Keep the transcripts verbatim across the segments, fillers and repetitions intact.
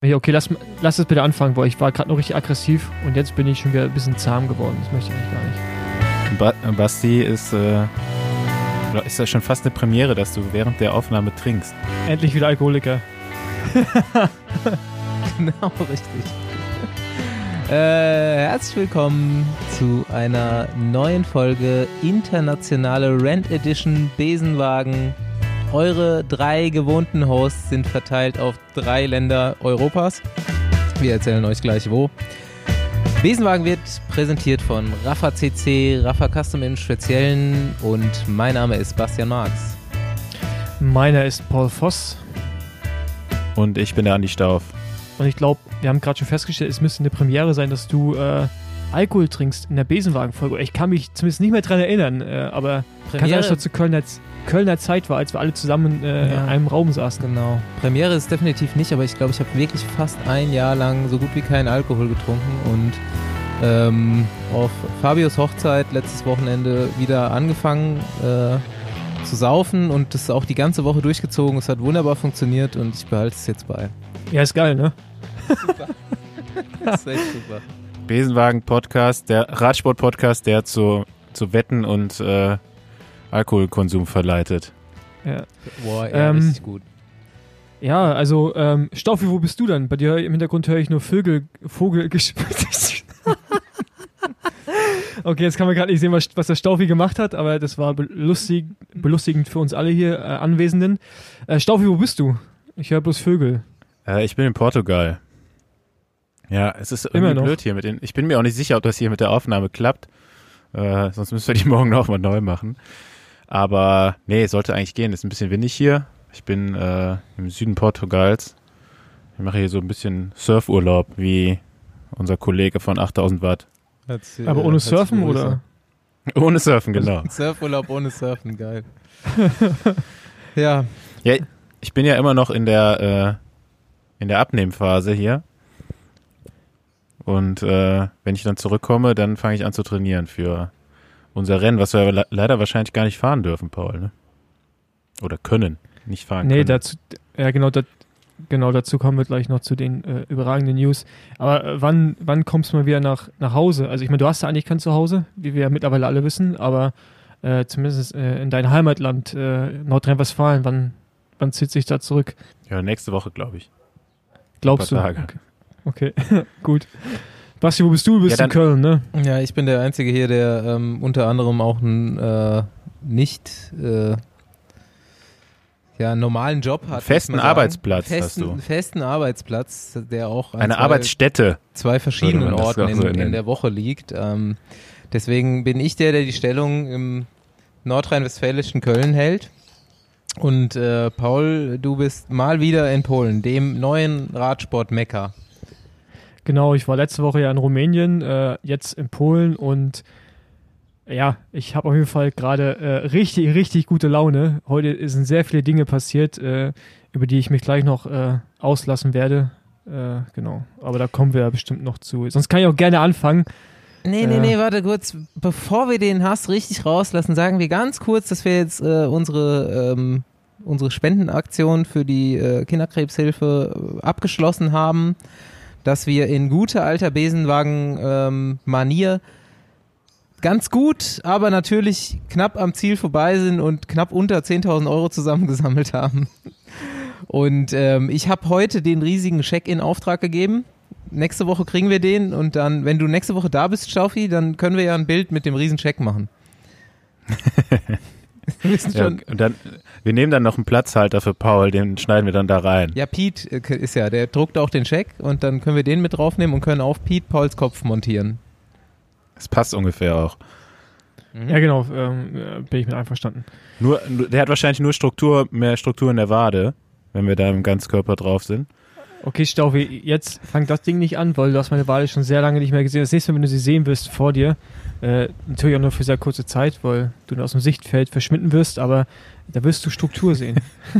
Ja, okay, lass, lass es bitte anfangen, weil ich war gerade noch richtig aggressiv und jetzt bin ich schon wieder ein bisschen zahm geworden. Das möchte ich eigentlich gar nicht. Ba- Basti, ist, äh, ist das schon fast eine Premiere, dass du während der Aufnahme trinkst. Endlich wieder Alkoholiker. Genau, richtig. Äh, herzlich willkommen zu einer neuen Folge Internationale Rent Edition Besenwagen. Eure drei gewohnten Hosts sind verteilt auf drei Länder Europas. Wir erzählen euch gleich wo. Besenwagen wird präsentiert von Rafa C C, Rafa Custom im Speziellen und mein Name ist Bastian Marx. Meiner ist Paul Voss. Und ich bin der Andi Stauf. Und ich glaube, wir haben gerade schon festgestellt, es müsste eine Premiere sein, dass du äh, Alkohol trinkst in der Besenwagen-Folge. Ich kann mich zumindest nicht mehr dran erinnern, äh, aber kann sein, dass das zur Kölner, Kölner Zeit war, als wir alle zusammen äh, Ja. in einem Raum saßen. Genau. Premiere ist definitiv nicht, aber ich glaube, ich habe wirklich fast ein Jahr lang so gut wie keinen Alkohol getrunken und ähm, auf Fabios Hochzeit letztes Wochenende wieder angefangen äh, zu saufen und das auch die ganze Woche durchgezogen. Es hat wunderbar funktioniert und ich behalte es jetzt bei. Ja, ist geil, ne? Super. Das ist echt super. Besenwagen-Podcast, der Radsport-Podcast, der zu, zu Wetten und äh, Alkoholkonsum verleitet. Ja, Boah, ja, Ähm, richtig gut. ja also, ähm, Staufi, wo bist du dann? Bei dir im Hintergrund höre ich nur Vögel, Vogel Okay, jetzt kann man gerade nicht sehen, was, was der Staufi gemacht hat, aber das war belustig, belustigend für uns alle hier äh, Anwesenden. Äh, Staufi, wo bist du? Ich höre bloß Vögel. Äh, ich bin in Portugal. Ja, es ist Immer irgendwie noch. blöd hier mit den. Ich bin mir auch nicht sicher, ob das hier mit der Aufnahme klappt. Äh, sonst müssen wir die morgen noch mal neu machen. Aber nee, sollte eigentlich gehen. Ist ein bisschen windig hier. Ich bin äh, im Süden Portugals. Ich mache hier so ein bisschen Surfurlaub wie unser Kollege von achttausend Watt. Herzlich- Aber äh, ohne herzliche Surfen, Grüße. oder? Ohne Surfen, genau. Surfurlaub ohne Surfen, geil. Ja, Ja, ich bin ja immer noch in der äh, in der Abnehmphase hier. Und äh, wenn ich dann zurückkomme, dann fange ich an zu trainieren für unser Rennen, was wir aber le- leider wahrscheinlich gar nicht fahren dürfen, Paul, ne? Oder können, nicht fahren Nee, können. dazu, ja genau, dat, genau dazu kommen wir gleich noch zu den äh, überragenden News. Aber äh, wann, wann kommst du mal wieder nach, nach Hause? Also ich meine, du hast ja eigentlich kein Zuhause, wie wir ja mittlerweile alle wissen, aber äh, zumindest äh, in dein Heimatland äh, Nordrhein-Westfalen, wann, wann zieht sich da zurück? Ja, nächste Woche, glaube ich. Glaubst Ein du? paar Tage. Okay, okay. Gut. Basti, wo bist du? Du bist Ja, in dann- Köln, ne? ja, ich bin der Einzige hier, der ähm, unter anderem auch einen äh, nicht äh, ja, normalen Job hat. Festen muss man sagen. Arbeitsplatz festen, hast du. Festen Arbeitsplatz, der auch an Eine zwei, Arbeitsstätte. zwei verschiedenen würde man das Orten auch in, so in nennen. der Woche liegt. Ähm, deswegen bin ich der, der die Stellung im nordrhein-westfälischen Köln hält. Und äh, Paul, du bist mal wieder in Polen, dem neuen Radsport-Mekka. Genau, ich war letzte Woche ja in Rumänien, äh, jetzt in Polen und ja, ich habe auf jeden Fall gerade äh, richtig, richtig gute Laune. Heute sind sehr viele Dinge passiert, äh, über die ich mich gleich noch äh, auslassen werde. Äh, genau, aber da kommen wir ja bestimmt noch zu. Sonst kann ich auch gerne anfangen. Nee, Äh. nee, nee, warte kurz. Bevor wir den Hass richtig rauslassen, sagen wir ganz kurz, dass wir jetzt äh, unsere, ähm, unsere Spendenaktion für die äh, Kinderkrebshilfe äh, abgeschlossen haben, dass wir in guter alter Besenwagen-Manier ganz gut, aber natürlich knapp am Ziel vorbei sind und knapp unter zehntausend Euro zusammengesammelt haben. Und ähm, ich habe heute den riesigen Scheck in Auftrag gegeben. Nächste Woche kriegen wir den und dann, wenn du nächste Woche da bist, Staufi, dann können wir ja ein Bild mit dem riesen Scheck machen. Wir müssen Ja, schon, und dann, wir nehmen dann noch einen Platzhalter für Paul, den schneiden wir dann da rein. ja, Pete äh, ist ja, der druckt auch den Scheck und dann können wir den mit draufnehmen und können auf Pete Pauls Kopf montieren. Das passt ungefähr auch. Ja, genau, ähm, äh, bin ich mit einverstanden. Nur, nur- der hat wahrscheinlich nur Struktur, mehr Struktur in der Wade, wenn wir da im Ganzkörper drauf sind. Okay, Staufi, jetzt fang das Ding nicht an, weil du hast meine Wale schon sehr lange nicht mehr gesehen. Das nächste Mal, wenn du sie sehen wirst vor dir, äh, natürlich auch nur für sehr kurze Zeit, weil du dann aus dem Sichtfeld verschwinden wirst, aber da wirst du Struktur sehen.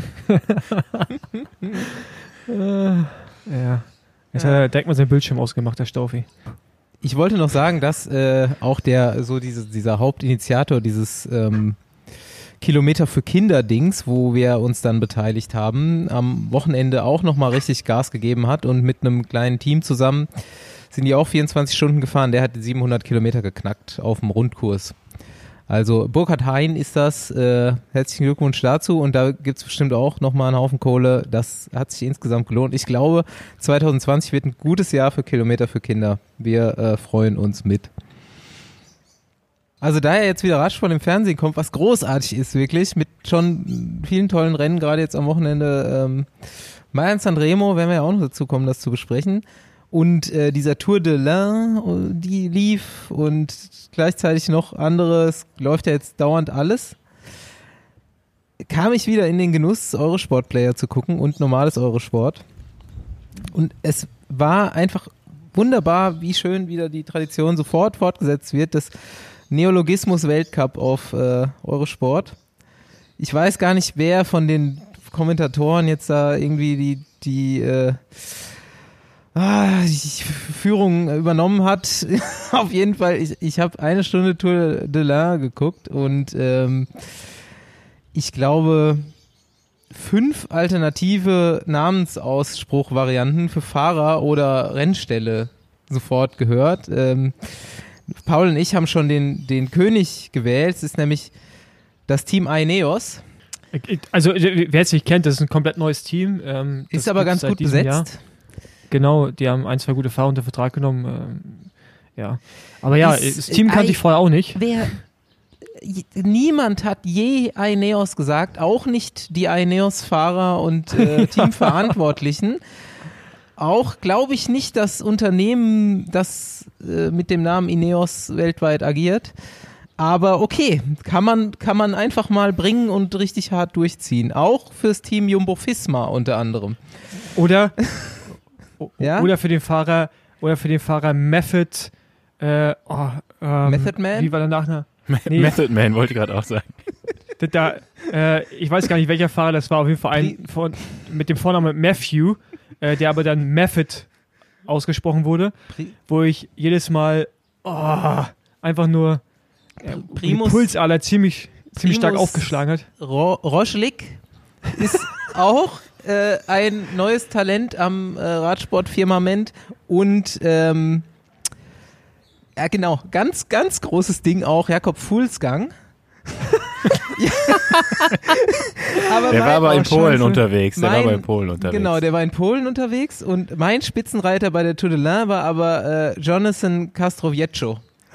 äh, ja. Jetzt hat er direkt mal seinen Bildschirm ausgemacht, der Staufi. Ich wollte noch sagen, dass äh, auch der so diese, dieser Hauptinitiator dieses ähm, Kilometer für Kinder-Dings, wo wir uns dann beteiligt haben, am Wochenende auch nochmal richtig Gas gegeben hat und mit einem kleinen Team zusammen sind die auch vierundzwanzig Stunden gefahren. Der hat siebenhundert Kilometer geknackt auf dem Rundkurs. Also Burkhard Hein ist das. Äh, herzlichen Glückwunsch dazu. Und da gibt es bestimmt auch nochmal einen Haufen Kohle. Das hat sich insgesamt gelohnt. Ich glaube, zwanzig zwanzig wird ein gutes Jahr für Kilometer für Kinder. Wir äh, freuen uns mit. Also da er jetzt wieder Radsport im Fernsehen kommt, was großartig ist wirklich, mit schon vielen tollen Rennen, gerade jetzt am Wochenende ähm, Mailand-San Remo, werden wir ja auch noch dazu kommen, das zu besprechen. Und äh, dieser Tour de l'Ain, die lief und gleichzeitig noch anderes, läuft ja jetzt dauernd alles. Kam ich wieder in den Genuss, Eurosport-Player zu gucken und normales Eurosport. Und es war einfach wunderbar, wie schön wieder die Tradition sofort fortgesetzt wird, das Neologismus-Weltcup auf äh, Eurosport. Ich weiß gar nicht, wer von den Kommentatoren jetzt da irgendwie die, die äh, ah, die Führung übernommen hat. Auf jeden Fall, ich, ich habe eine Stunde Tour de l'Ain geguckt und ähm, ich glaube fünf alternative Namensaussspruchvarianten für Fahrer oder Rennställe sofort gehört. Ähm, Paul und ich haben schon den, den König gewählt. Es ist nämlich das Team Ineos. Also, wer es nicht kennt, das ist ein komplett neues Team. Ähm, ist aber ganz gut besetzt. Jahr. Genau, die haben ein, zwei gute Fahrer unter Vertrag genommen. Ähm, ja, aber ja, ist, das Team kannte I, ich vorher auch nicht. Wer, niemand hat je Ineos gesagt, auch nicht die Ineos-Fahrer und äh, Teamverantwortlichen. Auch glaube ich nicht das Unternehmen, das äh, mit dem Namen Ineos weltweit agiert. Aber okay, kann man, kann man einfach mal bringen und richtig hart durchziehen. Auch fürs Team Jumbo-Visma unter anderem. Oder, ja? oder für den Fahrer, oder für den Fahrer Method, äh, oh, ähm, Method Man? Wie war der Nachname? Nee. Method Man wollte ich gerade auch sagen. Da, äh, ich weiß gar nicht, welcher Fahrer das war. Auf jeden Fall ein von, mit dem Vornamen Matthew. Äh, der aber dann Method ausgesprochen wurde, wo ich jedes Mal oh, einfach nur äh, Primus, die Pulsader ziemlich, ziemlich stark aufgeschlagen hat. Ro- Roschlik ist auch äh, ein neues Talent am äh, Radsportfirmament und ähm, ja genau, ganz, ganz großes Ding auch, Jakob Fuglsang. aber der war aber in Polen schon, unterwegs. Der mein, war bei Polen unterwegs. Genau, der war in Polen unterwegs und mein Spitzenreiter bei der Tour de l'Ain war aber äh, Jonathan Castrovieccio.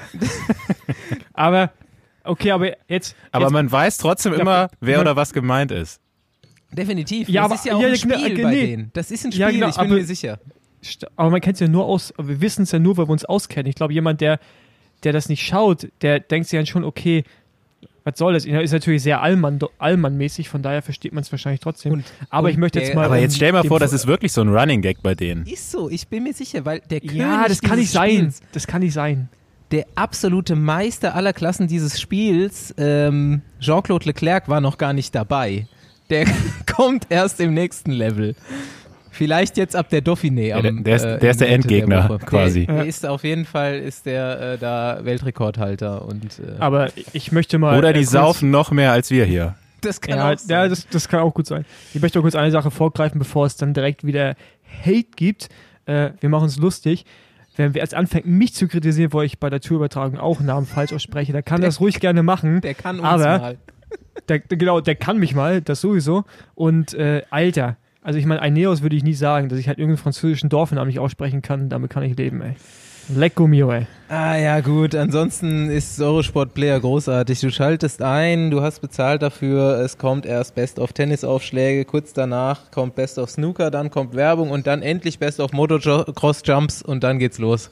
aber, okay, aber jetzt... Aber jetzt, man weiß trotzdem ja, immer, wer man, oder was gemeint ist. Definitiv. Ja, das aber, ist ja auch ja, ein Spiel nee, bei denen. Das ist ein Spiel, ja, genau, ich bin aber, mir sicher. Aber man kennt es ja nur aus, wir wissen es ja nur, weil wir uns auskennen. Ich glaube, jemand, der, der das nicht schaut, der denkt sich dann schon, okay, was soll das? Ist natürlich sehr Allmann, Allmann-mäßig, von daher versteht man es wahrscheinlich trotzdem. Und, aber und ich möchte der, jetzt mal... Aber jetzt stell mal vor, das ist wirklich so ein Running Gag bei denen. Ist so, ich bin mir sicher, weil der König Ja, das kann nicht sein. Spiels, das kann nicht sein. Der absolute Meister aller Klassen dieses Spiels, ähm, Jean-Claude Leclerc, war noch gar nicht dabei. Der kommt erst im nächsten Level. Vielleicht jetzt ab der Dauphiné. Ja, am, der, der, ist, der ist der Endgegner der quasi. Der, der ist auf jeden Fall ist der äh, da Weltrekordhalter. Und, äh, aber ich möchte mal... Oder die äh, saufen noch mehr als wir hier. Das kann ja, auch sein. Ja, das, das kann auch gut sein. Ich möchte auch kurz eine Sache vorgreifen, bevor es dann direkt wieder Hate gibt. Äh, wir machen uns lustig. Wenn wer jetzt anfängt, mich zu kritisieren, wo ich bei der Tourübertragung auch Namen falsch ausspreche, der kann der, das ruhig gerne machen. Der kann uns aber mal. Der, genau, der kann mich mal, das sowieso. Und äh, Alter, also ich meine, Ineos würde ich nie sagen, dass ich halt irgendeinen französischen Dorfnamen nicht aussprechen kann. Damit kann ich leben, ey. Lecco mio, ey. Ah ja, gut. Ansonsten ist Eurosport Player großartig. Du schaltest ein, du hast bezahlt dafür. Es kommt erst Best of Tennisaufschläge, kurz danach kommt Best of Snooker, dann kommt Werbung und dann endlich Best of Motocross Jumps und dann geht's los.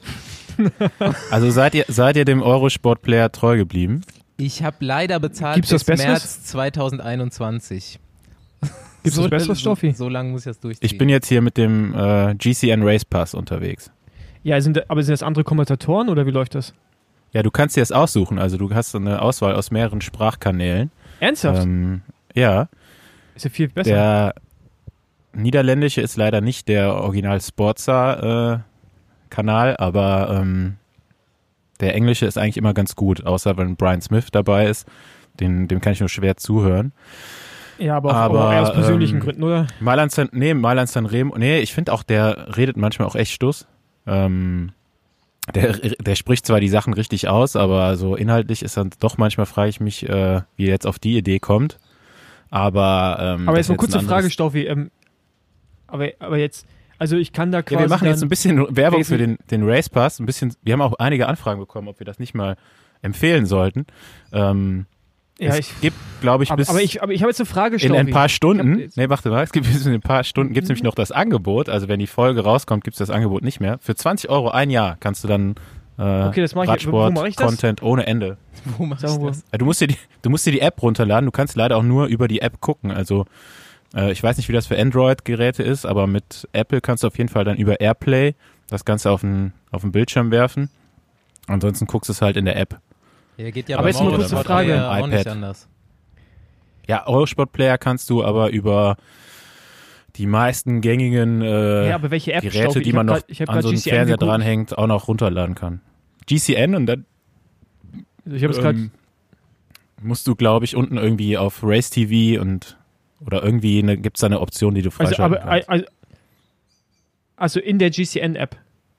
Also seid ihr, seid ihr dem Eurosport Player treu geblieben? Ich habe leider bezahlt Gibt's bis das März zwanzig einundzwanzig. Gibt es so, was Besseres, Stoffi? So, so lange muss ich das durchziehen. Ich bin jetzt hier mit dem äh, G C N Race Pass unterwegs. Ja, sind, aber sind das andere Kommentatoren oder wie läuft das? Ja, du kannst dir das aussuchen. Also du hast eine Auswahl aus mehreren Sprachkanälen. Ernsthaft? Ähm, ja. Ist ja viel besser. Der niederländische ist leider nicht der Original Sportsa äh, Kanal, aber ähm, der englische ist eigentlich immer ganz gut, außer wenn Brian Smith dabei ist. den, dem kann ich nur schwer zuhören. Ja, aber, auch, aber aber eher aus persönlichen ähm, Gründen, oder? Mailand San, nee, Mailand Sanremo, nee, ich finde auch, der redet manchmal auch echt Stuss. Ähm, der, der spricht zwar die Sachen richtig aus, aber so inhaltlich ist dann doch manchmal, frage ich mich, äh, wie er jetzt auf die Idee kommt. Aber, ähm, aber jetzt mal kurze ein Frage, Staufi. Ähm, aber, aber jetzt, also ich kann da quasi. Ja, wir machen jetzt ein bisschen Werbung reden. für den, den Race Pass. Ein bisschen, wir haben auch einige Anfragen bekommen, ob wir das nicht mal empfehlen sollten. Ähm, ja, es ich, gibt, glaube ich, aber, bis aber ich, aber ich habe jetzt eine Frage, in Staufi. ein paar Stunden, jetzt- nee, warte mal, es gibt bis in ein paar Stunden, gibt es Mhm. nämlich noch das Angebot, also wenn die Folge rauskommt, gibt es das Angebot nicht mehr. Für zwanzig Euro ein Jahr kannst du dann äh, Okay, das mach ich- wo mach ich das? Radsport-Content ohne Ende. Wo mach ich Sag mal, das? Äh, Du musst, dir die, du musst dir die App runterladen, du kannst leider auch nur über die App gucken, also äh, ich weiß nicht, wie das für Android-Geräte ist, aber mit Apple kannst du auf jeden Fall dann über Airplay das Ganze auf den, auf den Bildschirm werfen. Ansonsten guckst du es halt in der App. Ja, geht ja Aber beim jetzt mal Auto- kurz eine Auto Frage. ja auch nicht iPad. anders. Ja, Eurosport-Player kannst du aber über die meisten gängigen äh, ja, aber welche App, Geräte, Staufi? die Ich man hab noch grad, ich hab an grad so einen G C N Fernseher geguckt. dranhängt, auch noch runterladen kann. G C N und dann Ich habe es gerade. ähm, musst du, glaube ich, unten irgendwie auf Race T V und oder irgendwie eine, gibt's da eine Option, die du Also, freischalten aber, kannst. also, also in der G C N-App.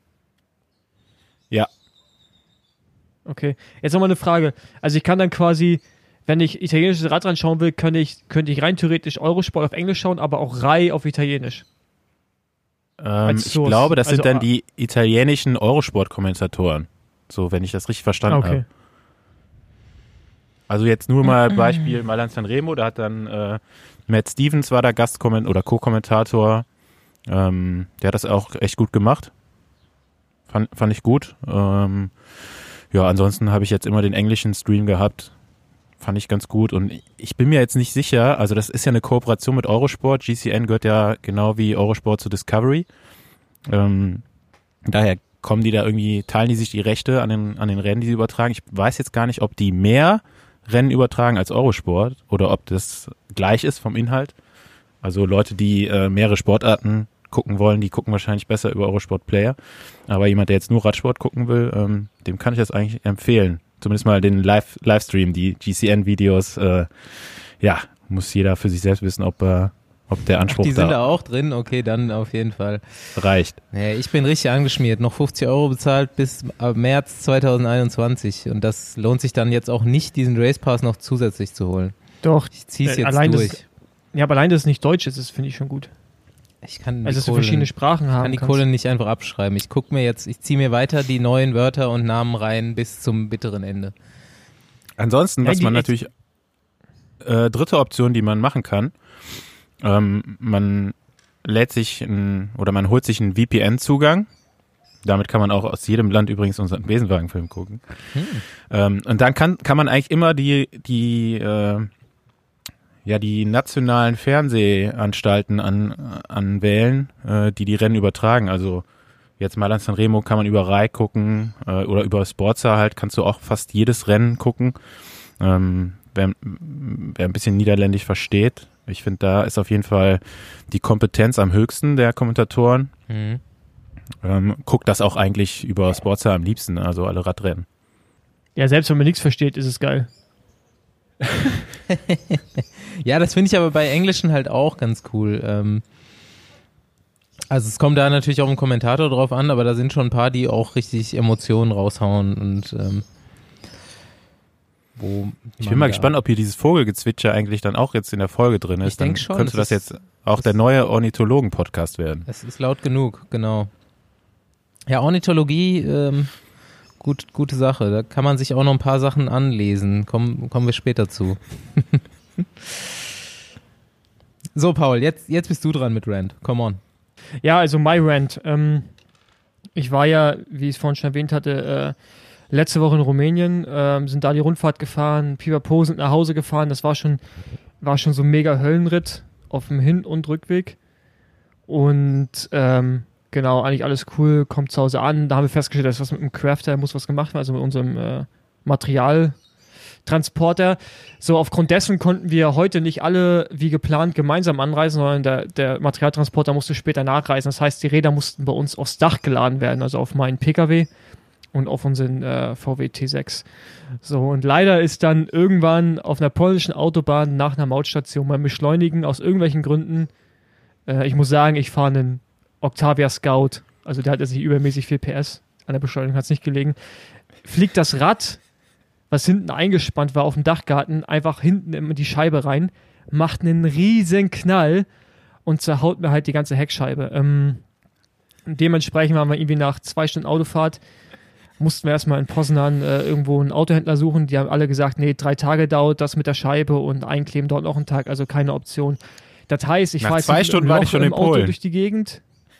Ja. Okay. Jetzt nochmal eine Frage. Also ich kann dann quasi, wenn ich italienisches Radrennen schauen will, könnte ich, könnte ich rein theoretisch Eurosport auf Englisch schauen, aber auch Rai auf Italienisch. Ähm, als ich Source. glaube, das sind Also, dann ah. die italienischen Eurosport-Kommentatoren. So, wenn ich das richtig verstanden Okay. habe. Also jetzt nur mal Beispiel Mailand Sanremo, da hat dann äh, Matt Stevens war da Gastkomment oder Co-Kommentator. Ähm, der hat das auch echt gut gemacht. Fand, fand ich gut. Ähm, ja, ansonsten habe ich jetzt immer den englischen Stream gehabt. Fand ich ganz gut. Und ich bin mir jetzt nicht sicher, also das ist ja eine Kooperation mit Eurosport. G C N gehört ja genau wie Eurosport zu Discovery. Ähm, daher kommen die da irgendwie, teilen die sich die Rechte an den, an den Rennen, die sie übertragen. Ich weiß jetzt gar nicht, ob die mehr Rennen übertragen als Eurosport oder ob das gleich ist vom Inhalt. Also Leute, die äh, mehrere Sportarten gucken wollen, die gucken wahrscheinlich besser über Eurosport Player. Aber jemand, der jetzt nur Radsport gucken will, ähm, dem kann ich das eigentlich empfehlen. Zumindest mal den Live Livestream, die G C N-Videos. Äh, ja, muss jeder für sich selbst wissen, ob, äh, ob der Anspruch Die sind da da auch drin, okay, dann auf jeden Fall. reicht. Nee, ich bin richtig angeschmiert, noch fünfzig Euro bezahlt bis März zwanzig einundzwanzig und das lohnt sich dann jetzt auch nicht, diesen Race Pass noch zusätzlich zu holen. Doch. Ich zieh's Äh, jetzt allein durch. Das, ja, aber allein, dass es nicht Deutsch ist, das finde ich schon gut. Ich kann die Also, dass du Kohle, verschiedene Sprachen ich haben kann die kannst. Kohle nicht einfach abschreiben. Ich guck mir jetzt, ich ziehe mir weiter die neuen Wörter und Namen rein bis zum bitteren Ende. Ansonsten, Ja, was die man echt- natürlich, äh, dritte Option, die man machen kann, ähm, man lädt sich ein, oder man holt sich einen V P N-Zugang. Damit kann man auch aus jedem Land übrigens unseren Besenwagenfilm gucken. Hm. Ähm, und dann kann, kann man eigentlich immer die, die, äh, ja, die nationalen Fernsehanstalten an, anwählen, äh, die die Rennen übertragen. Also jetzt Mailand Sanremo kann man über Rai gucken äh, oder über Sporza halt kannst du auch fast jedes Rennen gucken. Ähm, wer, wer ein bisschen Niederländisch versteht, ich finde, da ist auf jeden Fall die Kompetenz am höchsten der Kommentatoren. Mhm. Ähm, guckt das auch eigentlich über Sporza am liebsten, also alle Radrennen. Ja, selbst wenn man nichts versteht, ist es geil. Ja, das finde ich aber bei Englischen halt auch ganz cool. Ähm, also es kommt da natürlich auch ein Kommentator drauf an, aber da sind schon ein paar, die auch richtig Emotionen raushauen und ähm, wo Ich man bin mal da- gespannt, ob hier dieses Vogelgezwitscher eigentlich dann auch jetzt in der Folge drin ist. Ich denk Dann schon, könnte das das ist- jetzt auch das- der neue Ornithologen-Podcast werden. Es ist laut genug, genau. Ja, Ornithologie, ähm, gut, gute Sache. Da kann man sich auch noch ein paar Sachen anlesen. Kommen, kommen wir später zu. So, Paul, jetzt, jetzt bist du dran mit Rand. Come on. Ja, also My Rant. Ähm, ich war ja, wie ich es vorhin schon erwähnt hatte, äh, letzte Woche in Rumänien, ähm, sind da die Rundfahrt gefahren, Pipapo sind nach Hause gefahren. Das war schon, war schon so ein mega Höllenritt auf dem Hin- und Rückweg. Und ähm, genau, eigentlich alles cool, kommt zu Hause an. Da haben wir festgestellt, dass was mit dem Crafter muss was gemacht werden, also mit unserem äh, Materialtransporter. So, aufgrund dessen konnten wir heute nicht alle wie geplant gemeinsam anreisen, sondern der, der Materialtransporter musste später nachreisen. Das heißt, die Räder mussten bei uns aufs Dach geladen werden, also auf meinen P K W. und auf unseren äh, V W T sechs. So, und leider ist dann irgendwann auf einer polnischen Autobahn nach einer Mautstation beim Beschleunigen aus irgendwelchen Gründen, äh, ich muss sagen, ich fahre einen Octavia Scout, also der hat jetzt nicht übermäßig viel P S, an der Beschleunigung hat es nicht gelegen, fliegt das Rad, was hinten eingespannt war auf dem Dachgarten, einfach hinten in die Scheibe rein, macht einen riesen Knall und zerhaut mir halt die ganze Heckscheibe. Ähm, dementsprechend waren wir irgendwie nach zwei Stunden Autofahrt, mussten wir erstmal in Poznan äh, irgendwo einen Autohändler suchen. Die haben alle gesagt, nee, drei Tage dauert das mit der Scheibe und einkleben dauert noch einen Tag, also keine Option. Das heißt, ich fahre jetzt zwei Stunden war ich schon im in Auto Polen. durch die Gegend.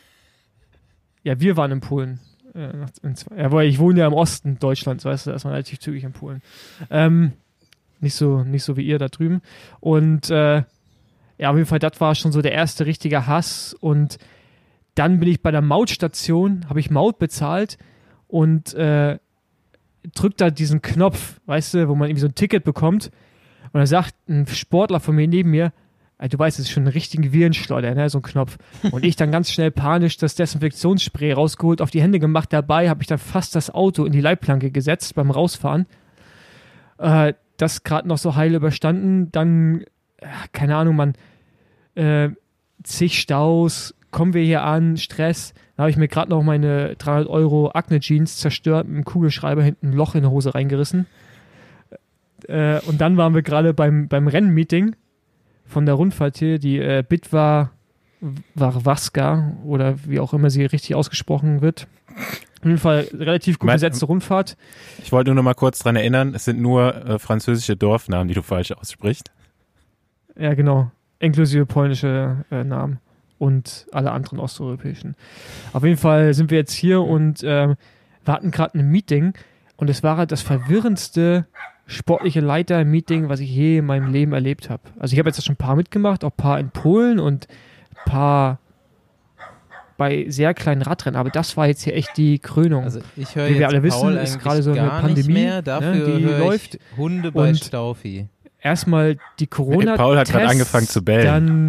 Ja, wir waren in Polen. Ja, ich wohne ja im Osten Deutschlands, weißt du, da ist man relativ zügig in Polen. Ähm, nicht so, nicht so wie ihr da drüben. Und äh, ja, auf jeden Fall, das war schon so der erste richtige Hass. Und dann bin ich bei der Mautstation, habe ich Maut bezahlt und äh, drückt da diesen Knopf, weißt du, wo man irgendwie so ein Ticket bekommt. Und da sagt ein Sportler von mir neben mir, du weißt, es ist schon ein richtiger Virenschleuder, ne, so ein Knopf. Und ich dann ganz schnell panisch das Desinfektionsspray rausgeholt, auf die Hände gemacht. Dabei habe ich dann fast das Auto in die Leitplanke gesetzt beim Rausfahren. Äh, das gerade noch so heil überstanden. Dann, äh, keine Ahnung, man, äh, zig Staus, kommen wir hier an, Stress. Da habe ich mir gerade noch meine dreihundert Euro Acne-Jeans zerstört, mit einem Kugelschreiber hinten ein Loch in die Hose reingerissen. Äh, und dann waren wir gerade beim, beim Rennmeeting von der Rundfahrt hier, die äh, Bitwa Warwaska oder wie auch immer sie richtig ausgesprochen wird. Auf jeden Fall relativ gut besetzte Rundfahrt. Ich wollte nur noch mal kurz dran erinnern, es sind nur äh, französische Dorfnamen, die du falsch aussprichst. Ja, genau. Inklusive polnische äh, Namen und alle anderen osteuropäischen. Auf jeden Fall sind wir jetzt hier und äh, wir hatten gerade ein Meeting und es war halt das verwirrendste sportliche Leiter-Meeting, was ich je in meinem Leben erlebt habe. Also ich habe jetzt schon ein paar mitgemacht, auch ein paar in Polen und ein paar bei sehr kleinen Radrennen, aber das war jetzt hier echt die Krönung. Also ich höre Wie wir jetzt alle Paul wissen, ist gerade so eine Pandemie, mehr, dafür ne, die läuft. Ich Hunde bei und Staufi. Erstmal die Corona-Tests. Paul hat gerade angefangen zu bellen. Dann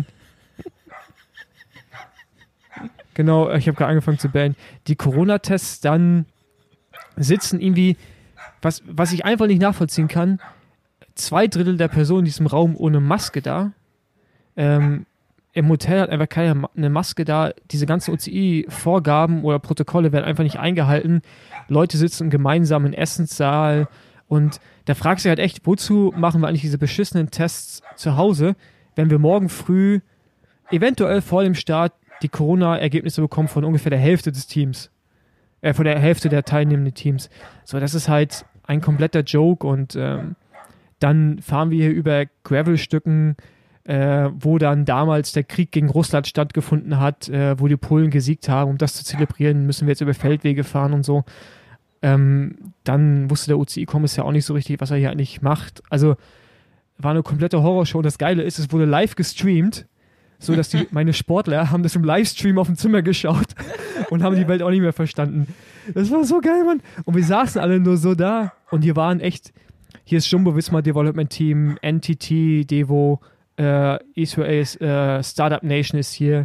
genau, ich habe gerade angefangen zu bellen. Die Corona-Tests, dann sitzen irgendwie Was, was ich einfach nicht nachvollziehen kann, zwei Drittel der Personen in diesem Raum ohne Maske da. Ähm, Im Hotel hat einfach keine eine Maske da. Diese ganzen O C I-Vorgaben oder Protokolle werden einfach nicht eingehalten. Leute sitzen gemeinsam im Essenssaal und da fragst du halt echt, wozu machen wir eigentlich diese beschissenen Tests zu Hause, wenn wir morgen früh eventuell vor dem Start die Corona-Ergebnisse bekommen von ungefähr der Hälfte des Teams. Äh, von der Hälfte der teilnehmenden Teams. So, das ist halt ein kompletter Joke und ähm, dann fahren wir hier über Gravelstücken, äh, wo dann damals der Krieg gegen Russland stattgefunden hat, äh, wo die Polen gesiegt haben. Um das zu zelebrieren, müssen wir jetzt über Feldwege fahren und so. Ähm, dann wusste der O C I-Kommissar auch nicht so richtig, was er hier eigentlich macht. Also war eine komplette Horrorshow. Und das Geile ist, es wurde live gestreamt, so dass die, meine Sportler haben das im Livestream auf dem Zimmer geschaut und haben die Welt auch nicht mehr verstanden. Das war so geil, Mann. Und wir saßen alle nur so da und hier waren echt, hier ist Jumbo-Visma Development Team, N T T, Devo, äh, Israel's äh, Startup Nation ist hier,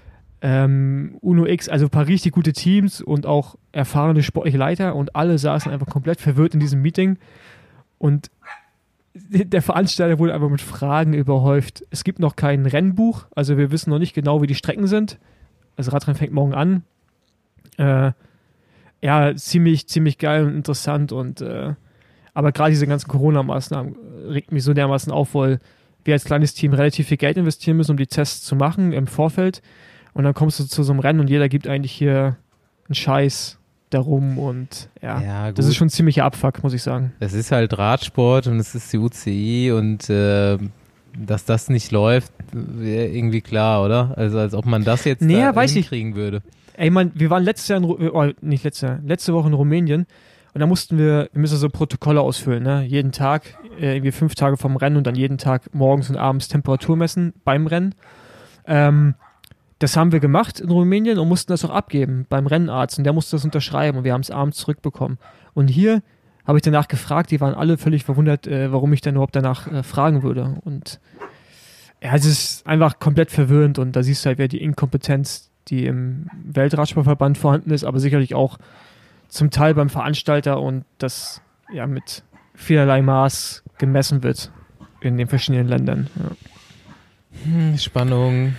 ähm, Uno X, also ein paar richtig gute Teams und auch erfahrene sportliche Leiter und alle saßen einfach komplett verwirrt in diesem Meeting und der Veranstalter wurde einfach mit Fragen überhäuft. Es gibt noch kein Rennbuch, also wir wissen noch nicht genau, wie die Strecken sind. Das Radrennen fängt morgen an. Äh, ja, ziemlich, ziemlich geil und interessant und äh, aber gerade diese ganzen Corona-Maßnahmen regt mich so dermaßen auf, weil wir als kleines Team relativ viel Geld investieren müssen, um die Tests zu machen im Vorfeld und dann kommst du zu so einem Rennen und jeder gibt eigentlich hier einen Scheiß darum und ja, Ja, das gut. ist schon ein ziemlicher Abfuck, muss ich sagen. Es ist halt Radsport und es ist die U C I und äh, dass das nicht läuft, wäre irgendwie klar, oder? Also als ob man das jetzt Naja, da weiß ich. hinkriegen würde. Ey, man, wir waren letztes Jahr in, Ru- oh, nicht letztes Jahr, letzte Woche in Rumänien und da mussten wir, wir müssen so Protokolle ausfüllen, ne? Jeden Tag, äh, irgendwie fünf Tage vom Rennen und dann jeden Tag morgens und abends Temperatur messen beim Rennen. Ähm, das haben wir gemacht in Rumänien und mussten das auch abgeben beim Rennarzt und der musste das unterschreiben und wir haben es abends zurückbekommen. Und hier habe ich danach gefragt, die waren alle völlig verwundert, äh, warum ich dann überhaupt danach äh, fragen würde. Und ja, es ist einfach komplett verwirrend und da siehst du halt wieder die Inkompetenz, die im Weltradsportverband vorhanden ist, aber sicherlich auch zum Teil beim Veranstalter und das ja mit vielerlei Maß gemessen wird in den verschiedenen Ländern. Ja. Hm, Spannung.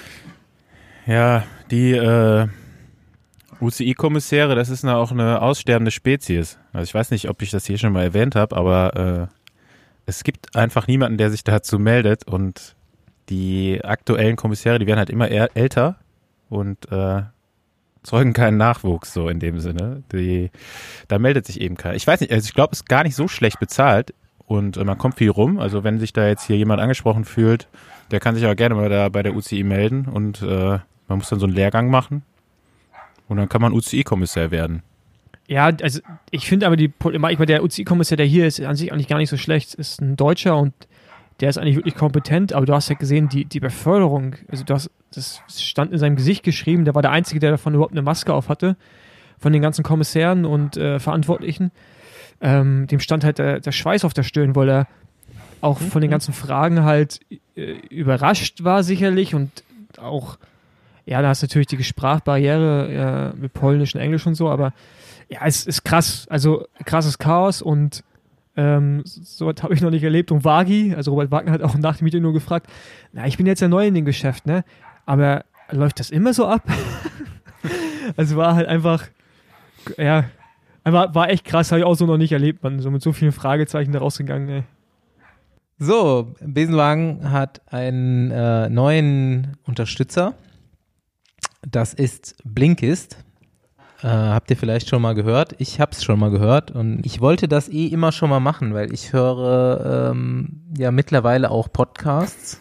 Ja, die äh, U C I-Kommissäre, das ist auch eine aussterbende Spezies. Also ich weiß nicht, ob ich das hier schon mal erwähnt habe, aber äh, es gibt einfach niemanden, der sich dazu meldet und die aktuellen Kommissäre, die werden halt immer eher älter und äh, zeugen keinen Nachwuchs, so in dem Sinne. Die, da meldet sich eben keiner. Ich weiß nicht, also ich glaube, es ist gar nicht so schlecht bezahlt und äh, man kommt viel rum. Also wenn sich da jetzt hier jemand angesprochen fühlt, der kann sich aber gerne mal da bei der U C I melden und äh, man muss dann so einen Lehrgang machen und dann kann man U C I-Kommissär werden. Ja, also ich finde aber die Problematik bei der U C I-Kommissär, der hier ist, an sich eigentlich gar nicht so schlecht. Ist ein Deutscher und der ist eigentlich wirklich kompetent, aber du hast ja gesehen, die, die Beförderung, also du hast, das stand in seinem Gesicht geschrieben, der war der Einzige, der davon überhaupt eine Maske auf hatte, von den ganzen Kommissären und äh, Verantwortlichen. Ähm, dem stand halt der, der Schweiß auf der Stirn, weil er auch von den ganzen Fragen halt äh, überrascht war sicherlich und auch, ja, da hast du natürlich die Sprachbarriere äh, mit Polnisch und Englisch und so, aber ja, es ist krass, also krasses Chaos und Ähm, so was habe ich noch nicht erlebt. Und Wagi, also Robert Wagner hat auch nach dem Meeting nur gefragt, na, ich bin jetzt ja neu in dem Geschäft, ne? Aber läuft das immer so ab? Also war halt einfach, ja, einfach, war echt krass, habe ich auch so noch nicht erlebt, man. So mit so vielen Fragezeichen da rausgegangen, ey. So, Besenwagen hat einen äh, neuen Unterstützer. Das ist Blinkist. Äh, habt ihr vielleicht schon mal gehört? Ich hab's schon mal gehört und ich wollte das eh immer schon mal machen, weil ich höre ähm, ja mittlerweile auch Podcasts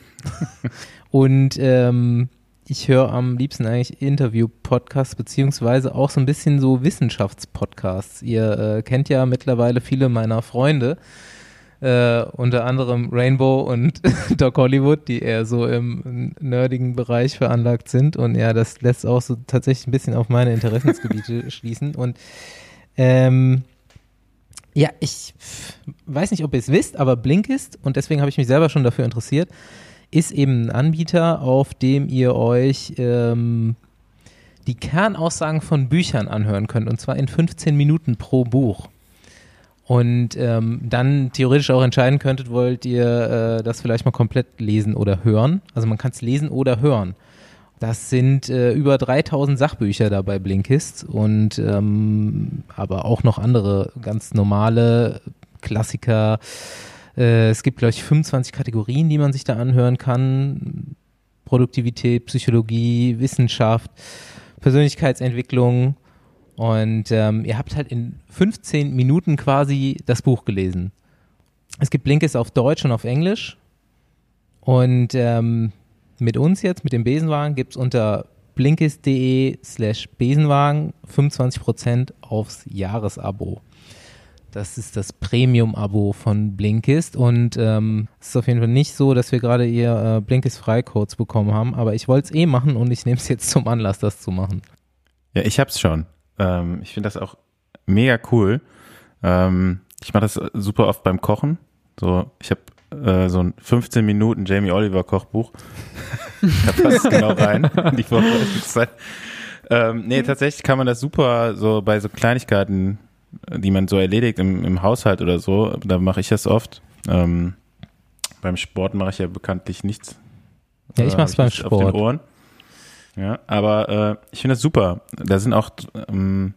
und ähm, ich höre am liebsten eigentlich Interview-Podcasts beziehungsweise auch so ein bisschen so Wissenschaftspodcasts. Ihr äh, kennt ja mittlerweile viele meiner Freunde, äh, unter anderem Rainbow und Doc Hollywood, die eher so im nerdigen Bereich veranlagt sind und ja, das lässt auch so tatsächlich ein bisschen auf meine Interessensgebiete schließen und ähm, ja, ich weiß nicht, ob ihr es wisst, aber Blinkist, und deswegen habe ich mich selber schon dafür interessiert, ist eben ein Anbieter, auf dem ihr euch ähm, die Kernaussagen von Büchern anhören könnt und zwar in fünfzehn Minuten pro Buch. Und ähm, dann theoretisch auch entscheiden könntet, wollt ihr äh, das vielleicht mal komplett lesen oder hören. Also man kann es lesen oder hören. Das sind äh, über dreitausend Sachbücher da bei Blinkist und ähm, aber auch noch andere ganz normale Klassiker. Äh, es gibt, glaube ich, fünfundzwanzig Kategorien, die man sich da anhören kann. Produktivität, Psychologie, Wissenschaft, Persönlichkeitsentwicklung. Und ähm, ihr habt halt in fünfzehn Minuten quasi das Buch gelesen. Es gibt Blinkist auf Deutsch und auf Englisch. Und ähm, mit uns jetzt, mit dem Besenwagen, gibt es unter blinkist.de slash Besenwagen fünfundzwanzig Prozent aufs Jahresabo. Das ist das Premium-Abo von Blinkist. Und ähm, es ist auf jeden Fall nicht so, dass wir gerade ihr äh, Blinkist-Freicodes bekommen haben. Aber ich wollte es eh machen und ich nehme es jetzt zum Anlass, das zu machen. Ja, ich hab's schon. Ähm, ich finde das auch mega cool. Ähm, ich mache das super oft beim Kochen. So, ich habe äh, so ein fünfzehn Minuten Jamie Oliver Kochbuch. Da passt genau rein in die Vorbereitungszeit. Ähm, nee, tatsächlich kann man das super so bei so Kleinigkeiten, die man so erledigt im, im Haushalt oder so, da mache ich das oft. Ähm, beim Sport mache ich ja bekanntlich nichts. Ja, ich mache es beim Sport. Auf den Ohren. Ja, aber äh, ich finde das super. Da sind auch ähm,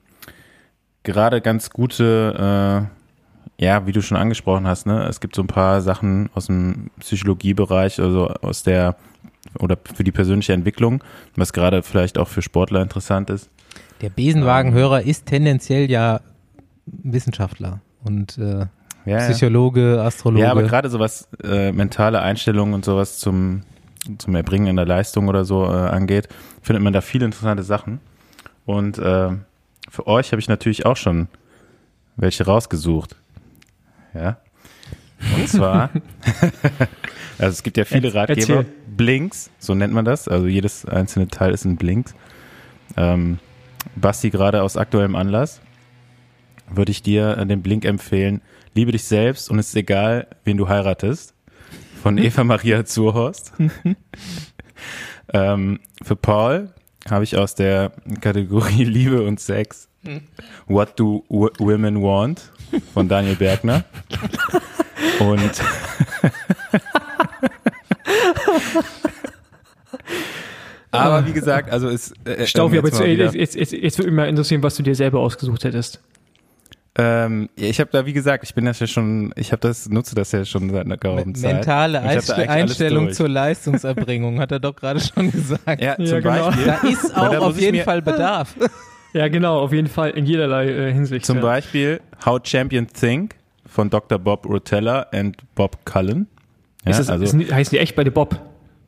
gerade ganz gute, äh, ja, wie du schon angesprochen hast, ne? Es gibt so ein paar Sachen aus dem Psychologiebereich, also aus der, oder für die persönliche Entwicklung, was gerade vielleicht auch für Sportler interessant ist. Der Besenwagenhörer ist tendenziell ja Wissenschaftler und äh, ja, Psychologe, Astrologe. Ja, aber gerade sowas, äh, mentale Einstellungen und sowas zum zum Erbringen in der Leistung oder so äh, angeht, findet man da viele interessante Sachen. Und äh, für euch habe ich natürlich auch schon welche rausgesucht. Ja. Und zwar, also es gibt ja viele Ratgeber. Erzähl. Blinks, so nennt man das. Also jedes einzelne Teil ist ein Blinks. Ähm, Basti, gerade aus aktuellem Anlass, würde ich dir äh, den Blink empfehlen. Liebe dich selbst und es ist egal, wen du heiratest. Von Eva Maria Zurhorst. ähm, für Paul habe ich aus der Kategorie Liebe und Sex What Do w- Women Want von Daniel Bergner. Und aber wie gesagt, also es äh, Staufi, ähm, aber jetzt, jetzt, mal wieder- jetzt, jetzt, jetzt würde mich mal interessieren, was du dir selber ausgesucht hättest. ähm, ja, ich habe da, wie gesagt, ich bin das ja schon, ich habe das, nutze das ja schon seit einer geraumen Zeit. Mentale Und ich hab da Einst- eigentlich alles Einstellung durch. zur Leistungserbringung, hat er doch gerade schon gesagt. Ja, zum Ja, genau. Beispiel. Da ist Aber auch da muss auf ich jeden mir- Fall Bedarf. Ja, genau, auf jeden Fall in jederlei äh, Hinsicht. Zum ja. Beispiel How Champions Think von Doktor Bob Rotella und Bob Cullen. Ja, Ist das, also, ist, heißen die echt beide Bob?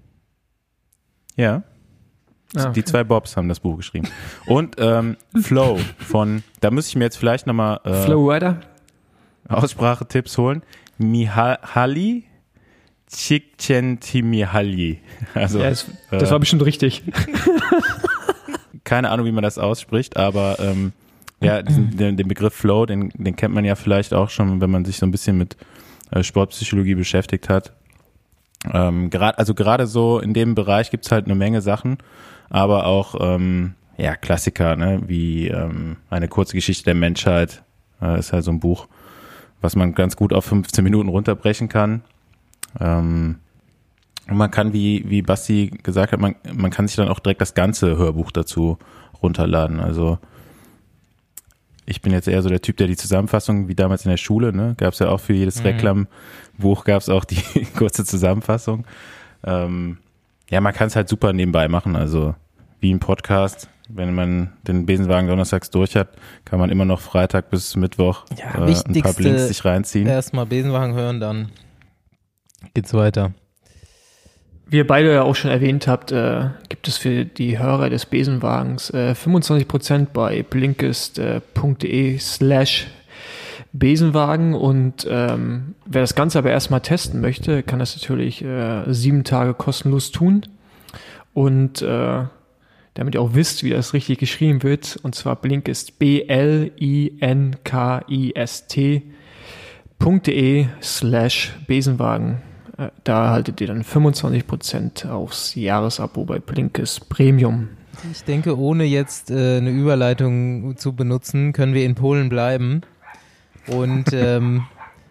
ja, Ah, okay. die zwei Bobs haben das Buch geschrieben. Und ähm, Flow von, da muss ich mir jetzt vielleicht nochmal äh, Flowrider? Aussprachetipps holen. Mihaly Csikszentmihalyi. Also, Ja, das, das äh, war bestimmt richtig. keine Ahnung, wie man das ausspricht, aber ähm, ja, diesen, den, den Begriff Flow, den, den kennt man ja vielleicht auch schon, wenn man sich so ein bisschen mit äh, Sportpsychologie beschäftigt hat. Ähm, gerade, also gerade so in dem Bereich gibt's halt eine Menge Sachen, aber auch ähm, ja Klassiker, ne, wie ähm, eine kurze Geschichte der Menschheit, äh, ist halt so ein Buch, was man ganz gut auf fünfzehn Minuten runterbrechen kann. Ähm, und man kann, wie wie Basti gesagt hat, man man kann sich dann auch direkt das ganze Hörbuch dazu runterladen. Also ich bin jetzt eher so der Typ, der die Zusammenfassung, wie damals in der Schule, ne, gab es ja auch für jedes Mhm. Reklambuch gab es auch die kurze Zusammenfassung. Ähm, ja, man kann es halt super nebenbei machen, also wie ein Podcast. Wenn man den Besenwagen donnerstags durch hat, kann man immer noch Freitag bis Mittwoch Ja, äh, ein paar wichtigste- Blinks sich reinziehen. Erstmal Besenwagen hören, dann geht's weiter. Wie ihr beide ja auch schon erwähnt habt, äh, gibt es für die Hörer des Besenwagens äh, fünfundzwanzig Prozent bei blinkist.de slash Besenwagen und ähm, wer das Ganze aber erstmal testen möchte, kann das natürlich äh, sieben Tage kostenlos tun und äh, damit ihr auch wisst, wie das richtig geschrieben wird, und zwar Blinkist B L I N K I S T .de slash Besenwagen. Äh, Da erhaltet ihr dann fünfundzwanzig Prozent aufs Jahresabo bei Blinkist Premium. Ich denke, ohne jetzt äh, eine Überleitung zu benutzen, können wir in Polen bleiben und ähm,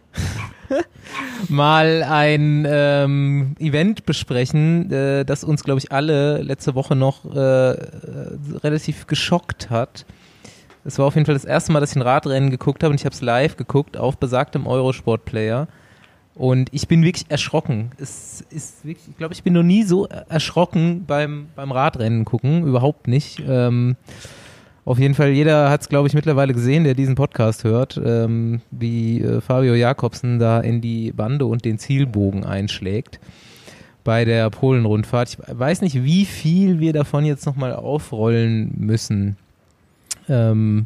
mal ein ähm, Event besprechen, äh, das uns, glaube ich, alle letzte Woche noch äh, relativ geschockt hat. Es war auf jeden Fall das erste Mal, dass ich ein Radrennen geguckt habe und ich habe es live geguckt auf besagtem Eurosport-Player. Und ich bin wirklich erschrocken. Es ist wirklich, ich glaube, ich bin noch nie so erschrocken beim, beim Radrennen gucken. Überhaupt nicht. Ähm, auf jeden Fall, jeder hat es, glaube ich, mittlerweile gesehen, der diesen Podcast hört, ähm, wie äh, Fabio Jakobsen da in die Bande und den Zielbogen einschlägt bei der Polen-Rundfahrt. Ich weiß nicht, wie viel wir davon jetzt nochmal aufrollen müssen. Ähm,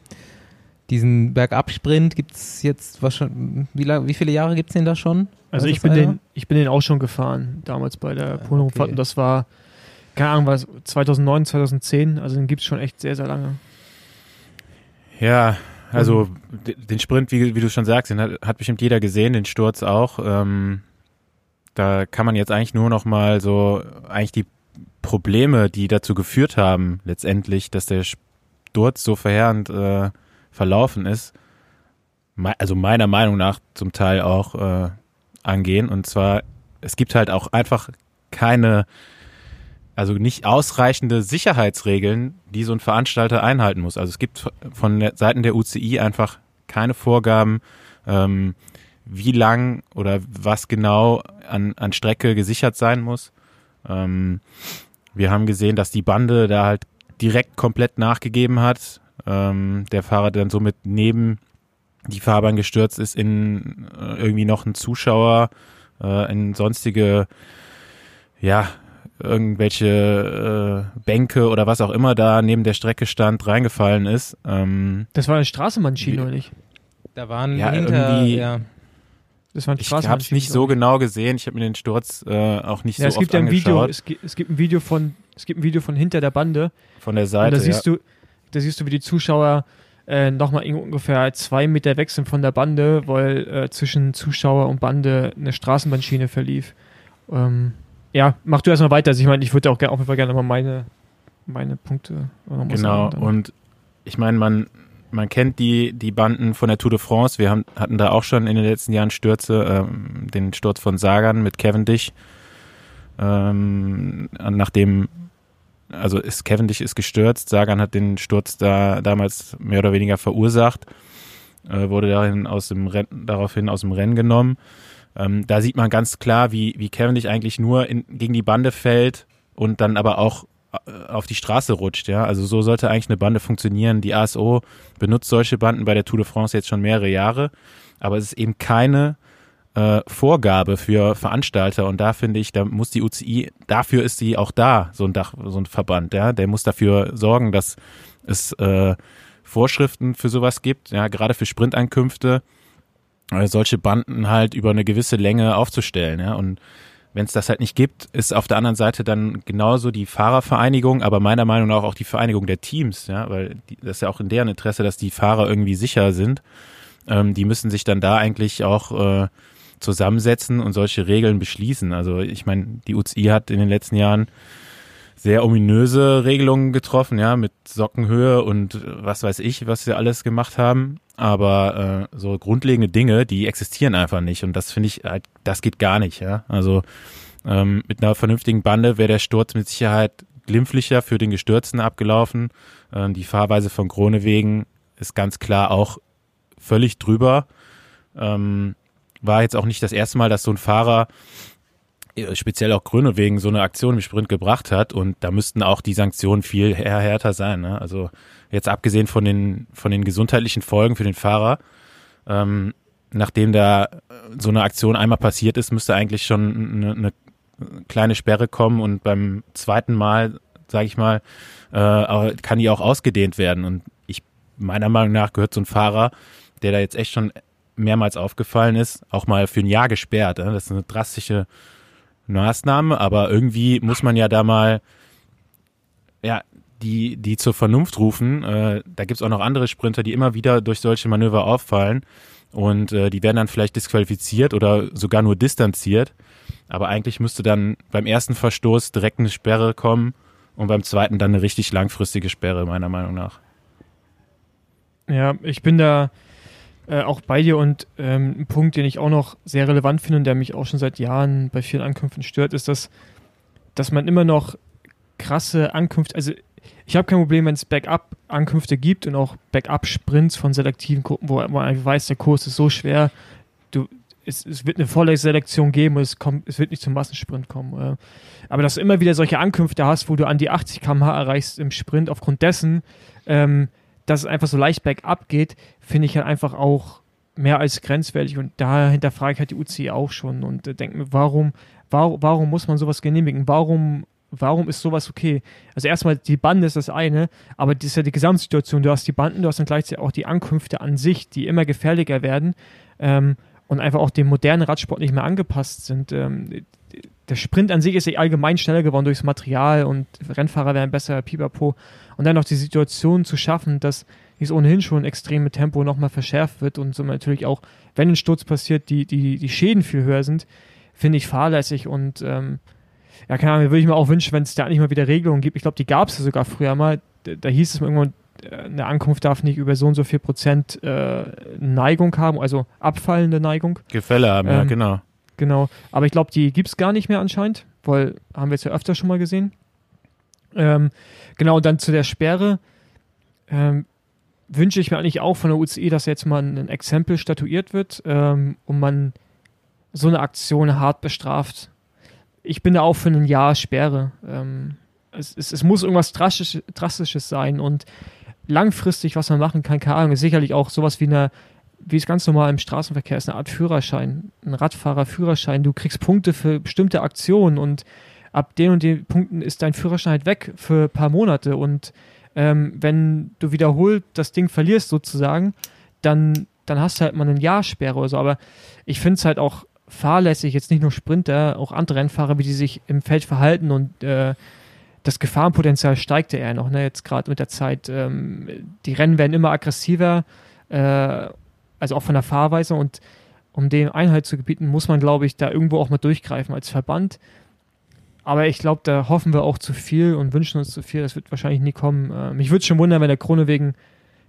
diesen Bergabsprint gibt es jetzt wahrscheinlich, wie, lang, wie viele Jahre gibt es den da schon? Also Weiß ich das bin, einer? den, ich bin den auch schon gefahren, damals bei der Ah, Polen-Rundfahrt okay. und das war, keine Ahnung, was zweitausendneun, zweitausendzehn, also den gibt es schon echt sehr, sehr lange. Ja, also d- den Sprint, wie, wie du schon sagst, den hat, hat bestimmt jeder gesehen, den Sturz auch. Ähm, da kann man jetzt eigentlich nur noch mal so, eigentlich die Probleme, die dazu geführt haben, letztendlich, dass der Sturz so verheerend äh, verlaufen ist, me- also meiner Meinung nach zum Teil auch äh, angehen. Und zwar, es gibt halt auch einfach keine, also nicht ausreichende Sicherheitsregeln, die so ein Veranstalter einhalten muss. Also es gibt von der Seiten der U C I einfach keine Vorgaben, ähm, wie lang oder was genau an, an Strecke gesichert sein muss. Ähm, wir haben gesehen, dass die Bande da halt direkt komplett nachgegeben hat. Ähm, der Fahrer dann somit neben die Fahrbahn gestürzt ist in äh, irgendwie noch ein Zuschauer, äh, in sonstige, ja, irgendwelche äh, Bänke oder was auch immer da neben der Strecke stand, reingefallen ist. Ähm, Das war eine Straßenbahnschiene, Wie- oder nicht? Da waren Ja, hinter, irgendwie- ja, Das war eine ich habe es Straßenbahnschiene. nicht so genau gesehen. Ich habe mir den Sturz äh, auch nicht Ja, so es oft gibt ja ein Video, angeschaut. es gibt, es gibt ein Video von, es gibt ein Video von hinter der Bande. Von der Und Seite, da ja. siehst du, da siehst du, wie die Zuschauer äh, nochmal ungefähr zwei Meter weg sind von der Bande, weil äh, zwischen Zuschauer und Bande eine Straßenbahnschiene verlief. Ähm, ja, mach du erstmal weiter. Also ich meine, ich würde auch gerne, auf jeden Fall gerne mal meine, meine Punkte noch mal Genau, sagen. dann. und ich meine, man, man kennt die, die Banden von der Tour de France. Wir haben, hatten da auch schon in den letzten Jahren Stürze, ähm, den Sturz von Sagan mit Cavendish, ähm, nachdem, also ist Cavendish ist gestürzt, Sagan hat den Sturz da damals mehr oder weniger verursacht, äh, wurde dahin aus dem Rennen, daraufhin aus dem Rennen genommen. Ähm, da sieht man ganz klar, wie, wie Cavendish eigentlich nur in, gegen die Bande fällt und dann aber auch auf die Straße rutscht, ja. Also so sollte eigentlich eine Bande funktionieren. Die A S O benutzt solche Banden bei der Tour de France jetzt schon mehrere Jahre, aber es ist eben keine äh, Vorgabe für Veranstalter und da finde ich, da muss die U C I, dafür ist sie auch da, so ein Dach, so ein Verband, ja. Der muss dafür sorgen, dass es äh, Vorschriften für sowas gibt, ja, gerade für Sprintankünfte, äh, solche Banden halt über eine gewisse Länge aufzustellen, ja. Und wenn es das halt nicht gibt, ist auf der anderen Seite dann genauso die Fahrervereinigung, aber meiner Meinung nach auch die Vereinigung der Teams, ja, weil die, das ist ja auch in deren Interesse, dass die Fahrer irgendwie sicher sind. Ähm, die müssen sich dann da eigentlich auch äh, zusammensetzen und solche Regeln beschließen. Also ich meine, die U C I hat in den letzten Jahren sehr ominöse Regelungen getroffen, ja, mit Sockenhöhe und was weiß ich, was wir alles gemacht haben. Aber äh, so grundlegende Dinge, die existieren einfach nicht. Und das finde ich, halt, das geht gar nicht, ja. Also ähm, mit einer vernünftigen Bande wäre der Sturz mit Sicherheit glimpflicher für den Gestürzten abgelaufen. Ähm, die Fahrweise von Groenewegen ist ganz klar auch völlig drüber. Ähm, war jetzt auch nicht das erste Mal, dass so ein Fahrer speziell auch Groenewegen so eine Aktion im Sprint gebracht hat und da müssten auch die Sanktionen viel här- härter sein. Ne? Also jetzt abgesehen von den von den gesundheitlichen Folgen für den Fahrer, ähm, nachdem da so eine Aktion einmal passiert ist, müsste eigentlich schon eine, eine kleine Sperre kommen und beim zweiten Mal, sage ich mal, äh, kann die auch ausgedehnt werden und ich meiner Meinung nach gehört so ein Fahrer, der da jetzt echt schon mehrmals aufgefallen ist, auch mal für ein Jahr gesperrt. Ne? Das ist eine drastische Maßnahme, aber irgendwie muss man ja da mal ja die die zur Vernunft rufen. Äh, da gibt's auch noch andere Sprinter, die immer wieder durch solche Manöver auffallen und äh, die werden dann vielleicht disqualifiziert oder sogar nur distanziert. Aber eigentlich müsste dann beim ersten Verstoß direkt eine Sperre kommen und beim zweiten dann eine richtig langfristige Sperre, meiner Meinung nach. Ja, ich bin da Äh, auch bei dir und ähm, ein Punkt, den ich auch noch sehr relevant finde und der mich auch schon seit Jahren bei vielen Ankünften stört, ist, dass, dass man immer noch krasse Ankünfte, also ich habe kein Problem, wenn es Backup-Ankünfte gibt und auch Backup-Sprints von selektiven Gruppen, wo, wo man einfach weiß, der Kurs ist so schwer, du, es, es wird eine Vorlaufselektion geben und es, kommt, es wird nicht zum Massensprint kommen. Äh. Aber dass du immer wieder solche Ankünfte hast, wo du an die achtzig Kilometer pro Stunde erreichst im Sprint, aufgrund dessen, ähm, dass es einfach so leicht bergab geht, finde ich halt einfach auch mehr als grenzwertig und da hinterfrage ich halt die U C I auch schon und äh, denke mir, warum, warum, warum muss man sowas genehmigen? Warum, warum ist sowas okay? Also erstmal, die Bande ist das eine, aber das ist ja die Gesamtsituation. Du hast die Banden, du hast dann gleichzeitig auch die Ankünfte an sich, die immer gefährlicher werden ähm, und einfach auch dem modernen Radsport nicht mehr angepasst sind. Ähm, der Sprint an sich ist ja allgemein schneller geworden durchs Material und Rennfahrer werden besser, pipapo. Und dann noch die Situation zu schaffen, dass dies ohnehin schon extreme Tempo nochmal verschärft wird und so natürlich auch, wenn ein Sturz passiert, die, die, die Schäden viel höher sind, finde ich fahrlässig und ähm, ja, keine Ahnung, würde ich mir auch wünschen, wenn es da nicht mal wieder Regelungen gibt. Ich glaube, die gab es ja sogar früher mal. Da, da hieß es mal irgendwann, eine Ankunft darf nicht über so und so viel Prozent äh, Neigung haben, also abfallende Neigung. Gefälle haben, ähm, ja, genau. Genau, aber ich glaube, die gibt es gar nicht mehr anscheinend, weil haben wir jetzt ja öfter schon mal gesehen. Ähm, genau, und dann zu der Sperre ähm, wünsche ich mir eigentlich auch von der U C I, dass jetzt mal ein Exempel statuiert wird ähm, und man so eine Aktion hart bestraft. Ich bin da auch für ein Jahr Sperre. Ähm, es, es, es muss irgendwas Drastisch, Drastisches sein und langfristig, was man machen kann, keine Ahnung, ist sicherlich auch sowas wie eine wie es ganz normal im Straßenverkehr ist, eine Art Führerschein, ein Radfahrerführerschein. Du kriegst Punkte für bestimmte Aktionen und ab den und den Punkten ist dein Führerschein halt weg für ein paar Monate und ähm, wenn du wiederholt das Ding verlierst sozusagen, dann, dann hast du halt mal ein Jahr Sperre oder so, aber ich finde es halt auch fahrlässig, jetzt nicht nur Sprinter, auch andere Rennfahrer, wie die sich im Feld verhalten und äh, das Gefahrenpotenzial steigt ja eher noch, ne? Jetzt gerade mit der Zeit. Ähm, die Rennen werden immer aggressiver, äh, also auch von der Fahrweise und um dem Einhalt zu gebieten, muss man, glaube ich, da irgendwo auch mal durchgreifen als Verband. Aber ich glaube, da hoffen wir auch zu viel und wünschen uns zu viel. Das wird wahrscheinlich nie kommen. Äh, mich würde schon wundern, wenn der Groenewegen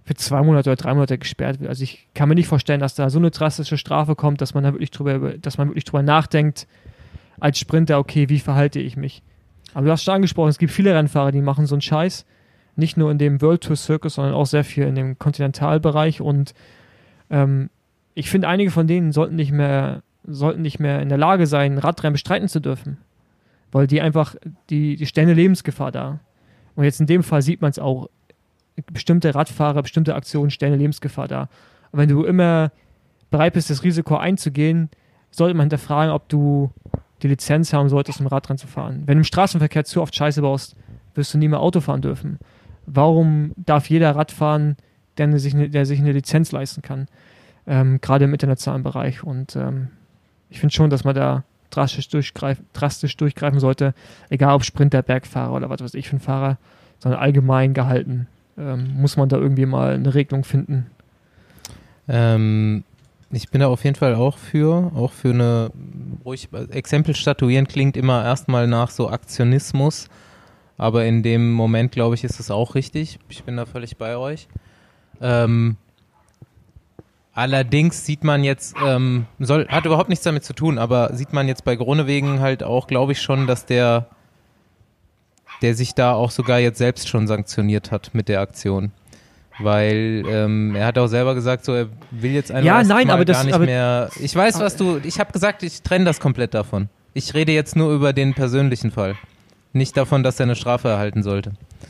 für zwei Monate oder drei Monate gesperrt wird. Also ich kann mir nicht vorstellen, dass da so eine drastische Strafe kommt, dass man da wirklich drüber, dass man wirklich drüber nachdenkt, als Sprinter, okay, wie verhalte ich mich? Aber du hast schon angesprochen, es gibt viele Rennfahrer, die machen so einen Scheiß, nicht nur in dem World Tour Circus, sondern auch sehr viel in dem Kontinentalbereich und ähm, ich finde, einige von denen sollten nicht mehr, sollten nicht mehr in der Lage sein, Radrennen bestreiten zu dürfen, weil die einfach, die, die stellen eine Lebensgefahr dar. Und jetzt in dem Fall sieht man es auch, bestimmte Radfahrer, bestimmte Aktionen stellen eine Lebensgefahr dar. Und wenn du immer bereit bist, das Risiko einzugehen, sollte man hinterfragen, ob du die Lizenz haben solltest, um Radrennen zu fahren. Wenn du im Straßenverkehr zu oft Scheiße baust, wirst du nie mehr Auto fahren dürfen. Warum darf jeder Rad fahren, der sich eine, der sich eine Lizenz leisten kann? Ähm, gerade im internationalen Bereich. Und ähm, ich finde schon, dass man da drastisch, durchgreif, drastisch durchgreifen sollte, egal ob Sprinter, Bergfahrer oder was weiß ich für ein Fahrer, sondern allgemein gehalten. Ähm, muss man da irgendwie mal eine Regelung finden. Ähm, ich bin da auf jeden Fall auch für, auch für eine, ruhig, Exempel statuieren klingt immer erstmal nach so Aktionismus, aber in dem Moment, glaube ich, ist es auch richtig. Ich bin da völlig bei euch. Ähm, allerdings sieht man jetzt, ähm, soll, hat überhaupt nichts damit zu tun, aber sieht man jetzt bei Groenewegen halt auch, glaube ich schon, dass der, der sich da auch sogar jetzt selbst schon sanktioniert hat mit der Aktion. Weil ähm, er hat auch selber gesagt, so er will jetzt einfach ja, nein, aber gar das, nicht aber, mehr. Ich weiß, was du. Ich habe gesagt, ich trenne das komplett davon. Ich rede jetzt nur über den persönlichen Fall, nicht davon, dass er eine Strafe erhalten sollte.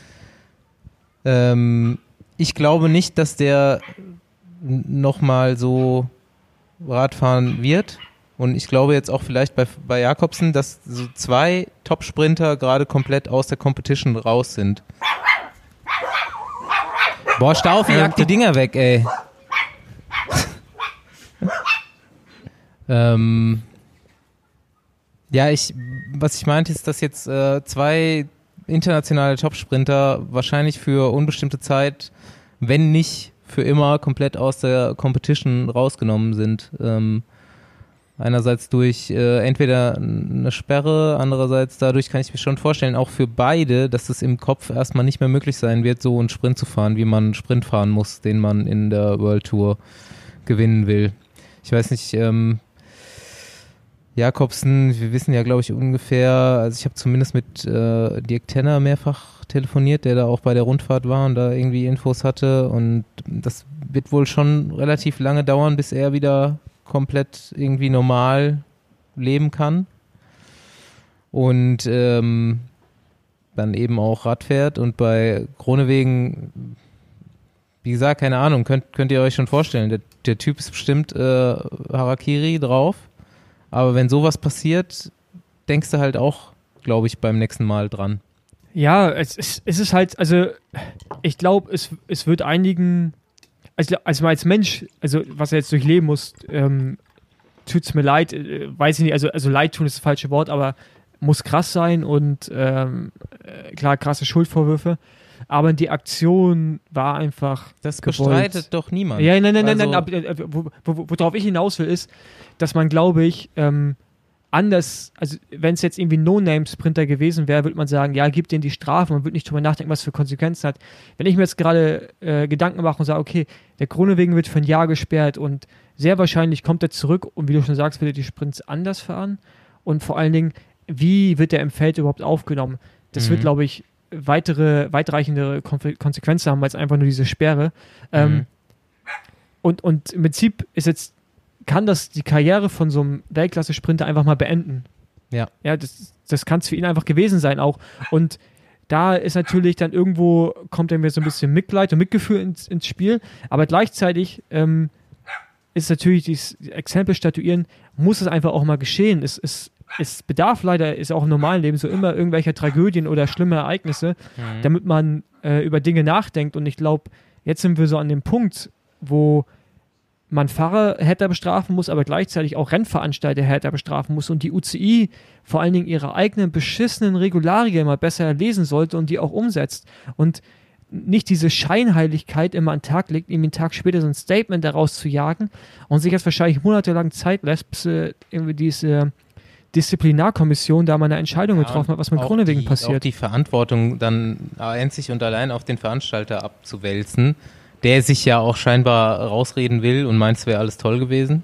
Ähm, ich glaube nicht, dass der nochmal so Radfahren wird. Und ich glaube jetzt auch vielleicht bei, bei Jakobsen, dass so zwei Top-Sprinter gerade komplett aus der Competition raus sind. Boah, Staufi, Ähm, jagt die Dinger weg, ey. ähm, ja, ich, was ich meinte, ist, dass jetzt äh, zwei internationale Top-Sprinter wahrscheinlich für unbestimmte Zeit, wenn nicht für immer, komplett aus der Competition rausgenommen sind. Ähm, einerseits durch äh, entweder eine Sperre, andererseits dadurch kann ich mir schon vorstellen, auch für beide, dass es im Kopf erstmal nicht mehr möglich sein wird, so einen Sprint zu fahren, wie man einen Sprint fahren muss, den man in der World Tour gewinnen will. Ich weiß nicht, ähm, Jakobsen, wir wissen ja, glaube ich, ungefähr, also ich habe zumindest mit äh, Dirk Tenner mehrfach telefoniert, der da auch bei der Rundfahrt war und da irgendwie Infos hatte, und das wird wohl schon relativ lange dauern, bis er wieder komplett irgendwie normal leben kann und ähm, dann eben auch Rad fährt. Und bei Groenewegen, wie gesagt, keine Ahnung, könnt, könnt ihr euch schon vorstellen, der, der Typ ist bestimmt äh, Harakiri drauf, aber wenn sowas passiert, denkst du halt auch, glaube ich, beim nächsten Mal dran. Ja, es, es, es ist halt, also ich glaube, es, es wird einigen, also, also mal als Mensch, also was er jetzt durchleben muss, ähm, tut es mir leid, äh, weiß ich nicht, also, also leid tun ist das falsche Wort, aber muss krass sein und ähm, äh, klar, krasse Schuldvorwürfe, aber die Aktion war einfach Das gewollt. bestreitet doch niemand. Ja, nein, nein, nein, Also, nein, aber, äh, wo, wo, worauf ich hinaus will, ist, dass man, glaube ich, ähm, anders, also wenn es jetzt irgendwie ein No-Name-Sprinter gewesen wäre, würde man sagen, ja, gib denen die Strafe, man würde nicht drüber nachdenken, was für Konsequenzen hat. Wenn ich mir jetzt gerade äh, Gedanken mache und sage, okay, der Groenewegen wird für ein Jahr gesperrt und sehr wahrscheinlich kommt er zurück und wie du schon sagst, wird er die Sprints anders fahren und vor allen Dingen, wie wird er im Feld überhaupt aufgenommen? Das Mhm. wird, glaube ich, weitere, weitreichende Konf- Konsequenzen haben, als einfach nur diese Sperre. Ähm, Mhm. und, und im Prinzip ist jetzt kann das die Karriere von so einem Weltklasse-Sprinter einfach mal beenden. Ja. Ja, das, das kann es für ihn einfach gewesen sein auch. Und da ist natürlich dann irgendwo, kommt dann wieder so ein bisschen Mitleid und Mitgefühl ins, ins Spiel, aber gleichzeitig ähm, ist natürlich dieses Exempel statuieren, muss es einfach auch mal geschehen. Es, es, es bedarf leider, ist auch im normalen Leben so immer irgendwelcher Tragödien oder schlimme Ereignisse, Mhm. damit man äh, über Dinge nachdenkt. Und ich glaube, jetzt sind wir so an dem Punkt, wo man Fahrer härter bestrafen muss, aber gleichzeitig auch Rennveranstalter härter bestrafen muss und die U C I vor allen Dingen ihre eigenen beschissenen Regularien mal besser lesen sollte und die auch umsetzt und nicht diese Scheinheiligkeit immer an den Tag legt, ihm einen Tag später so ein Statement daraus zu jagen und sich jetzt wahrscheinlich monatelang Zeit lässt, bis äh, irgendwie diese Disziplinarkommission da mal eine Entscheidung Ja, getroffen hat, was mit auch Groenewegen die, passiert. Auch die Verantwortung dann einzig und allein auf den Veranstalter abzuwälzen, der sich ja auch scheinbar rausreden will und meint, es wäre alles toll gewesen.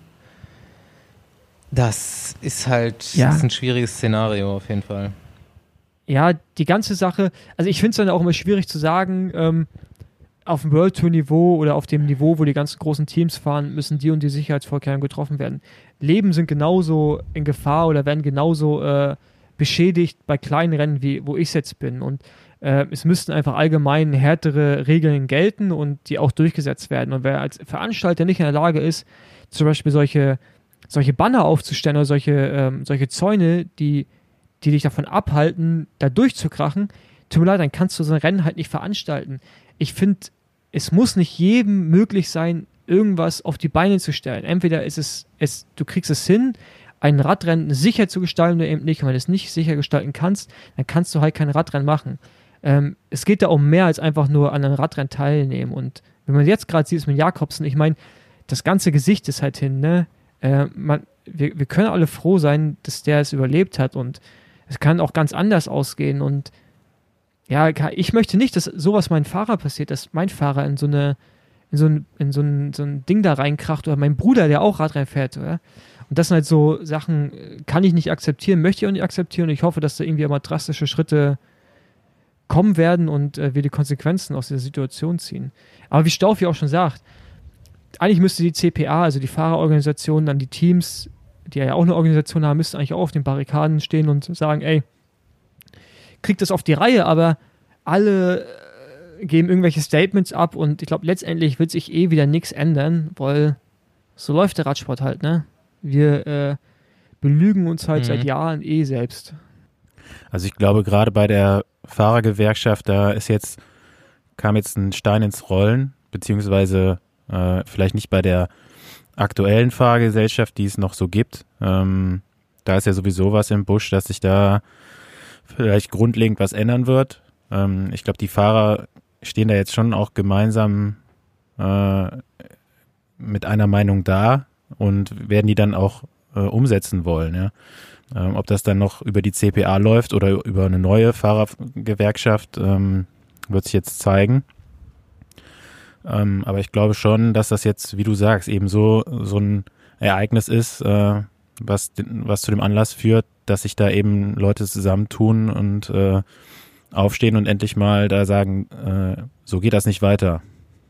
Das ist halt Ja. das ist ein schwieriges Szenario auf jeden Fall. Ja, die ganze Sache, also ich finde es dann auch immer schwierig zu sagen, ähm, auf dem World Tour Niveau oder auf dem Niveau, wo die ganzen großen Teams fahren, müssen die und die Sicherheitsvorkehrungen getroffen werden. Leben sind genauso in Gefahr oder werden genauso äh, beschädigt bei kleinen Rennen, wie wo ich jetzt bin. Und äh, es müssten einfach allgemein härtere Regeln gelten und die auch durchgesetzt werden. Und wer als Veranstalter nicht in der Lage ist, zum Beispiel solche, solche Banner aufzustellen oder solche, ähm, solche Zäune, die, die dich davon abhalten, da durchzukrachen, tut mir leid, dann kannst du so ein Rennen halt nicht veranstalten. Ich finde, es muss nicht jedem möglich sein, irgendwas auf die Beine zu stellen. Entweder ist es, es du kriegst es hin, ein Radrennen sicher zu gestalten oder eben nicht. Und wenn du es nicht sicher gestalten kannst, dann kannst du halt kein Radrennen machen. Ähm, es geht da um mehr als einfach nur an einem Radrennen teilnehmen. Und wenn man jetzt gerade sieht, ist mit Jakobsen, ich meine, das ganze Gesicht ist halt hin, ne? Äh, man, wir, wir können alle froh sein, dass der es überlebt hat und es kann auch ganz anders ausgehen und ja, ich möchte nicht, dass sowas meinem Fahrer passiert, dass mein Fahrer in so eine, in so ein, in so ein, so ein Ding da reinkracht oder mein Bruder, der auch Radrennen fährt, oder? Und das sind halt so Sachen, kann ich nicht akzeptieren, möchte ich auch nicht akzeptieren und ich hoffe, dass da irgendwie mal drastische Schritte kommen werden und äh, wir die Konsequenzen aus dieser Situation ziehen. Aber wie Staufi auch schon sagt, eigentlich müsste die C P A, also die Fahrerorganisation, dann die Teams, die ja auch eine Organisation haben, müssten eigentlich auch auf den Barrikaden stehen und sagen, ey, kriegt das auf die Reihe, aber alle äh, geben irgendwelche Statements ab und ich glaube, letztendlich wird sich eh wieder nichts ändern, weil so läuft der Radsport halt, ne? Wir äh, belügen uns halt Mhm. seit Jahren eh selbst. Also ich glaube, gerade bei der Fahrergewerkschaft, da ist jetzt, kam jetzt ein Stein ins Rollen, beziehungsweise äh, vielleicht nicht bei der aktuellen Fahrergesellschaft, die es noch so gibt. Ähm, da ist ja sowieso was im Busch, dass sich da vielleicht grundlegend was ändern wird. Ähm, ich glaube, die Fahrer stehen da jetzt schon auch gemeinsam äh, mit einer Meinung da und werden die dann auch äh, umsetzen wollen. Ja? Ähm, ob das dann noch über die C P A läuft oder über eine neue Fahrergewerkschaft, ähm, wird sich jetzt zeigen. Ähm, aber ich glaube schon, dass das jetzt, wie du sagst, eben so, so ein Ereignis ist, äh, was, was zu dem Anlass führt, dass sich da eben Leute zusammentun und äh, aufstehen und endlich mal da sagen, äh, so geht das nicht weiter.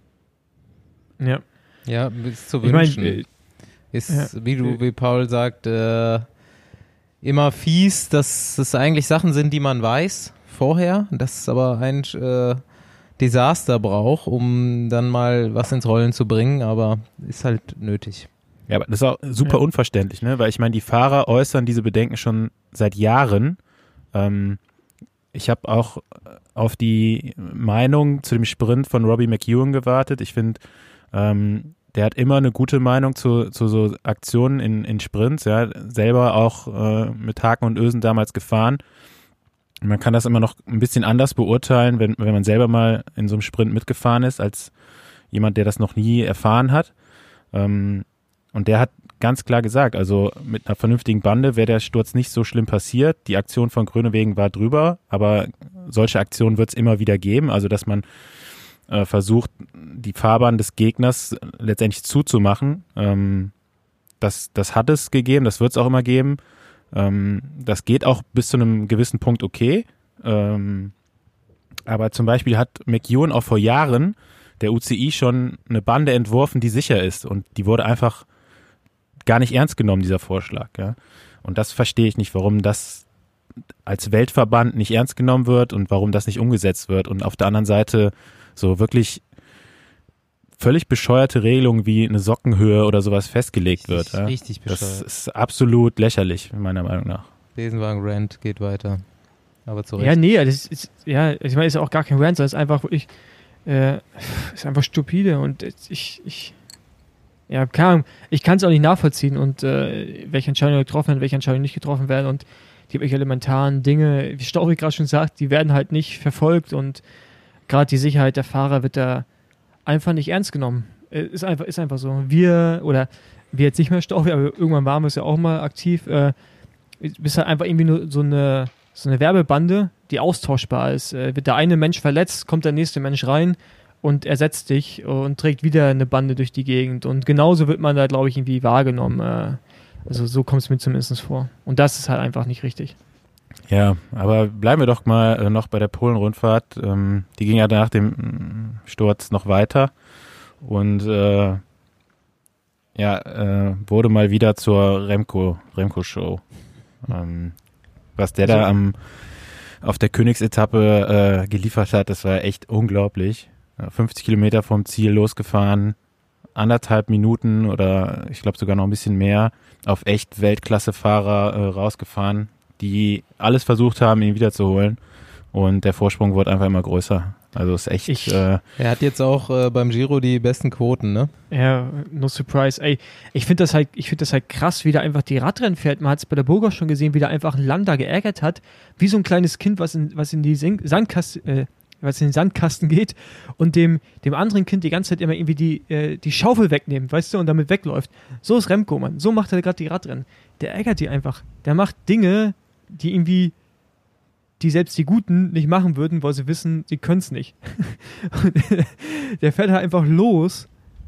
Ja. Ja, ist zu Ich mein, wünschen. äh, ist, ja. wie du, wie Paul sagt, äh, immer fies, dass es eigentlich Sachen sind, die man weiß vorher, dass es aber ein äh, Desaster braucht, um dann mal was ins Rollen zu bringen, aber ist halt nötig. Ja, aber das ist auch super Ja. unverständlich, ne? Weil ich meine, die Fahrer äußern diese Bedenken schon seit Jahren. Ähm, ich habe auch auf die Meinung zu dem Sprint von Robbie McEwen gewartet. Ich finde, ähm, der hat immer eine gute Meinung zu, zu so Aktionen in, in Sprints, ja, selber auch äh, mit Haken und Ösen damals gefahren. Man kann das immer noch ein bisschen anders beurteilen, wenn, wenn man selber mal in so einem Sprint mitgefahren ist, als jemand, der das noch nie erfahren hat. Ähm, und der hat ganz klar gesagt, also mit einer vernünftigen Bande wäre der Sturz nicht so schlimm passiert. Die Aktion von Groenewegen war drüber, aber solche Aktionen wird es immer wieder geben, also dass man äh, versucht, die Fahrbahn des Gegners letztendlich zuzumachen. Ähm, das, das hat es gegeben, das wird es auch immer geben. Ähm, das geht auch bis zu einem gewissen Punkt okay. Ähm, aber zum Beispiel hat McEwen auch vor Jahren der U C I schon eine Bande entworfen, die sicher ist. Und die wurde einfach gar nicht ernst genommen, dieser Vorschlag. Ja? Und das verstehe ich nicht, warum das als Weltverband nicht ernst genommen wird und warum das nicht umgesetzt wird. Und auf der anderen Seite so wirklich völlig bescheuerte Regelungen wie eine Sockenhöhe oder sowas festgelegt wird. Ja? Richtig Das bescheuert. ist absolut lächerlich, meiner Meinung nach. Besenwagen-Rant geht weiter. Aber zu Recht. Ja, nee, das ist, ja, ich meine, ist ja auch gar kein Rant, sondern es ist einfach wirklich, äh, ist einfach stupide und ich, ich, ja, keine Ahnung, ich kann es auch nicht nachvollziehen und äh, welche Entscheidungen getroffen werden, welche Entscheidungen nicht getroffen werden und die welche elementaren Dinge, wie Stauchi gerade schon sagt, die werden halt nicht verfolgt und gerade die Sicherheit der Fahrer wird da einfach nicht ernst genommen. Äh, Ist einfach, ist einfach so. Wir, oder wir jetzt nicht mehr Stauchi, aber irgendwann waren wir es ja auch mal aktiv, äh, bist halt einfach irgendwie nur so eine so eine Werbebande, die austauschbar ist. Äh, wird der eine Mensch verletzt, kommt der nächste Mensch rein und ersetzt dich und trägt wieder eine Bande durch die Gegend. Und genauso wird man da, glaube ich, irgendwie wahrgenommen. Äh, also so kommt es mir zumindest vor. Und das ist halt einfach nicht richtig. Ja, aber bleiben wir doch mal äh, noch bei der Polen-Rundfahrt. Ähm, die ging ja nach dem mm, Sturz noch weiter und äh, ja, äh, wurde mal wieder zur Remco, Remco-Show. Ähm, was der so. da am, auf der Königsetappe äh, geliefert hat, das war echt unglaublich. fünfzig Kilometer vom Ziel losgefahren, anderthalb Minuten oder ich glaube sogar noch ein bisschen mehr auf echt Weltklasse-Fahrer äh, rausgefahren, die alles versucht haben, ihn wiederzuholen. Und der Vorsprung wurde einfach immer größer. Also ist echt... Ich, äh, er hat jetzt auch äh, beim Giro die besten Quoten, ne? Ja, no surprise. Ey, ich finde das halt, ich finde das halt krass, wie der einfach die Radrennen fährt. Man hat es bei der Burgos schon gesehen, wie der einfach ein Landa geärgert hat, wie so ein kleines Kind, was in, was in die Sandkasten, äh, was in den Sandkasten geht und dem, dem anderen Kind die ganze Zeit immer irgendwie die, äh, die Schaufel wegnimmt, weißt du, und damit wegläuft. So ist Remco, Mann. So macht er gerade die Radrennen. Der ärgert die einfach. Der macht Dinge, die irgendwie, die selbst die Guten nicht machen würden, weil sie wissen, sie können es nicht. Der fährt halt einfach los.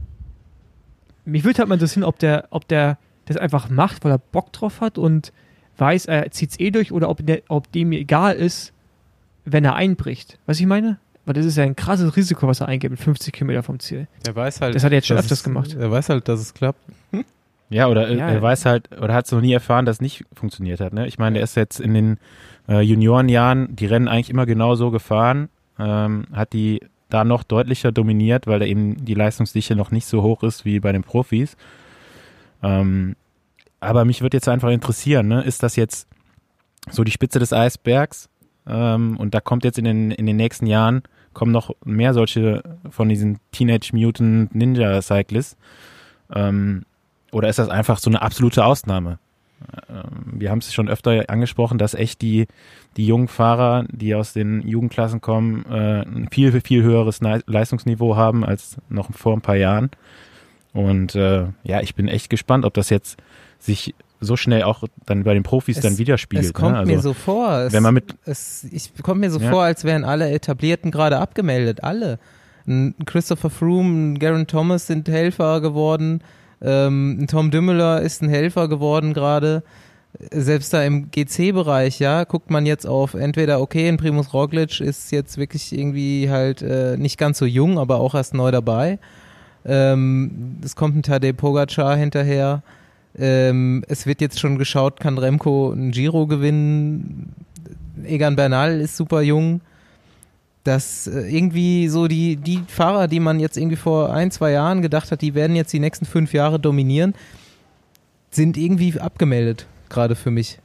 Mich würde halt mal interessieren, ob der, ob der das einfach macht, weil er Bock drauf hat und weiß, er zieht es eh durch, oder ob, der, ob dem egal ist, wenn er einbricht. Was ich meine? Weil das ist ja ein krasses Risiko, was er eingeht mit fünfzig Kilometer vom Ziel. Er weiß halt, das hat er jetzt schon öfters es, gemacht. Er weiß halt, dass es klappt. Hm? Ja, oder Ja, er ja. weiß halt, oder hat es noch nie erfahren, dass es nicht funktioniert hat. Ne? Ich meine, der ist jetzt in den äh, Juniorenjahren die Rennen eigentlich immer genau so gefahren, ähm, hat die da noch deutlicher dominiert, weil da eben die Leistungsdichte noch nicht so hoch ist wie bei den Profis. Ähm, aber mich würde jetzt einfach interessieren, ne? Ist das jetzt so die Spitze des Eisbergs? Ähm, und da kommt jetzt in den, in den nächsten Jahren, kommen noch mehr solche von diesen Teenage Mutant Ninja Cyclists. Ähm, Oder ist das einfach so eine absolute Ausnahme? Wir haben es schon öfter angesprochen, dass echt die, die jungen Fahrer, die aus den Jugendklassen kommen, ein viel, viel höheres Leistungsniveau haben als noch vor ein paar Jahren. Und äh, ja, ich bin echt gespannt, ob das jetzt sich so schnell auch dann bei den Profis Es, dann widerspiegelt. es kommt ne? Also, mir so vor, es, wenn man mit es ich kommt mir so ja. vor, als wären alle Etablierten gerade abgemeldet, alle. Ein Christopher Froome, ein Geraint Thomas sind Helfer geworden. Ähm, Tom Dumoulin ist ein Helfer geworden gerade. Selbst da im G C-Bereich, ja, guckt man jetzt auf entweder, okay, ein Primož Roglič ist jetzt wirklich irgendwie halt äh, nicht ganz so jung, aber auch erst neu dabei. Ähm, es kommt ein Tadej Pogačar hinterher. Ähm, es wird jetzt schon geschaut, kann Remco ein Giro gewinnen. Egan Bernal ist super jung. Dass äh, irgendwie so die, die Fahrer, die man jetzt irgendwie vor ein, zwei Jahren gedacht hat, die werden jetzt die nächsten fünf Jahre dominieren, sind irgendwie abgemeldet, gerade für mich.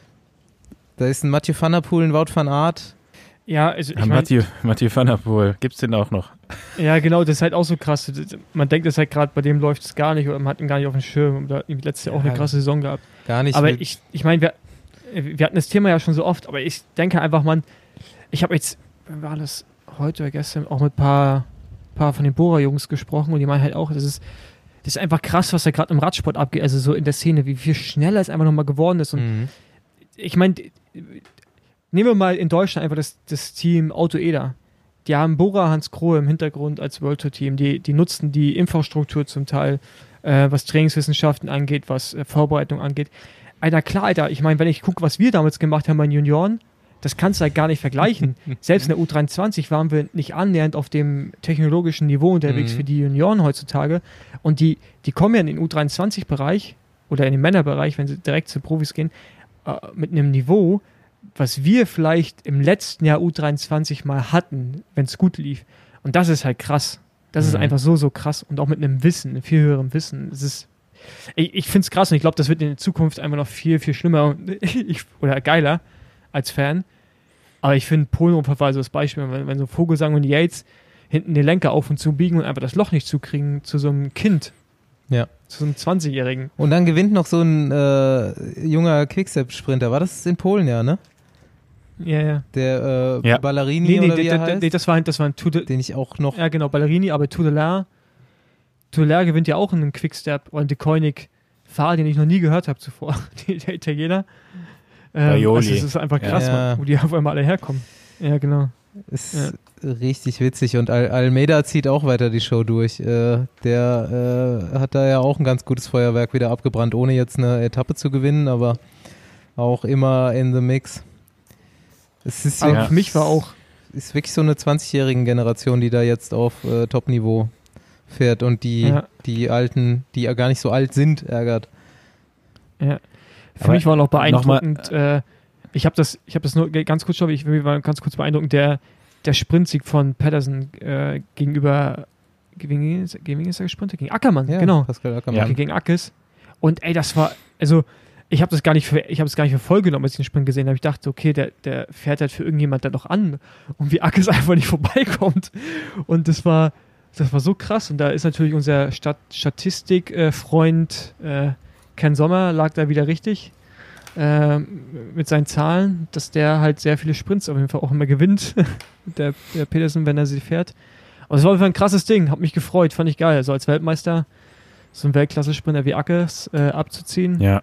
Da ist ein Mathieu van der Poel, ein Wout van Aert. Ja, also ich ja, mein, Mathieu, Mathieu van der Poel, gibt's den auch noch? Ja, genau, das ist halt auch so krass. Man denkt, dass halt gerade bei dem läuft es gar nicht oder man hat ihn gar nicht auf dem Schirm. Da hat letztes Jahr auch eine krasse Saison gehabt. Gar nicht. Aber ich, ich meine, wir, wir hatten das Thema ja schon so oft, aber ich denke einfach, man, ich habe jetzt, war das heute oder gestern auch mit ein paar, paar von den Bora-Jungs gesprochen und die meinen halt auch, das ist, das ist einfach krass, was da gerade im Radsport abgeht, also so in der Szene, wie viel schneller es einfach nochmal geworden ist. Und mhm. ich meine, nehmen wir mal in Deutschland einfach das, das Team Auto Eder. Die haben Bora Hansgrohe im Hintergrund als World Tour Team, die, die nutzen die Infrastruktur zum Teil, äh, was Trainingswissenschaften angeht, was äh, Vorbereitung angeht. Alter, klar, Alter, ich meine, wenn ich gucke, was wir damals gemacht haben bei den Junioren, das kannst du halt gar nicht vergleichen. Selbst in der U dreiundzwanzig waren wir nicht annähernd auf dem technologischen Niveau unterwegs mhm. für die Junioren heutzutage. Und die, die kommen ja in den U dreiundzwanzig-Bereich oder in den Männerbereich, wenn sie direkt zu Profis gehen, äh, mit einem Niveau, was wir vielleicht im letzten Jahr U dreiundzwanzig mal hatten, wenn es gut lief. Und das ist halt krass. Das mhm. ist einfach so, so krass. Und auch mit einem Wissen, einem viel höheren Wissen. Es ist, ich ich finde es krass und ich glaube, das wird in der Zukunft einfach noch viel, viel schlimmer ich, oder geiler als Fan. Aber ich finde Polen-Unfall war so das Beispiel, wenn, wenn so Vogelsang und Yates hinten den Lenker auf und zu biegen und einfach das Loch nicht zukriegen zu so einem Kind. Ja. Zu so einem zwanzigjährigen. Und dann gewinnt noch so ein äh, junger Quickstep-Sprinter. War das in Polen, ja, ne? Ja, ja. Der äh, ja. Ballerini nee, nee, oder nee, wie er nee, heißt? nee, das war, das war ein Tour de, den ich auch noch... Ja, genau, Ballerini, aber Tour de l'Air. Tour de l'Air gewinnt ja auch einen Quickstep und De Koenig Fahrer, den ich noch nie gehört habe zuvor. der Italiener. Ähm, also es ist einfach krass, ja. Mann, wo die auf einmal alle herkommen. Ja, genau. Ist ja. richtig witzig und Al- Almeida zieht auch weiter die Show durch. Äh, der äh, hat da ja auch ein ganz gutes Feuerwerk wieder abgebrannt, ohne jetzt eine Etappe zu gewinnen, aber auch immer in the mix. Es ist aber ja, für mich war auch ist wirklich so eine zwanzigjährigen Generation, die da jetzt auf äh, Top-Niveau fährt und die, ja. die Alten, die ja gar nicht so alt sind, ärgert. Ja. Für aber mich war noch beeindruckend, noch äh, ich habe das, ich habe das nur ganz kurz, ich mir war ganz kurz beeindruckend, der, der Sprintsieg von Pedersen äh, gegenüber, gegen, gegen wen ist er gesprintet? Gegen Ackermann, Ja, genau. Pascal Ackermann. Ja. Gegen Ackes. Und ey, das war, also ich habe das gar nicht für, ich habe es gar nicht für voll genommen, als ich den Sprint gesehen habe. Ich dachte, okay, der, der fährt halt für irgendjemand dann noch an und wie Ackes einfach nicht vorbeikommt. Und das war, das war so krass. Und da ist natürlich unser Stat- Statistikfreund äh, Ken Sommer lag da wieder richtig. Ähm, mit seinen Zahlen, dass der halt sehr viele Sprints auf jeden Fall auch immer gewinnt, der, der Pedersen, wenn er sie fährt. Und es war einfach ein krasses Ding, hat mich gefreut, fand ich geil. Also als Weltmeister so einen Weltklasse-Sprinter wie Ackes äh, abzuziehen. Ja.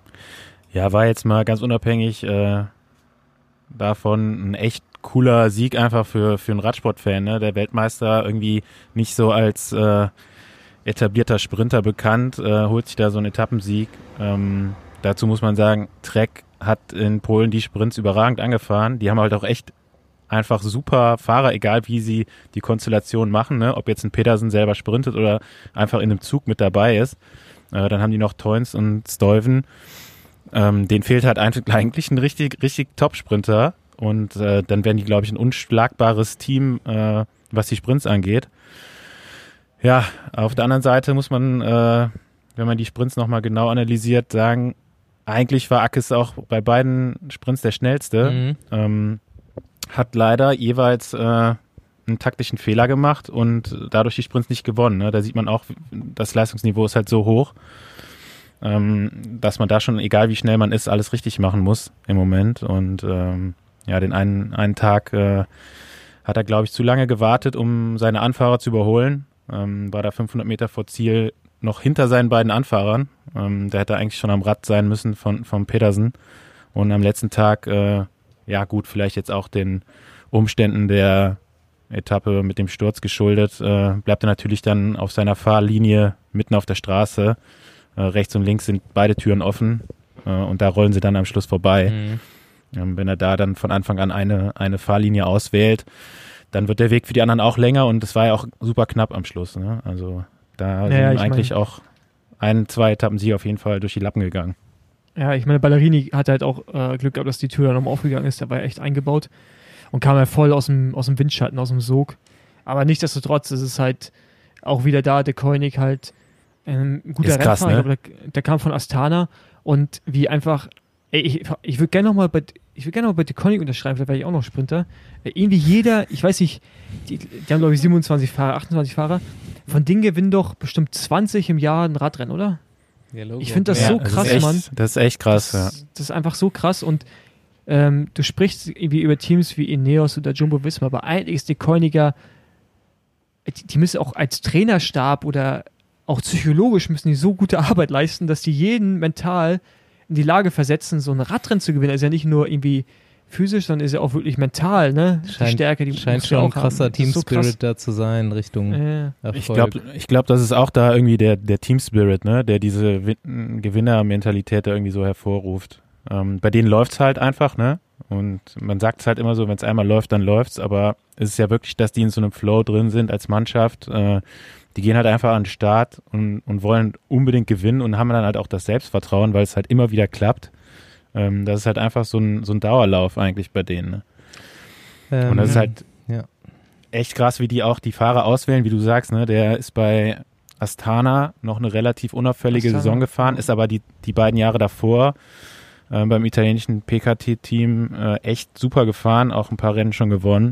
Ja, war jetzt mal ganz unabhängig äh, davon ein echt cooler Sieg einfach für, für einen Radsportfan, ne? Der Weltmeister irgendwie nicht so als äh, etablierter Sprinter bekannt, äh, holt sich da so einen Etappensieg. Ähm, Dazu muss man sagen, Trek hat in Polen die Sprints überragend angefahren. Die haben halt auch echt einfach super Fahrer, egal wie sie die Konstellation machen, ne? Ob jetzt ein Pedersen selber sprintet oder einfach in einem Zug mit dabei ist. Äh, dann haben die noch Toyns und Stuyven. Ähm, denen fehlt halt eigentlich ein richtig, richtig Top-Sprinter. Und äh, dann werden die, glaube ich, ein unschlagbares Team, äh, was die Sprints angeht. Ja, auf der anderen Seite muss man, äh, wenn man die Sprints nochmal genau analysiert, sagen, eigentlich war Ackes auch bei beiden Sprints der schnellste. Mhm. Ähm, hat leider jeweils äh, einen taktischen Fehler gemacht und dadurch die Sprints nicht gewonnen. Ne? Da sieht man auch, das Leistungsniveau ist halt so hoch, ähm, dass man da schon, egal wie schnell man ist, alles richtig machen muss im Moment. Und ähm, ja, den einen, einen Tag äh, hat er, glaube ich, zu lange gewartet, um seine Anfahrer zu überholen. Ähm, war da fünfhundert Meter vor Ziel noch hinter seinen beiden Anfahrern. Ähm, der hätte eigentlich schon am Rad sein müssen von, von Pedersen. Und am letzten Tag, äh, ja gut, vielleicht jetzt auch den Umständen der Etappe mit dem Sturz geschuldet, äh, bleibt er natürlich dann auf seiner Fahrlinie mitten auf der Straße. Äh, rechts und links sind beide Türen offen äh, und da rollen sie dann am Schluss vorbei. Mhm. Ähm, wenn er da dann von Anfang an eine, eine Fahrlinie auswählt, dann wird der Weg für die anderen auch länger und es war ja auch super knapp am Schluss. Ne? Also da ja, sind eigentlich mein, auch ein, zwei Etappen sie auf jeden Fall durch die Lappen gegangen. Ja, ich meine, Ballerini hat halt auch äh, Glück gehabt, dass die Tür dann nochmal aufgegangen ist. Der war ja echt eingebaut und kam ja voll aus dem, aus dem Windschatten, aus dem Sog. Aber nichtsdestotrotz ist es halt auch wieder da, der Koenig halt ein guter ist krass, Rennfahrer. ne? der, der kam von Astana und wie einfach, ey, ich, ich würde gerne nochmal bei, ich würde gerne noch bei De Koenig unterschreiben, vielleicht wäre ich auch noch Sprinter. Äh, irgendwie jeder, ich weiß nicht, die, die haben glaube ich siebenundzwanzig Fahrer, achtundzwanzig Fahrer. Von denen gewinnen doch bestimmt zwanzig im Jahr ein Radrennen, oder? Ja, Logo. Ich finde das Ja, so das krass, ist echt, Mann. Das ist echt krass, das, ja. Das ist einfach so krass und ähm, du sprichst irgendwie über Teams wie Ineos oder Jumbo Visma, aber eigentlich ist De Koeniger, die, die müssen auch als Trainerstab oder auch psychologisch müssen die so gute Arbeit leisten, dass die jeden mental in die Lage versetzen, so ein Radrennen zu gewinnen. Also ja nicht nur irgendwie physisch, sondern ist ja auch wirklich mental, ne? Scheint, die Stärke, die scheint schon ein krasser Team-Spirit so da zu sein, Richtung äh. Erfolg. Ich glaube, ich glaub, das ist auch da irgendwie der, der Team-Spirit, ne? Der diese Win- Gewinnermentalität da irgendwie so hervorruft. Ähm, bei denen läuft's halt einfach, ne? Und man sagt es halt immer so, wenn es einmal läuft, dann läuft's, aber es ist ja wirklich, dass die in so einem Flow drin sind als Mannschaft. Äh, die gehen halt einfach an den Start und, und wollen unbedingt gewinnen und haben dann halt auch das Selbstvertrauen, weil es halt immer wieder klappt. Ähm, das ist halt einfach so ein, so ein Dauerlauf eigentlich bei denen. Ne? Ähm, und das ist halt ja. echt krass, wie die auch die Fahrer auswählen, wie du sagst, ne? Der ist bei Astana noch eine relativ unauffällige Astana. Saison gefahren, ist aber die, die beiden Jahre davor äh, beim italienischen P K T-Team äh, echt super gefahren, auch ein paar Rennen schon gewonnen.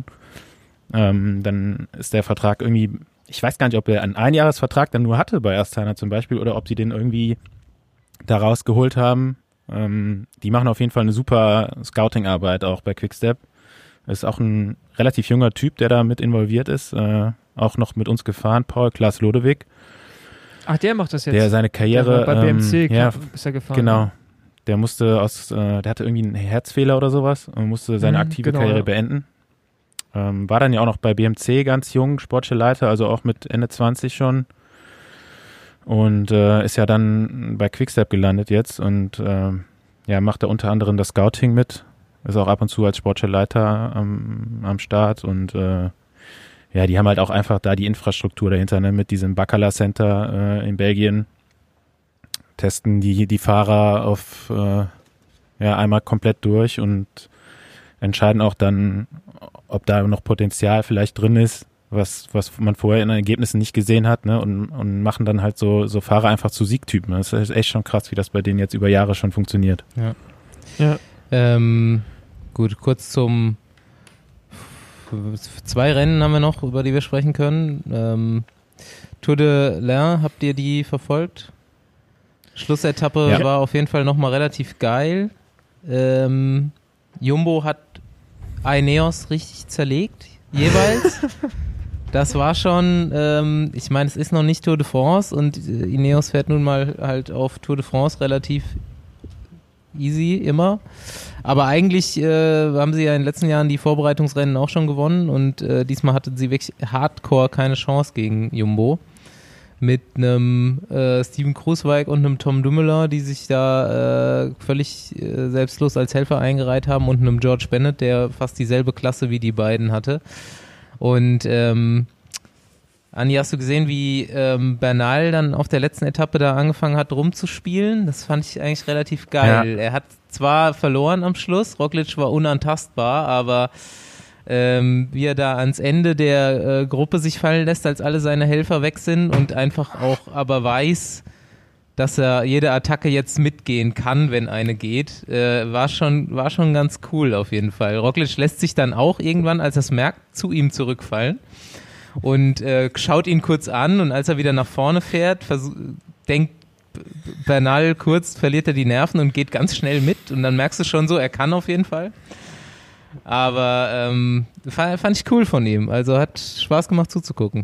Ähm, dann ist der Vertrag irgendwie, ich weiß gar nicht, ob er einen Einjahresvertrag dann nur hatte bei Astana zum Beispiel oder ob sie den irgendwie da rausgeholt haben. Ähm, die machen auf jeden Fall eine super Scouting-Arbeit auch bei Quickstep. Ist auch ein relativ junger Typ, der da mit involviert ist, äh, auch noch mit uns gefahren, Paul Klaas Lodewig. Ach, der macht das jetzt. Der seine Karriere der bei B M C ähm, ja, ist er gefahren. Genau. Der musste aus, äh, der hatte irgendwie einen Herzfehler oder sowas und musste seine Mhm, aktive genau, Karriere ja. beenden. Ähm, war dann ja auch noch bei B M C ganz jung, Sportchefleiter, also auch mit Ende zwanzig schon. Und äh, ist ja dann bei Quickstep gelandet jetzt und äh, ja, macht da unter anderem das Scouting mit. Ist auch ab und zu als Sportchefleiter am, am Start und äh, ja, die haben halt auch einfach da die Infrastruktur dahinter, ne, mit diesem Bacala Center äh, in Belgien. Testen die, die Fahrer auf äh, ja, einmal komplett durch und entscheiden auch dann, ob da noch Potenzial vielleicht drin ist, was, was man vorher in den Ergebnissen nicht gesehen hat, ne, und, und machen dann halt so, so Fahrer einfach zu Siegtypen. Das ist echt schon krass, wie das bei denen jetzt über Jahre schon funktioniert. Ja. Ja. Ähm, gut, kurz zum zwei Rennen haben wir noch, über die wir sprechen können. Ähm, Tour de l'Ain, habt ihr die verfolgt? Schlussetappe Ja. war auf jeden Fall nochmal relativ geil. Ähm, Jumbo hat Ineos richtig zerlegt, jeweils. Das war schon, ähm, ich meine, es ist noch nicht Tour de France und äh, Ineos fährt nun mal halt auf Tour de France relativ easy immer. Aber eigentlich äh, haben sie ja in den letzten Jahren die Vorbereitungsrennen auch schon gewonnen und äh, diesmal hatten sie wirklich hardcore keine Chance gegen Jumbo. Mit einem äh, Steven Kruijswijk und einem Tom Dumoulin, die sich da äh, völlig äh, selbstlos als Helfer eingereiht haben und einem George Bennett, der fast dieselbe Klasse wie die beiden hatte. Und ähm, Andi, hast du gesehen, wie ähm, Bernal dann auf der letzten Etappe da angefangen hat rumzuspielen? Das fand ich eigentlich relativ geil. Ja. Er hat zwar verloren am Schluss, Roglic war unantastbar, aber ähm, wie er da ans Ende der äh, Gruppe sich fallen lässt, als alle seine Helfer weg sind und einfach auch aber weiß, dass er jede Attacke jetzt mitgehen kann, wenn eine geht, äh, war schon war schon ganz cool auf jeden Fall. Roglic lässt sich dann auch irgendwann, als er es merkt, zu ihm zurückfallen und äh, schaut ihn kurz an und als er wieder nach vorne fährt, versuch, denkt Bernal kurz, verliert er die Nerven und geht ganz schnell mit und dann merkst du schon so, er kann auf jeden Fall. Aber ähm, fand ich cool von ihm. Also hat Spaß gemacht zuzugucken.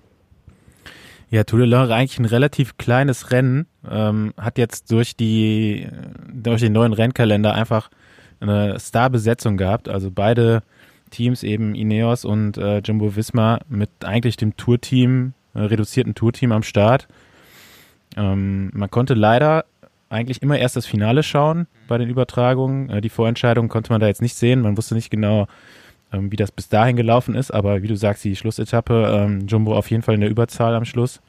Ja, Tour de l'Ain eigentlich ein relativ kleines Rennen, ähm, hat jetzt durch die durch den neuen Rennkalender einfach eine Starbesetzung gehabt. Also beide Teams, eben Ineos und äh, Jumbo-Visma, mit eigentlich dem Tourteam, äh, reduzierten Tourteam am Start. Ähm, man konnte leider eigentlich immer erst das Finale schauen bei den Übertragungen. Äh, die Vorentscheidung konnte man da jetzt nicht sehen. Man wusste nicht genau, ähm, wie das bis dahin gelaufen ist. Aber wie du sagst, die Schlussetappe, ähm, Jumbo auf jeden Fall in der Überzahl am Schluss.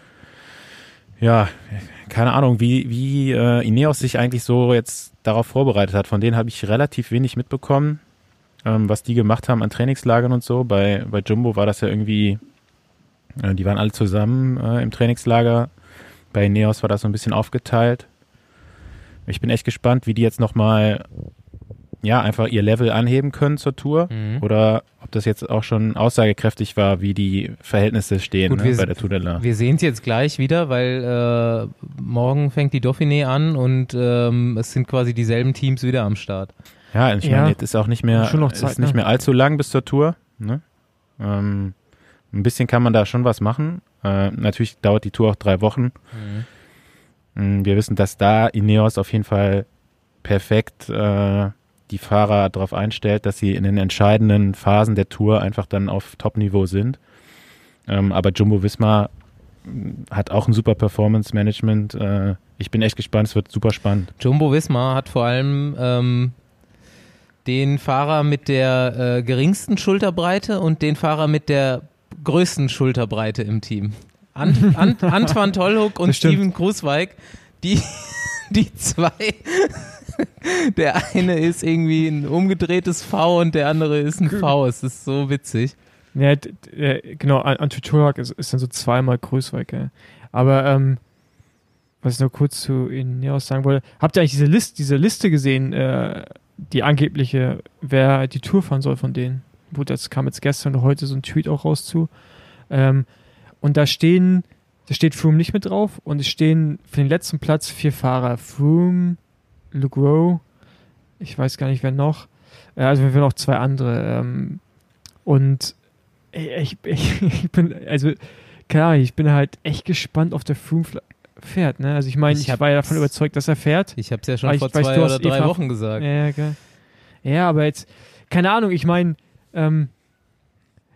Ja, keine Ahnung, wie, wie äh, Ineos sich eigentlich so jetzt darauf vorbereitet hat. Von denen habe ich relativ wenig mitbekommen, ähm, was die gemacht haben an Trainingslagern und so. Bei, bei Jumbo war das ja irgendwie, äh, die waren alle zusammen äh, im Trainingslager. Bei Ineos war das so ein bisschen aufgeteilt. Ich bin echt gespannt, wie die jetzt nochmal, ja, einfach ihr Level anheben können zur Tour. Mhm. Oder ob das jetzt auch schon aussagekräftig war, wie die Verhältnisse stehen. Gut, ne, wir, bei der Tour de l'Ain. Wir sehen es jetzt gleich wieder, weil äh, morgen fängt die Dauphiné an und ähm, es sind quasi dieselben Teams wieder am Start. Ja, ich Ja. meine, jetzt ist auch nicht mehr, Schon noch Zeit, ist nicht ne? mehr allzu lang bis zur Tour. Ne? Ähm, ein bisschen kann man da schon was machen. Äh, natürlich dauert die Tour auch drei Wochen. Mhm. Wir wissen, dass da Ineos auf jeden Fall perfekt äh, die Fahrer darauf einstellt, dass sie in den entscheidenden Phasen der Tour einfach dann auf Top-Niveau sind. Ähm, aber Jumbo-Visma hat auch ein super Performance-Management. Äh, ich bin echt gespannt, es wird super spannend. Jumbo-Visma hat vor allem ähm, den Fahrer mit der äh, geringsten Schulterbreite und den Fahrer mit der größten Schulterbreite im Team. Ant, Ant, Antoine Tollhoek und Steven Kruijswijk, die, die zwei, der eine ist irgendwie ein umgedrehtes V und der andere ist ein V. Es ist so witzig. Ja, d- d- genau, Antoine Tollhoek ist, ist dann so zweimal Kruijswijk. Ja. Aber ähm, was ich noch kurz zu Ineos sagen wollte, habt ihr eigentlich diese, List, diese Liste gesehen, äh, die angebliche, wer die Tour fahren soll von denen? Gut, das kam jetzt gestern oder heute so ein Tweet auch raus zu. Ähm, Und da stehen, da steht Froome nicht mit drauf und es stehen für den letzten Platz vier Fahrer. Froome, Luke Rowe, ich weiß gar nicht, wer noch. Äh, also wir noch zwei andere. Ähm, und ich, ich, ich bin, also klar, ich bin halt echt gespannt, ob der Froome fährt. Ne? Also ich meine, ich, Ich ich war ja davon überzeugt, dass er fährt. Ich habe es ja schon Aber vor ich weiß, zwei du oder hast eh drei ver- Wochen gesagt. Ja, ja, geil. Ja, aber jetzt, keine Ahnung, ich meine, ähm,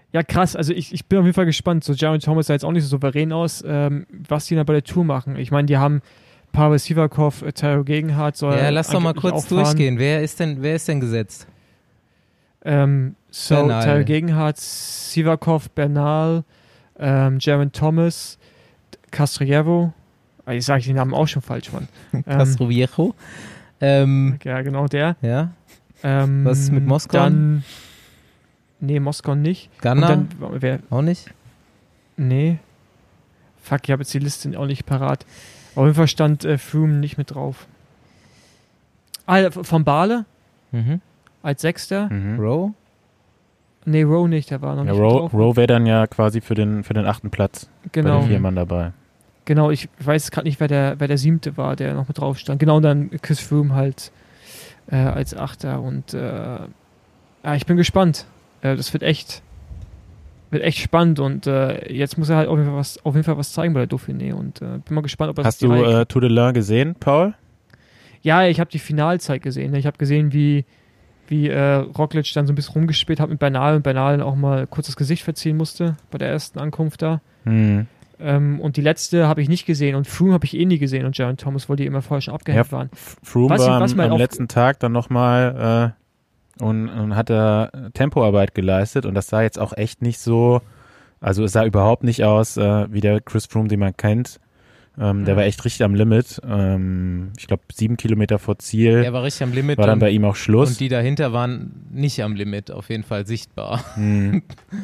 Ja, krass. Also ich, ich bin auf jeden Fall gespannt. So Geraint Thomas sah jetzt auch nicht so souverän aus, ähm, was die da bei der Tour machen. Ich meine, die haben Pavel Sivakov, äh, Tyler Gegenhardt soll Ja, lass doch mal angeblich kurz auch fahren. durchgehen. Wer ist denn, wer ist denn gesetzt? Ähm, so, Bernal. Tyler Gegenhardt, Sivakov, Bernal, ähm, Geraint Thomas, Castrojevo. Ah, jetzt sage ich den Namen auch schon falsch, Mann. ähm, Castroviejo. Ähm, ja, genau der. ja. Ähm, Was ist mit Moskau? Dann, nee, Moskau nicht. Ghana? Und dann, wer, Auch nicht? nee. Fuck, ich habe jetzt die Liste auch nicht parat. Auf jeden Fall stand äh, Froome nicht mit drauf. Ah, von Bale Mhm. als Sechster. Mhm. Rowe? Nee, Rowe nicht, der war noch Ja, nicht Rowe drauf. Rowe wäre dann ja quasi für den, für den achten Platz bei Genau, den vier Mann dabei. genau. Ich weiß gerade nicht, wer der, wer der Siebte war, der noch mit drauf stand. Genau, und dann Chris Froome halt äh, als Achter. Und äh, ja, ich bin gespannt. Äh, das wird echt, wird echt spannend. Und äh, jetzt muss er halt auf jeden Fall was, auf jeden Fall was zeigen bei der Dauphiné. Und äh, bin mal gespannt, ob er Hast die du Reihe- äh, Tour de l'Ain gesehen, Paul? Ja, ich habe die Finalzeit gesehen. Ich habe gesehen, wie, wie äh, Roglic dann so ein bisschen rumgespielt hat mit Bernal und Bernal dann auch mal kurz das Gesicht verziehen musste bei der ersten Ankunft da. Hm. Ähm, und die letzte habe ich nicht gesehen und Froome habe ich eh nie gesehen und Geraint Thomas, weil die immer vorher schon abgehängt Ja, waren. F- Froome Was- war was am, mal am auf- letzten Tag dann nochmal äh, und, und hat da Tempoarbeit geleistet und das sah jetzt auch echt nicht so, also es sah überhaupt nicht aus äh, wie der Chris Froome, den man kennt. Ähm, der Ja. war echt richtig am Limit. Ähm, ich glaube, sieben Kilometer vor Ziel Er war richtig am Limit war dann und, bei ihm auch Schluss. und die dahinter waren nicht am Limit, auf jeden Fall sichtbar. Hm.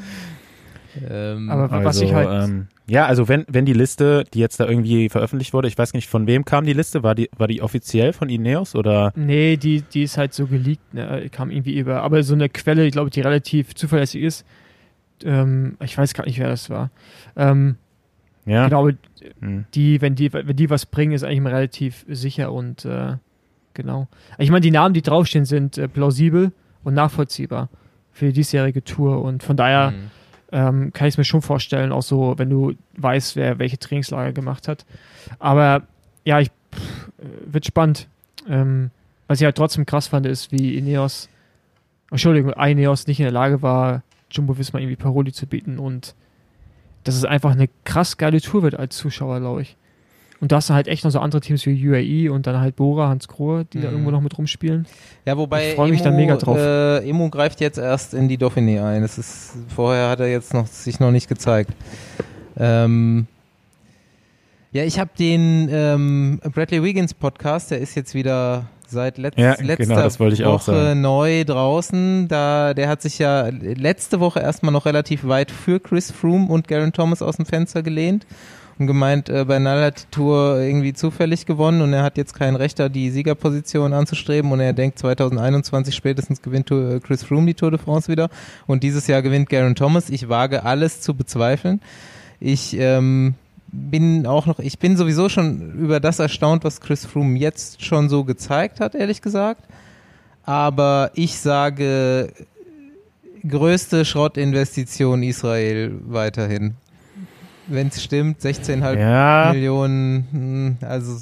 ähm, Aber Also, was ich halt. ähm, ja, also wenn, wenn die Liste, die jetzt da irgendwie veröffentlicht wurde, ich weiß nicht, von wem kam die Liste? War die, war die offiziell von Ineos oder? Nee, die, die ist halt so geleakt, ne? Kam irgendwie über. Aber so eine Quelle, ich glaube, die relativ zuverlässig ist. Ähm, ich weiß gar nicht, wer das war. Ähm, Ja. Genau, Hm. die, wenn die, wenn die was bringen, ist eigentlich immer relativ sicher und äh, genau. Ich meine, die Namen, die draufstehen, sind äh, plausibel und nachvollziehbar für die diesjährige Tour und von daher mhm. ähm, kann ich es mir schon vorstellen, auch so, wenn du weißt, wer welche Trainingslager gemacht hat. Aber ja, ich pff, äh, wird spannend. Ähm, was ich halt trotzdem krass fand, ist, wie Ineos, Entschuldigung, Ineos nicht in der Lage war, Jumbo Visma irgendwie Paroli zu bieten und dass es einfach eine krass geile Tour wird als Zuschauer, glaube ich. Und da hast du halt echt noch so andere Teams wie U A E und dann halt Bora, Hans Grohe, die da Mhm. irgendwo noch mit rumspielen. Ja, wobei Ich freu mich Emo, da mega drauf. Äh, Emo greift jetzt erst in die Dauphiné ein. Das ist, vorher hat er jetzt noch sich noch nicht gezeigt. Ähm, ja, ich habe den ähm, Bradley Wiggins Podcast, der ist jetzt wieder seit letz Ja, letzter genau, das wollte ich auch Woche sagen. neu draußen. Da, der hat sich ja letzte Woche erstmal noch relativ weit für Chris Froome und Geraint Thomas aus dem Fenster gelehnt und gemeint, äh, Bernal hat die Tour irgendwie zufällig gewonnen und er hat jetzt kein Recht da, die Siegerposition anzustreben und er denkt, zwanzig einundzwanzig spätestens gewinnt Tour, Chris Froome die Tour de France wieder und dieses Jahr gewinnt Geraint Thomas. Ich wage alles zu bezweifeln. Ich ähm, bin auch noch, ich bin sowieso schon über das erstaunt, was Chris Froome jetzt schon so gezeigt hat, ehrlich gesagt. Aber ich sage, größte Schrottinvestition Israel weiterhin. Wenn es stimmt, sechzehn Komma fünf Ja. Millionen, hm, also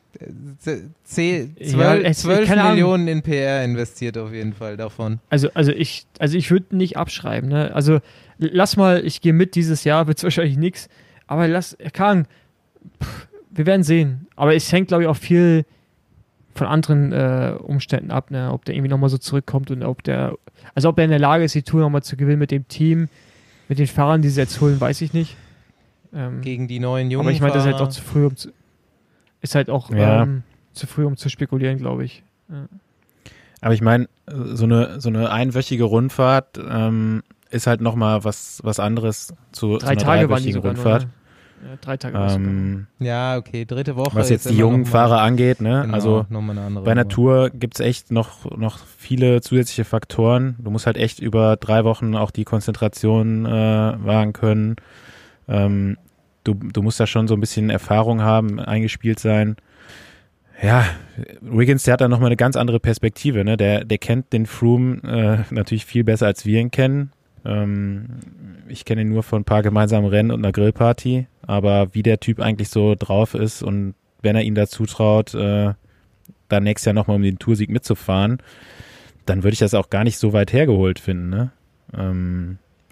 zehn, Ja, zwölf, es- zwölf keine Ahnung. Millionen in P R investiert auf jeden Fall davon. Also, also ich, also ich würde nicht abschreiben, ne? Also lass mal, ich gehe mit dieses Jahr, wird es wahrscheinlich nichts, aber lass, Kahn, pff, wir werden sehen. Aber es hängt, glaube ich, auch viel von anderen äh, Umständen ab, ne? Ob der irgendwie nochmal so zurückkommt und ob der, also ob er in der Lage ist, die Tour nochmal zu gewinnen mit dem Team, mit den Fahrern, die sie jetzt holen, weiß ich nicht. Ähm, Gegen die neuen Jungen. aber ich meine, das ist halt Fahrer. auch zu früh, um zu, ist halt auch Ja. ähm, zu früh, um zu spekulieren, glaube ich. Ja. Aber ich meine, so eine, so eine einwöchige Rundfahrt ähm, ist halt nochmal was, was anderes zu, Drei zu einer Tage waren die dreiwöchigen sogar nur, Rundfahrt. ne? Ja, drei Tage war es sogar. Ähm, Ja, okay, dritte Woche. was jetzt ist die immer jungen noch mal- Fahrer angeht, ne? Genau, Also nochmal eine andere bei einer Nummer. Tour gibt's echt noch, noch viele zusätzliche Faktoren. Du musst halt echt über drei Wochen auch die Konzentration äh, wahren können. Ähm, du, du musst da schon so ein bisschen Erfahrung haben, eingespielt sein. Ja, Wiggins, der hat da nochmal eine ganz andere Perspektive, ne? Der, der kennt den Froome äh, natürlich viel besser, als wir ihn kennen. Ähm, ich kenne ihn nur von ein paar gemeinsamen Rennen und einer Grillparty, aber wie der Typ eigentlich so drauf ist und wenn er ihm da zutraut, äh, dann nächstes Jahr nochmal um den Toursieg mitzufahren, dann würde ich das auch gar nicht so weit hergeholt finden, ne? Ähm,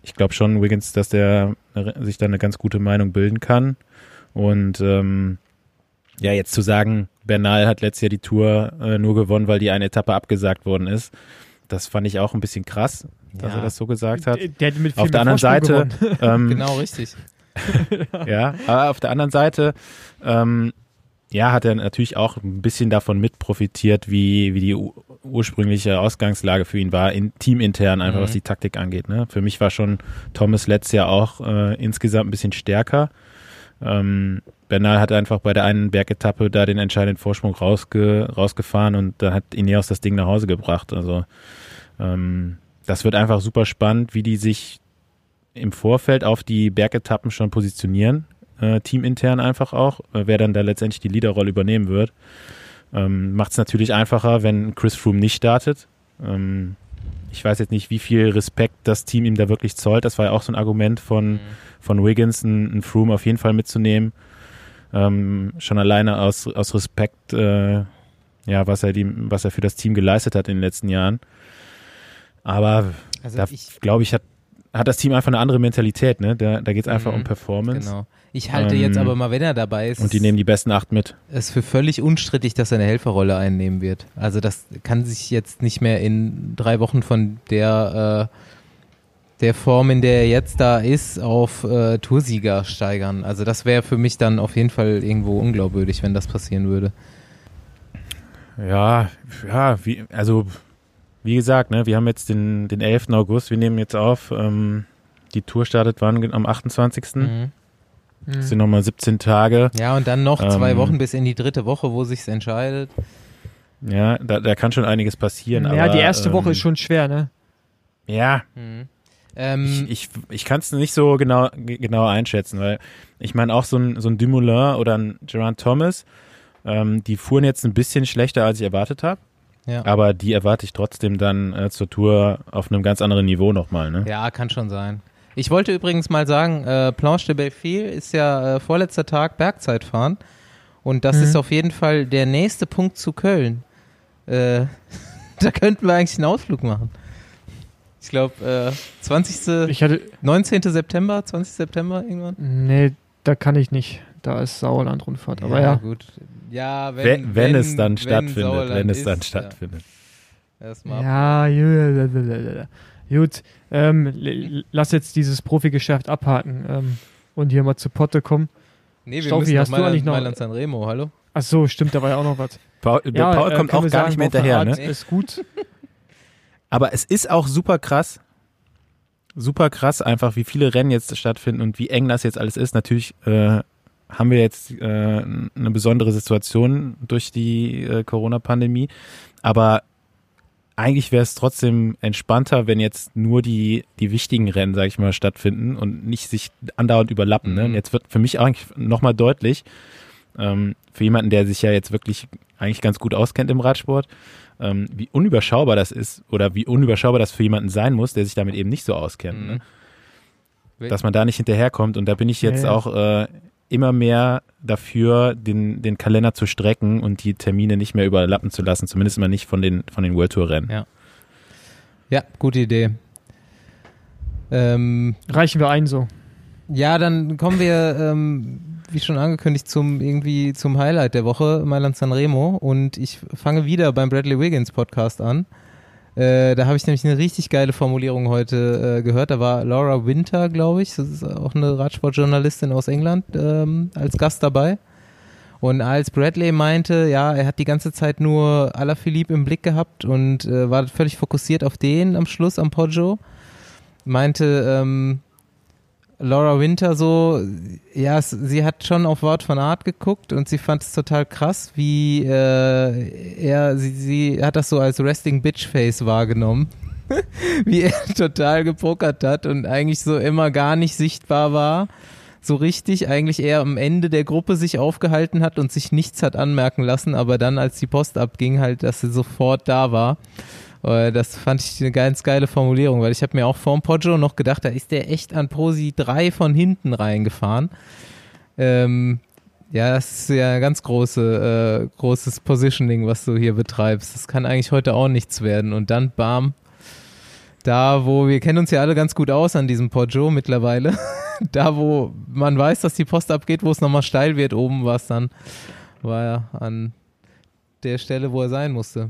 ich glaube schon, Wiggins, dass der sich da eine ganz gute Meinung bilden kann. Und ähm, ja, jetzt zu sagen, Bernal hat letztes Jahr die Tour äh, nur gewonnen, weil die eine Etappe abgesagt worden ist, das fand ich auch ein bisschen krass, dass Ja. er das so gesagt hat. Der hat mit viel Auf der mehr anderen Vorsprung Seite, gewonnen. ähm, Genau, richtig. ja, aber auf der anderen Seite, ähm, ja, hat er natürlich auch ein bisschen davon mit profitiert, wie, wie die u- ursprüngliche Ausgangslage für ihn war, in, teamintern einfach, Mhm. was die Taktik angeht. Ne? Für mich war schon Thomas letztes Jahr auch äh, insgesamt ein bisschen stärker. Ähm, Bernal hat einfach bei der einen Bergetappe da den entscheidenden Vorsprung rausge, rausgefahren und da hat Ineos das Ding nach Hause gebracht. Also ähm, das wird einfach super spannend, wie die sich im Vorfeld auf die Bergetappen schon positionieren, äh, teamintern einfach auch, äh, wer dann da letztendlich die Leaderrolle übernehmen wird. Ähm, macht es natürlich einfacher, wenn Chris Froome nicht startet. Ähm, ich weiß jetzt nicht, wie viel Respekt das Team ihm da wirklich zollt. Das war ja auch so ein Argument von, Mhm. von Wiggins, einen Froome auf jeden Fall mitzunehmen. Ähm, schon alleine aus, aus Respekt, äh, ja, was er, die, was er für das Team geleistet hat in den letzten Jahren. Aber Also da ich, glaube ich, hat, hat das Team einfach eine andere Mentalität. Ne? Da, da geht es einfach Mhm, um Performance. genau. Ich halte Ähm, jetzt aber mal, wenn er dabei ist, Und die nehmen die besten acht mit. es für völlig unstrittig, dass er eine Helferrolle einnehmen wird. Also das kann sich jetzt nicht mehr in drei Wochen von der, äh, der Form, in der er jetzt da ist, auf äh, Toursieger steigern. Also das wäre für mich dann auf jeden Fall irgendwo unglaubwürdig, wenn das passieren würde. Ja, ja, wie, also wie gesagt, ne, wir haben jetzt den, den elften August, wir nehmen jetzt auf, ähm, die Tour startet wann? Am achtundzwanzigsten Mhm. Das sind nochmal siebzehn Tage. Ja, und dann noch zwei Ähm, Wochen bis in die dritte Woche, wo sich's entscheidet. Ja, da, da kann schon einiges passieren. Ja, aber, die erste ähm, Woche ist schon schwer, ne? Ja, Mhm. Ähm, ich, ich, ich kann es nicht so genau, g- genau einschätzen, weil ich meine auch so ein, so ein Dumoulin oder ein Geraint Thomas, ähm, die fuhren jetzt ein bisschen schlechter, als ich erwartet habe. ja. Aber die erwarte ich trotzdem dann äh, zur Tour auf einem ganz anderen Niveau nochmal. Ne? Ja, kann schon sein. Ich wollte übrigens mal sagen, äh, Planche de Belleville ist ja äh, vorletzter Tag Bergzeit fahren und das Mhm. ist auf jeden Fall der nächste Punkt zu Köln. Äh, da könnten wir eigentlich einen Ausflug machen. Ich glaube, äh, zwanzigsten Ich hatte, neunzehnten September, zwanzigsten September irgendwann. nee, da kann ich nicht. Da ist Sauerland-Rundfahrt. Aber ja, gut. Ja, wenn, Wenn, wenn, es dann wenn stattfindet, Sauerland wenn es ist, dann ja. stattfindet. Erstmal ja, ja, gut. Ähm, l- lass jetzt dieses Profigeschäft abhaken ähm, und hier mal zu Potte kommen. Nee, wir Staufi, müssen hast noch du eigentlich Mailand, noch- Mailand San Remo, hallo? Ach so, stimmt, da war ja auch noch was. Paul, Ja, Paul äh, kommt können auch wir gar sagen, nicht mehr Woche hinterher. Art Ne? Ist gut. Aber es ist auch super krass, super krass einfach, wie viele Rennen jetzt stattfinden und wie eng das jetzt alles ist. Natürlich äh, haben wir jetzt äh, eine besondere Situation durch die äh, Corona-Pandemie, aber eigentlich wäre es trotzdem entspannter, wenn jetzt nur die, die wichtigen Rennen, sag ich mal, stattfinden und nicht sich andauernd überlappen. Ne? Mhm. Und jetzt wird für mich eigentlich nochmal deutlich, ähm, für jemanden, der sich ja jetzt wirklich eigentlich ganz gut auskennt im Radsport, ähm, wie unüberschaubar das ist oder wie unüberschaubar das für jemanden sein muss, der sich damit eben nicht so auskennt. Mhm. Ne? Dass man da nicht hinterherkommt und da bin ich jetzt Ja, ja. auch äh, immer mehr dafür, den, den Kalender zu strecken und die Termine nicht mehr überlappen zu lassen, zumindest mal nicht von den, von den World Tour Rennen. Ja. Ja, gute Idee. Ähm, Reichen wir ein so. ja, dann kommen wir, ähm, wie schon angekündigt, zum irgendwie zum Highlight der Woche, Mailand San Remo. Und ich fange wieder beim Bradley Wiggins Podcast an. Äh, da habe ich nämlich eine richtig geile Formulierung heute äh, gehört. Da war Laura Winter, glaube ich, das ist auch eine Radsportjournalistin aus England, ähm, als Gast dabei. Und als Bradley meinte, ja, er hat die ganze Zeit nur Alaphilippe im Blick gehabt und äh, war völlig fokussiert auf den am Schluss, am Poggio, meinte ähm, Laura Winter so, ja, es, sie hat schon auf Wout van Aert geguckt und sie fand es total krass, wie äh, er, sie, sie hat das so als Resting Bitch Face wahrgenommen, wie er total gepokert hat und eigentlich so immer gar nicht sichtbar war, so richtig, eigentlich eher am Ende der Gruppe sich aufgehalten hat und sich nichts hat anmerken lassen, aber dann, als die Post abging, halt, dass sie sofort da war. Das fand ich eine ganz geile Formulierung, weil ich habe mir auch vorm Poggio noch gedacht, da ist der echt an Posi drei von hinten reingefahren. Ähm, ja, das ist ja ein ganz große, äh, großes Positioning, was du hier betreibst. Das kann eigentlich heute auch nichts werden. Und dann, bam, Da, wo, wir kennen uns ja alle ganz gut aus an diesem Poggio mittlerweile. Da, wo man weiß, dass die Post abgeht, wo es nochmal steil wird, oben war es dann, war er an der Stelle, wo er sein musste.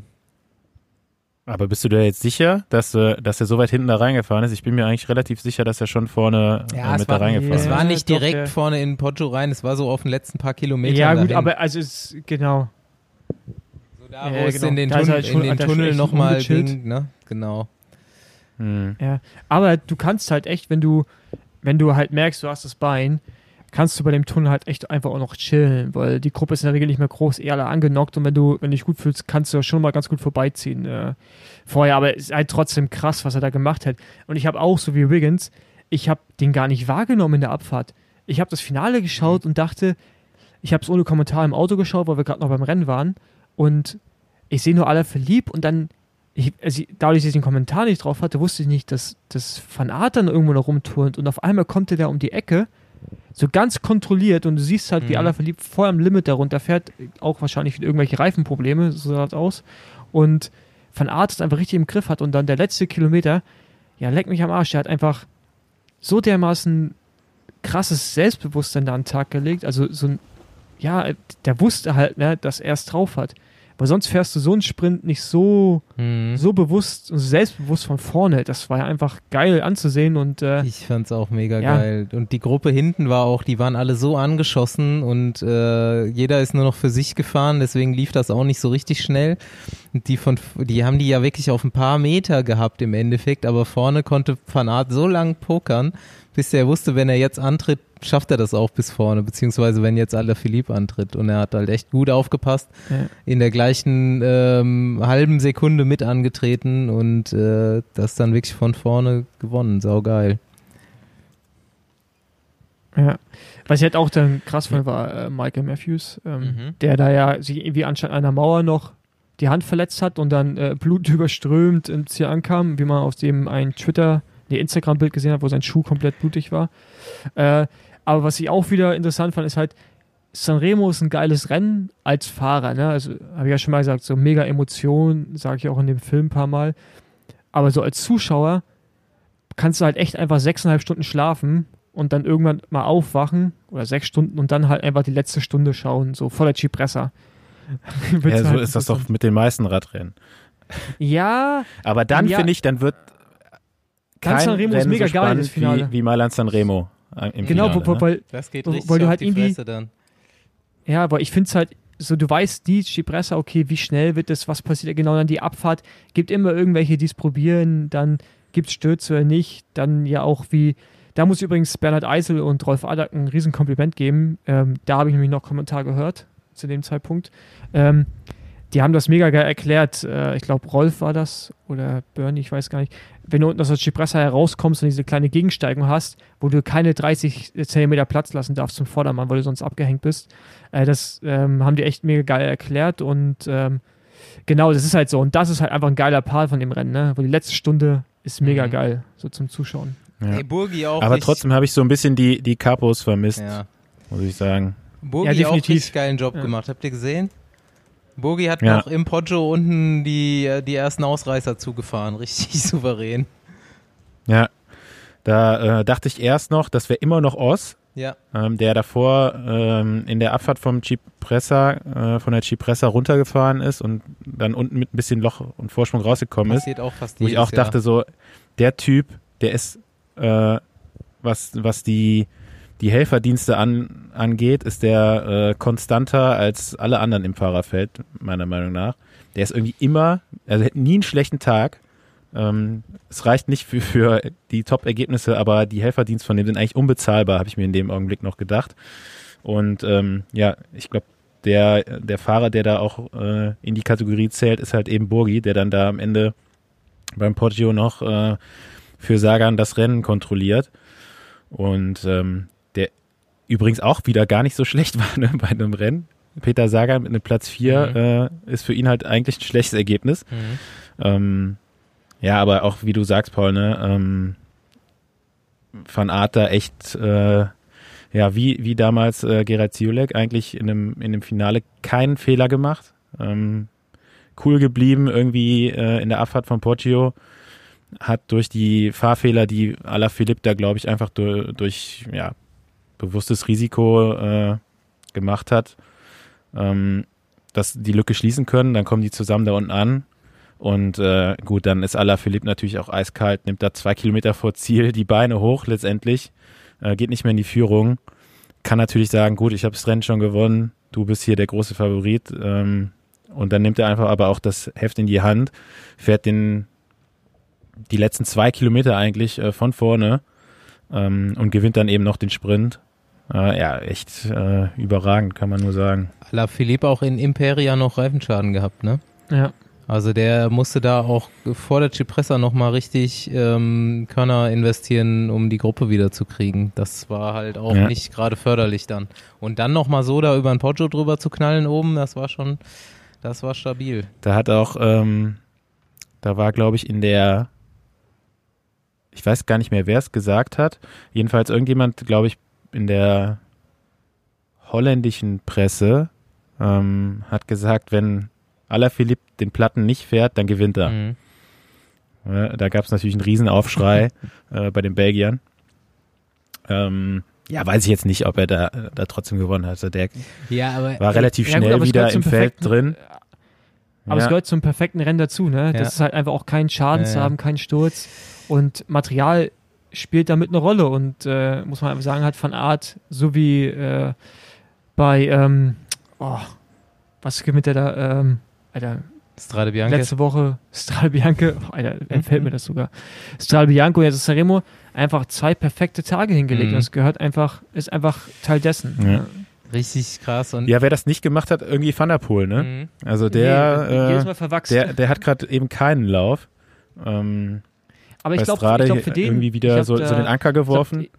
Aber bist du dir jetzt sicher, dass, äh, dass er so weit hinten da reingefahren ist? Ich bin mir eigentlich relativ sicher, dass er schon vorne ja, äh, mit da war, reingefahren ist. Es war nicht Doch, direkt ja. vorne in Poggio rein, es war so auf den letzten paar Kilometern Ja, gut, dahin. aber also es, genau. So da, wo Ja, es genau. in den, Da ist Tun- halt schon in den an der Tunnel Stelle nochmal umgechillt. ging, ne? Genau. Hm. Ja, aber du kannst halt echt, wenn du, wenn du halt merkst, du hast das Bein, kannst du bei dem Tunnel halt echt einfach auch noch chillen, weil die Gruppe ist in der Regel nicht mehr groß, eher alle angenockt und wenn du, wenn du dich gut fühlst, kannst du schon mal ganz gut vorbeiziehen äh, vorher, aber es ist halt trotzdem krass, was er da gemacht hat. Und ich habe auch, so wie Wiggins, ich habe den gar nicht wahrgenommen in der Abfahrt. Ich habe das Finale geschaut und dachte, ich habe es ohne Kommentar im Auto geschaut, weil wir gerade noch beim Rennen waren und ich sehe nur alle verliebt und dann Ich, also dadurch, dass ich den Kommentar nicht drauf hatte, wusste ich nicht, dass, dass Van Aert dann irgendwo noch rumturnt und auf einmal kommt er da um die Ecke, so ganz kontrolliert und du siehst halt, wie Mhm. Alaphilippe voll am Limit darunter fährt, auch wahrscheinlich mit irgendwelche Reifenprobleme, so sah das aus, und Van Aert es einfach richtig im Griff hat und dann der letzte Kilometer, ja, leck mich am Arsch, der hat einfach so dermaßen krasses Selbstbewusstsein da an den Tag gelegt, also so ein, ja, der wusste halt, ne, dass er es drauf hat. Weil sonst fährst du so einen Sprint nicht so, Mhm. so bewusst und selbstbewusst von vorne. Das war ja einfach geil anzusehen und äh, Ich fand's auch mega Ja. geil. Und die Gruppe hinten war auch, die waren alle so angeschossen und äh, jeder ist nur noch für sich gefahren, deswegen lief das auch nicht so richtig schnell. Und die von, die haben die ja wirklich auf ein paar Meter gehabt im Endeffekt, aber vorne konnte Van Aert so lang pokern, bis er wusste, wenn er jetzt antritt, schafft er das auch bis vorne, beziehungsweise wenn jetzt Alaphilippe antritt. Und er hat halt echt gut aufgepasst, ja. in der gleichen ähm, halben Sekunde mit angetreten und äh, das dann wirklich von vorne gewonnen. Saugeil. Ja. Was ich halt auch dann krass fand, war äh, Michael Matthews, ähm, Mhm. der da ja sich irgendwie anscheinend an einer Mauer noch die Hand verletzt hat und dann äh, blutüberströmt ins Ziel ankam, wie man auf dem ein Twitter, nee, Instagram-Bild gesehen hat, wo sein Schuh komplett blutig war. Äh, aber was ich auch wieder interessant fand, ist halt, Sanremo ist ein geiles Rennen als Fahrer, ne? Also habe ich ja schon mal gesagt, so mega Emotion, sage ich auch in dem Film ein paar Mal. Aber so als Zuschauer kannst du halt echt einfach sechseinhalb Stunden schlafen und dann irgendwann mal aufwachen oder sechs Stunden und dann halt einfach die letzte Stunde schauen, so voller Cipressa. Ja, so ist das doch mit den meisten Radrennen. Ja, Aber dann Ja. finde ich, dann wird Dann kein Sanremo ist Rennen mega so geil, spannend das Finale. wie, wie Mailand Sanremo äh, im genau, Finale, wo, ne? weil, Das geht Wo- richtig weil du auf halt die irgendwie- Fresse dann. ja, aber ich finde es halt, so du weißt, die Cipressa, okay, wie schnell wird das, was passiert genau, dann die Abfahrt, gibt immer irgendwelche, die es probieren, dann gibt es Stürze oder nicht, dann ja auch wie, da muss ich übrigens Bernhard Eisel und Rolf Adack ein riesen Kompliment geben, ähm, da habe ich nämlich noch Kommentar gehört, zu dem Zeitpunkt, ähm, die haben das mega geil erklärt, äh, ich glaube Rolf war das oder Bernie, ich weiß gar nicht, wenn du unten aus der Cipressa herauskommst und diese kleine Gegensteigung hast, wo du keine dreißig Zentimeter Platz lassen darfst zum Vordermann, weil du sonst abgehängt bist, äh, das ähm, haben die echt mega geil erklärt und ähm, genau, das ist halt so und das ist halt einfach ein geiler Part von dem Rennen, ne? Wo die letzte Stunde ist mega Mhm. geil, so zum Zuschauen. Ja. Ey, Burgi auch Aber richtig, trotzdem habe ich so ein bisschen die, die Capos vermisst, ja. muss ich sagen. Burgi Ja, auch definitiv. richtig geilen Job Ja. gemacht. Habt ihr gesehen? Burgi hat Ja. noch im Poggio unten die, die ersten Ausreißer zugefahren. Richtig souverän. Ja, da äh, dachte ich erst noch, das wäre immer noch Oss, Ja. ähm, der davor ähm, in der Abfahrt vom Cipressa, äh, von der Cipressa runtergefahren ist und dann unten mit ein bisschen Loch und Vorsprung rausgekommen ist. Passiert auch fast Wo ich jedes auch dachte, Jahr. so, der Typ, der ist, äh, was, was die, die Helferdienste an, angeht, ist der äh, konstanter als alle anderen im Fahrerfeld, meiner Meinung nach. Der ist irgendwie immer, also hat nie einen schlechten Tag. Ähm, es reicht nicht für, für die Top-Ergebnisse, aber die Helferdienste von dem sind eigentlich unbezahlbar, habe ich mir in dem Augenblick noch gedacht. Und ähm, ja, ich glaube, der, der Fahrer, der da auch äh, in die Kategorie zählt, ist halt eben Burgi, der dann da am Ende beim Poggio noch äh, für Sagan das Rennen kontrolliert. Und ähm, der übrigens auch wieder gar nicht so schlecht war, ne, bei einem Rennen. Peter Sagan mit einem Platz vier Mhm. äh, ist für ihn halt eigentlich ein schlechtes Ergebnis. Mhm. Ähm, ja, aber auch wie du sagst, Paul, ne, ähm, Van Aert da echt, äh, ja, wie, wie damals äh, Gerard Ciolek eigentlich in dem, in dem Finale keinen Fehler gemacht. Ähm, cool geblieben, irgendwie äh, in der Abfahrt von Poggio. hat durch die Fahrfehler, die Alaphilippe da, glaube ich, einfach durch, durch ja, bewusstes Risiko äh, gemacht hat, ähm, dass die Lücke schließen können. Dann kommen die zusammen da unten an. Und äh, gut, dann ist Alaphilippe natürlich auch eiskalt, nimmt da zwei Kilometer vor Ziel die Beine hoch letztendlich, äh, geht nicht mehr in die Führung. Kann natürlich sagen, gut, ich habe das Rennen schon gewonnen, du bist hier der große Favorit. Ähm, und dann nimmt er einfach aber auch das Heft in die Hand, fährt den die letzten zwei Kilometer eigentlich äh, von vorne ähm, und gewinnt dann eben noch den Sprint. Äh, ja, echt äh, überragend, kann man nur sagen. Alaphilippe auch in Imperia noch Reifenschaden gehabt, ne? Ja. Also der musste da auch vor der Cipressa nochmal richtig ähm, Körner investieren, um die Gruppe wieder zu kriegen. Das war halt auch ja. nicht gerade förderlich dann. Und dann nochmal so da über ein Poggio drüber zu knallen oben, das war schon, das war stabil. Da hat auch, ähm, da war glaube ich in der, ich weiß gar nicht mehr, wer es gesagt hat, jedenfalls irgendjemand, glaube ich, in der holländischen Presse ähm, hat gesagt, wenn Alaphilippe den Platten nicht fährt, dann gewinnt er. Mhm. Ja, da gab es natürlich einen Riesenaufschrei äh, bei den Belgiern. Ähm, ja, weiß ich jetzt nicht, ob er da, da trotzdem gewonnen hat. Also der ja, aber, war relativ ja, schnell gut, wieder im Feld drin. Aber ja. es gehört zum perfekten Rennen dazu, ne? Das ja. ist halt einfach auch kein Schaden ja, zu ja. haben, kein Sturz. Und Material spielt damit eine Rolle. Und äh, muss man einfach sagen, hat Van Aert, so wie äh, bei, ähm, oh, was gewinnt der da, ähm, Alter, Strade Bianche. Letzte Woche Strade Bianche, oh, Alter, entfällt mir das sogar. Strade Bianche und jetzt Sanremo einfach zwei perfekte Tage hingelegt. Mhm. Und das gehört einfach, ist einfach Teil dessen. Ja. Ja. Richtig krass. Und ja, wer das nicht gemacht hat, irgendwie Van der Poel, ne? Mhm. Also der, nee, jedes äh, Mal verwachsen. der, der hat gerade eben keinen Lauf. Ähm, Aber ich bei glaube, Strade glaub, für den irgendwie wieder so, da, so den Anker geworfen. Ich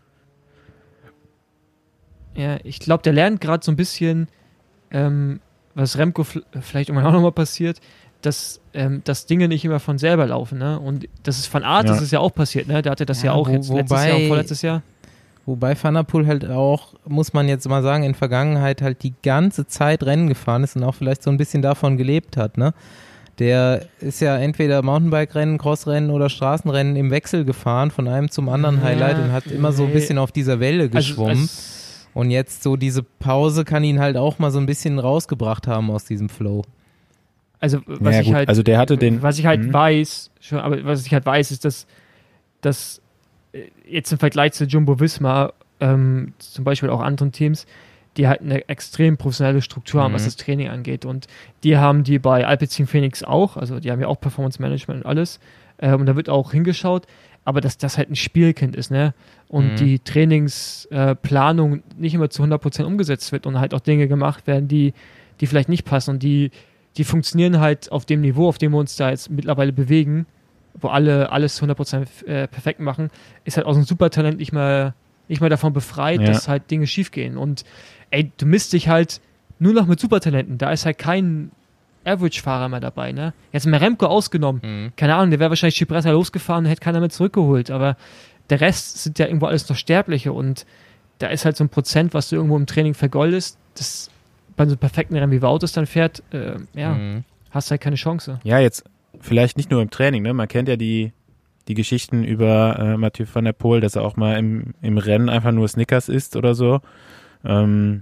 glaub, ja, ich glaube, der lernt gerade so ein bisschen, ähm, was Remco f- vielleicht irgendwann auch nochmal passiert, dass, ähm, dass Dinge nicht immer von selber laufen, ne? Und das ist Van Aert, Ja. das ist ja auch passiert, ne? Der hatte das ja, Ja, auch wo- jetzt letztes wobei- Jahr und vorletztes Jahr. Wobei Van der Poel halt auch, muss man jetzt mal sagen, in Vergangenheit halt die ganze Zeit Rennen gefahren ist und auch vielleicht so ein bisschen davon gelebt hat, ne? Der ist ja entweder Mountainbike-Rennen, Crossrennen oder Straßenrennen im Wechsel gefahren, von einem zum anderen Ja, Highlight und hat immer so ein nee. bisschen auf dieser Welle geschwommen. Also, also, Und jetzt so diese Pause kann ihn halt auch mal so ein bisschen rausgebracht haben aus diesem Flow. also was Ja, ich gut, halt, also der hatte den- was ich halt Mhm. weiß, schon, aber was ich halt weiß, ist, dass, dass äh, jetzt im Vergleich zu Jumbo Visma, ähm, zum Beispiel auch anderen Teams, die halt eine extrem professionelle Struktur haben, Mhm. was das Training angeht. Und die haben die bei Alpecin Phoenix auch, also die haben ja auch Performance Management und alles. Ähm, und da wird auch hingeschaut, aber dass das halt ein Spielkind ist, ne? Und Mhm. die Trainingsplanung äh, nicht immer zu hundert Prozent umgesetzt wird und halt auch Dinge gemacht werden, die, die vielleicht nicht passen und die, die funktionieren halt auf dem Niveau, auf dem wir uns da jetzt mittlerweile bewegen, wo alle alles zu hundert Prozent äh, perfekt machen, ist halt auch so ein Supertalent nicht mal, nicht mal davon befreit, Ja. dass halt Dinge schief gehen. Und ey, du misst dich halt nur noch mit Supertalenten. Da ist halt kein Average-Fahrer mehr dabei, ne? Jetzt mal Remco ausgenommen. Mhm. Keine Ahnung, der wäre wahrscheinlich Cipressa losgefahren und hätte keiner mehr zurückgeholt. Aber der Rest sind ja irgendwo alles noch Sterbliche und da ist halt so ein Prozent, was du irgendwo im Training vergoldest, das bei so einem perfekten Rennen wie Wout es dann fährt, äh, ja, Mhm. hast halt keine Chance. Ja, jetzt vielleicht nicht nur im Training, ne? Man kennt ja die, die Geschichten über äh, Mathieu van der Poel, dass er auch mal im, im Rennen einfach nur Snickers isst oder so. Ähm,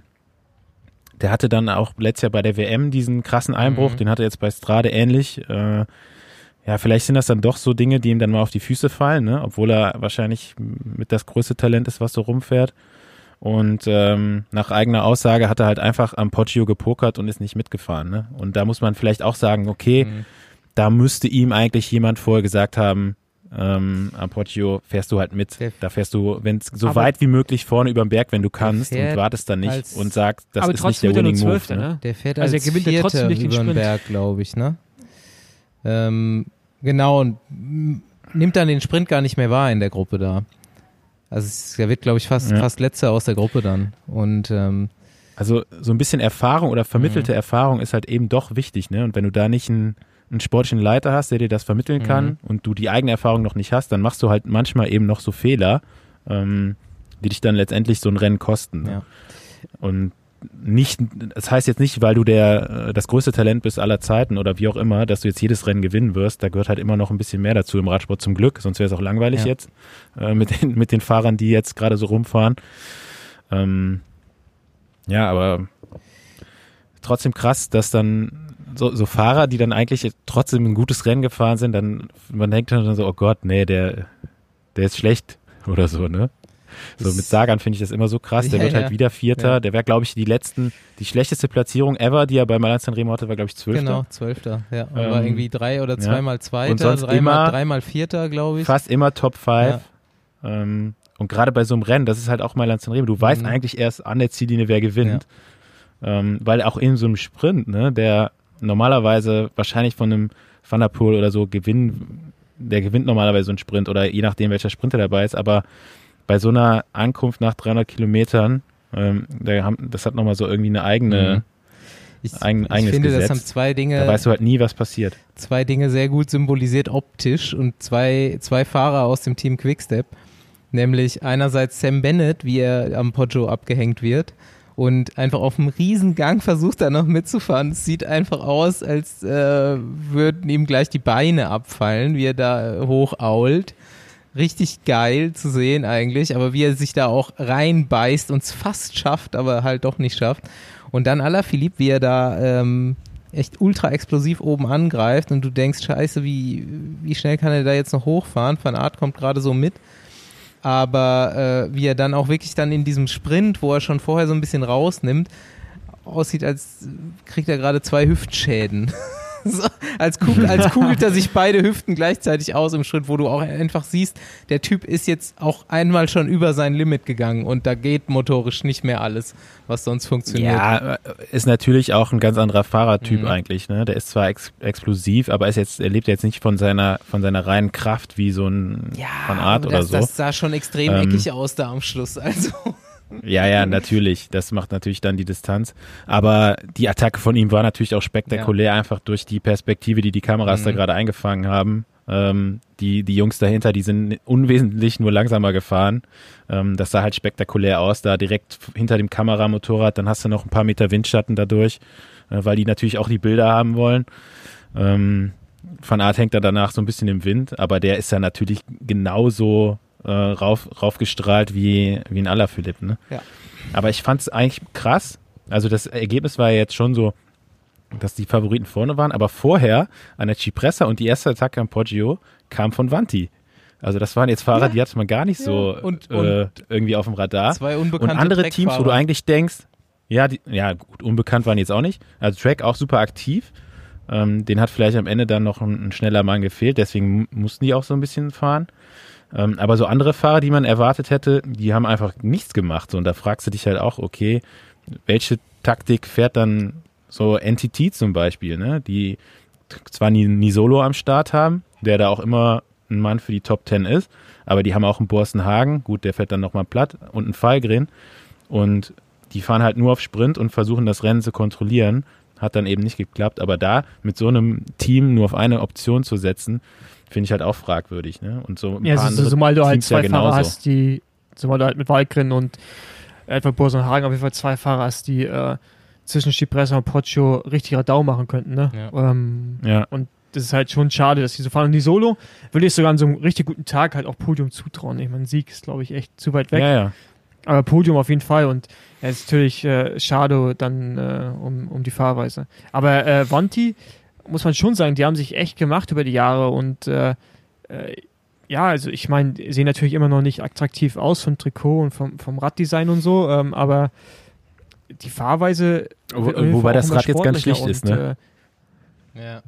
der hatte dann auch letztes Jahr bei der W M diesen krassen Einbruch, Mhm. den hatte er jetzt bei Strade ähnlich. Äh, ja, vielleicht sind das dann doch so Dinge, die ihm dann mal auf die Füße fallen, ne? Obwohl er wahrscheinlich mit das größte Talent ist, was so rumfährt. Und ähm, nach eigener Aussage hat er halt einfach am Poggio gepokert und ist nicht mitgefahren. Ne? Und da muss man vielleicht auch sagen, okay, Mhm. da müsste ihm eigentlich jemand vorher gesagt haben, ähm, am Poggio fährst du halt mit. Der- Da fährst du, wenn es so Aber- weit wie möglich vorne über den Berg, wenn du kannst, und fährt wartest dann nicht als- und sagst, das aber ist nicht trotzdem der wird er nur Winning Move. Zwölfter, Ne? ne? Der fährt Also er als gewinnt ja Vierter trotzdem nicht den über den Sprint. Berg, glaube ich, ne? Ähm, genau, und m- nimmt dann den Sprint gar nicht mehr wahr in der Gruppe da. Also es, er wird, glaube ich, fast, Ja. fast Letzter aus der Gruppe dann. Und ähm, Also so ein bisschen Erfahrung oder vermittelte Mhm. Erfahrung ist halt eben doch wichtig, ne? Und wenn du da nicht einen, einen sportlichen Leiter hast, der dir das vermitteln kann Mhm. und du die eigene Erfahrung noch nicht hast, dann machst du halt manchmal eben noch so Fehler, ähm, die dich dann letztendlich so ein Rennen kosten. Ne? ja. Und nicht, das heißt jetzt nicht, weil du der das größte Talent bist aller Zeiten oder wie auch immer, dass du jetzt jedes Rennen gewinnen wirst. Da gehört halt immer noch ein bisschen mehr dazu im Radsport zum Glück, sonst wäre es auch langweilig ja. jetzt äh, mit den mit den Fahrern, die jetzt gerade so rumfahren. Ähm, ja, aber trotzdem krass, dass dann so, so Fahrer, die dann eigentlich trotzdem ein gutes Rennen gefahren sind, dann man denkt dann so, oh Gott, nee, der der ist schlecht oder so, ne? So mit Sagan finde ich das immer so krass. Der ja, wird halt ja. wieder Vierter. Ja. Der wäre, glaube ich, die letzten, die schlechteste Platzierung ever, die er bei Milan Sanremo hatte, war, glaube ich, Zwölfter. Genau, Zwölfter. Ja, ähm, war irgendwie drei oder zweimal ja. Zweiter, und sonst dreimal, immer, dreimal Vierter, glaube ich. Fast immer Top Five. Ja. Ähm, und gerade bei so einem Rennen, das ist halt auch Milan Sanremo. Du mhm. weißt eigentlich erst an der Ziellinie, wer gewinnt, ja. ähm, weil auch in so einem Sprint, ne, der normalerweise wahrscheinlich von einem Van der Poel oder so gewinnen, der gewinnt normalerweise so einen Sprint oder je nachdem, welcher Sprinter dabei ist, aber bei so einer Ankunft nach dreihundert Kilometern, ähm, da haben, das hat nochmal so irgendwie eine eigene, mhm. ich, eigen, ich eigenes finde, Gesetz. Das haben zwei Dinge, da weißt du halt nie, was passiert. Zwei Dinge sehr gut symbolisiert optisch und zwei, zwei Fahrer aus dem Team Quickstep, nämlich einerseits Sam Bennett, wie er am Poggio abgehängt wird und einfach auf einem Riesengang versucht er noch mitzufahren. Es sieht einfach aus, als äh, würden ihm gleich die Beine abfallen, wie er da hochault. Richtig geil zu sehen eigentlich, aber wie er sich da auch reinbeißt und es fast schafft, aber halt doch nicht schafft. Und dann Alaphilippe, wie er da ähm, echt ultra explosiv oben angreift und du denkst, scheiße, wie, wie schnell kann er da jetzt noch hochfahren? Van Aert kommt gerade so mit. Aber äh, wie er dann auch wirklich dann in diesem Sprint, wo er schon vorher so ein bisschen rausnimmt, aussieht, als kriegt er gerade zwei Hüftschäden. So, als, kugel, als kugelt er sich beide Hüften gleichzeitig aus im Schritt, wo du auch einfach siehst, der Typ ist jetzt auch einmal schon über sein Limit gegangen und da geht motorisch nicht mehr alles, was sonst funktioniert. Ja, ist natürlich auch ein ganz anderer Fahrertyp mhm. eigentlich, ne? Der ist zwar ex- explosiv, aber ist jetzt, er lebt jetzt nicht von seiner, von seiner reinen Kraft wie so ein ja, Van Aert oder das, so. Das sah schon extrem ähm, eckig aus da am Schluss, also... Ja, ja, natürlich. Das macht natürlich dann die Distanz. Aber die Attacke von ihm war natürlich auch spektakulär, ja. einfach durch die Perspektive, die die Kameras mhm. da gerade eingefangen haben. Ähm, die, die Jungs dahinter, die sind unwesentlich nur langsamer gefahren. Ähm, das sah halt spektakulär aus, da direkt hinter dem Kameramotorrad. Dann hast du noch ein paar Meter Windschatten dadurch, äh, weil die natürlich auch die Bilder haben wollen. Ähm, Van Aert hängt da danach so ein bisschen im Wind, aber der ist ja natürlich genauso Äh, rauf, raufgestrahlt wie, wie ein Alaphilippe, ne? Ja. Aber ich fand es eigentlich krass. Also das Ergebnis war ja jetzt schon so, dass die Favoriten vorne waren, aber vorher an der Cipressa und die erste Attacke am Poggio kam von Vanti. Also das waren jetzt Fahrer, ja. die hatte man gar nicht ja. so und, äh, und irgendwie auf dem Radar. Zwei unbekannte und andere Teams, wo du eigentlich denkst, ja, die, ja gut, unbekannt waren jetzt auch nicht. Also Trek auch super aktiv. Ähm, den hat vielleicht am Ende dann noch ein, ein schneller Mann gefehlt, deswegen mussten die auch so ein bisschen fahren. Ähm, aber so andere Fahrer, die man erwartet hätte, die haben einfach nichts gemacht. So, und da fragst du dich halt auch, okay, welche Taktik fährt dann so N T T zum Beispiel, ne? Die zwar nie, nie Solo am Start haben, der da auch immer ein Mann für die Top Ten ist, aber die haben auch einen Borsten Hagen, gut, der fährt dann nochmal platt, und einen Fallgren. Und die fahren halt nur auf Sprint und versuchen das Rennen zu kontrollieren. Hat dann eben nicht geklappt, aber da mit so einem Team nur auf eine Option zu setzen, finde ich halt auch fragwürdig, ne? Und so ein ja, paar so, zumal du halt Teams zwei ja Fahrer genauso. hast, die, zumal du halt mit Walkren und Edvard Boasson und Hagen auf jeden Fall zwei Fahrer hast, die äh, zwischen Cipressa und Poggio richtig Radau machen könnten, ne? Ja. Ähm, ja. Und das ist halt schon schade, dass die so fahren. Und die Solo würde ich sogar an so einem richtig guten Tag halt auch Podium zutrauen. Ich meine, Sieg ist, glaube ich, echt zu weit weg. Ja, ja. Aber Podium auf jeden Fall. Und es ja, ist natürlich äh, schade dann äh, um, um die Fahrweise. Aber äh, Vanti, muss man schon sagen, die haben sich echt gemacht über die Jahre. Und äh, äh, ja, also ich meine, sehen natürlich immer noch nicht attraktiv aus vom Trikot und vom, vom Raddesign und so. Ähm, aber die Fahrweise... Wo, wobei das Rad jetzt ganz schlicht ist, ne? Äh, ja.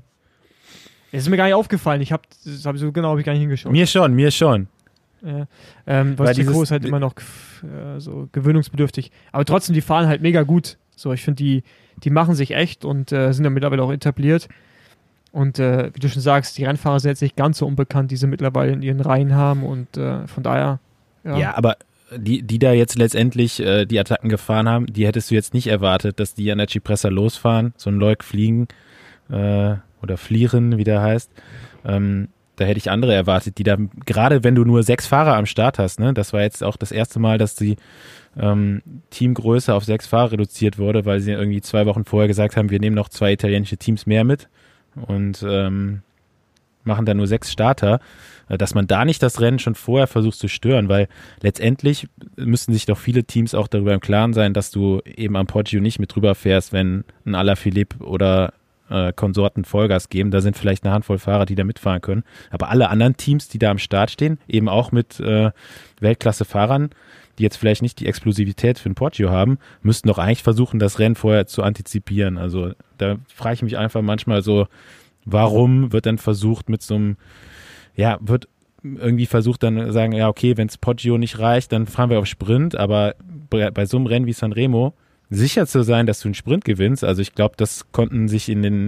Es ist mir gar nicht aufgefallen. Ich habe, das habe ich so genau habe ich gar nicht hingeschaut. Mir schon, mir schon. Ja. Ähm, weil das Trikot ist halt immer noch äh, so gewöhnungsbedürftig. Aber trotzdem, die fahren halt mega gut. So, ich finde, die, die machen sich echt und äh, sind ja mittlerweile auch etabliert. Und äh, wie du schon sagst, die Rennfahrer sind jetzt nicht ganz so unbekannt, die sie mittlerweile in ihren Reihen haben. Und äh, von daher. Ja, ja, aber die, die da jetzt letztendlich äh, die Attacken gefahren haben, die hättest du jetzt nicht erwartet, dass die an der Cipressa losfahren, so ein Leuk fliegen äh, oder flieren, wie der heißt. Ähm, da hätte ich andere erwartet, die da, gerade wenn du nur sechs Fahrer am Start hast, ne, das war jetzt auch das erste Mal, dass die ähm, Teamgröße auf sechs Fahrer reduziert wurde, weil sie irgendwie zwei Wochen vorher gesagt haben, wir nehmen noch zwei italienische Teams mehr mit und ähm, machen dann nur sechs Starter, dass man da nicht das Rennen schon vorher versucht zu stören, weil letztendlich müssten sich doch viele Teams auch darüber im Klaren sein, dass du eben am Poggio nicht mit drüber fährst, wenn ein Alaphilippe oder äh, Konsorten Vollgas geben. Da sind vielleicht eine Handvoll Fahrer, die da mitfahren können. Aber alle anderen Teams, die da am Start stehen, eben auch mit äh, Weltklasse-Fahrern, die jetzt vielleicht nicht die Explosivität für ein Poggio haben, müssten doch eigentlich versuchen, das Rennen vorher zu antizipieren. Also da frage ich mich einfach manchmal so, warum wird dann versucht mit so einem, ja, wird irgendwie versucht dann sagen, ja okay, wenn es Poggio nicht reicht, dann fahren wir auf Sprint, aber bei, bei so einem Rennen wie Sanremo sicher zu sein, dass du einen Sprint gewinnst, also ich glaube, das konnten sich in den,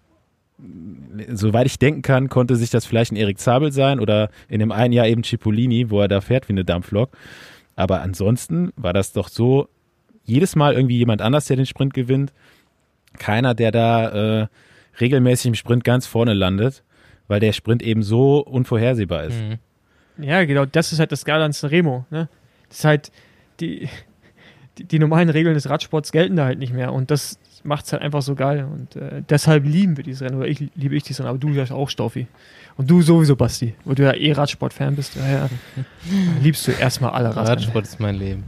soweit ich denken kann, konnte sich das vielleicht ein Erik Zabel sein oder in dem einen Jahr eben Cipollini, wo er da fährt wie eine Dampflok, aber ansonsten war das doch so, jedes Mal irgendwie jemand anders, der den Sprint gewinnt, keiner, der da äh, regelmäßig im Sprint ganz vorne landet, weil der Sprint eben so unvorhersehbar ist. Mhm. Ja, genau, das ist halt das Geile an Sanremo, ne? Das ist halt, die, die, die normalen Regeln des Radsports gelten da halt nicht mehr und das macht es halt einfach so geil und äh, deshalb lieben wir dieses Rennen, oder ich liebe ich dieses Rennen, aber du ja auch, Staufi. Und du sowieso, Basti, weil du ja eh Radsport-Fan bist, daher liebst du erstmal alle Radrennen. Radsport ist mein Leben.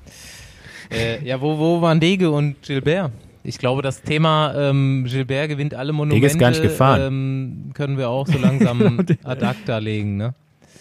äh, ja, wo, wo waren Dege und Gilbert? Ich glaube, das Thema ähm, Gilbert gewinnt alle Monumente, Dege ist gar nicht gefahren. Ähm, können wir auch so langsam ad acta legen, ne?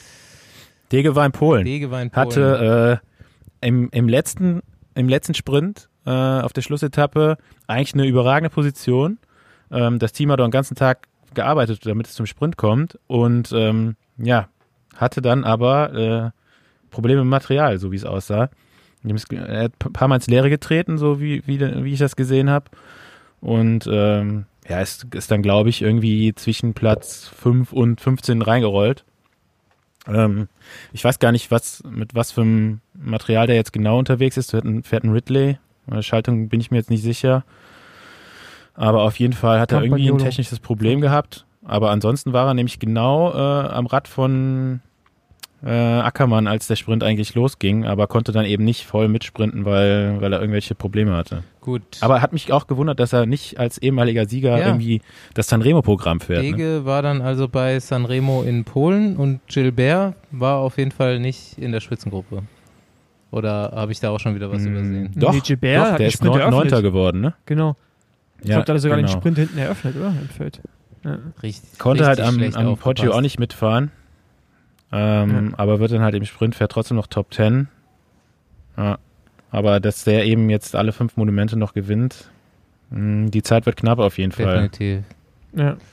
Dege war in Polen. Dege war in Polen. Hatte äh, im, im, letzten, im letzten Sprint äh, auf der Schlussetappe eigentlich eine überragende Position. Ähm, das Team hat auch den ganzen Tag gearbeitet, damit es zum Sprint kommt und ähm, ja, hatte dann aber äh, Probleme mit Material, so wie es aussah. Er hat ein paar Mal ins Leere getreten, so wie, wie, wie ich das gesehen habe. Und ähm, ja, ist, ist dann, glaube ich, irgendwie zwischen Platz fünf und fünfzehn reingerollt. Ähm, ich weiß gar nicht, was mit was für einem Material der jetzt genau unterwegs ist. Fährt ein, fährt ein Ridley. Schaltung bin ich mir jetzt nicht sicher. Aber auf jeden Fall hat er irgendwie ein technisches Problem gehabt. Aber ansonsten war er nämlich genau äh, am Rad von Äh, Ackermann, als der Sprint eigentlich losging, aber konnte dann eben nicht voll mitsprinten, weil, weil er irgendwelche Probleme hatte. Gut. Aber hat mich auch gewundert, dass er nicht als ehemaliger Sieger ja. irgendwie das Sanremo-Programm fährt. Dege ne? war dann also bei Sanremo in Polen und Gilbert war auf jeden Fall nicht in der Spitzengruppe. Oder habe ich da auch schon wieder was mm, übersehen? Doch, nee, Gilbert doch hat der ist neun, Neunter geworden, ne? Genau. Ich ja, glaube, da hat er sogar genau. den Sprint hinten eröffnet, oder? Im Feld. Ja. Richtig, Konnte richtig halt am, am Poggio auch nicht mitfahren. Ähm, ja. Aber wird dann halt im Sprint fährt trotzdem noch Top Ten. Ja. Aber dass der eben jetzt alle fünf Monumente noch gewinnt, mh, die Zeit wird knapp auf jeden Definitiv. Fall. Ja.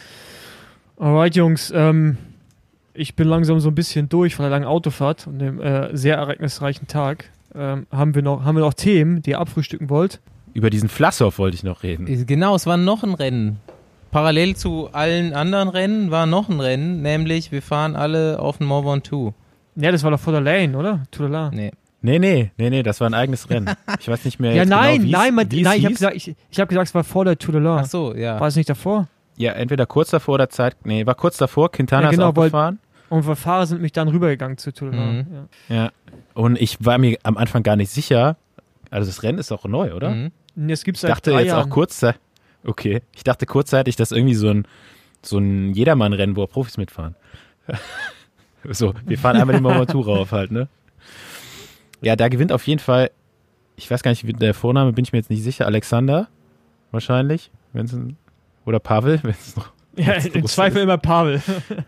Alright, Jungs, ähm, ich bin langsam so ein bisschen durch von der langen Autofahrt und dem äh, sehr ereignisreichen Tag. Ähm, haben wir noch, haben wir noch Themen, die ihr abfrühstücken wollt? Über diesen Vlasov wollte ich noch reden. Genau, es war noch ein Rennen. Parallel zu allen anderen Rennen war noch ein Rennen, nämlich wir fahren alle auf den Mont Ventoux. Ja, das war doch vor der Lane, oder? Tour de la. Nee. Nee, nee, nee, nee, das war ein eigenes Rennen. Ich weiß nicht mehr ja, jetzt nein, genau, nein, man, wie nein, es ich habe hieß. gesagt, ich, ich hab gesagt, es war vor der Tour de la. Ach so, ja. War es nicht davor? Ja, entweder kurz davor oder Zeit, nee, war kurz davor, Quintana ja, genau, ist auch gefahren. Und wir Fahrer sind mich dann rübergegangen zur Tour de la. Mhm. Ja. Ja, und ich war mir am Anfang gar nicht sicher, also das Rennen ist auch neu, oder? Mhm. Das gibt's Ich seit dachte drei jetzt Jahren. auch kurzzeitig, okay, ich dachte kurzzeitig, dass irgendwie so ein, so ein Jedermann-Rennen, wo Profis mitfahren. So, wir fahren einmal den Mont Ventoux rauf halt, ne? Ja, da gewinnt auf jeden Fall, ich weiß gar nicht, wie der Vorname, bin ich mir jetzt nicht sicher, Alexander, wahrscheinlich, wenn's ein, oder Pavel, wenn es noch. Ja, im Zweifel immer Pavel.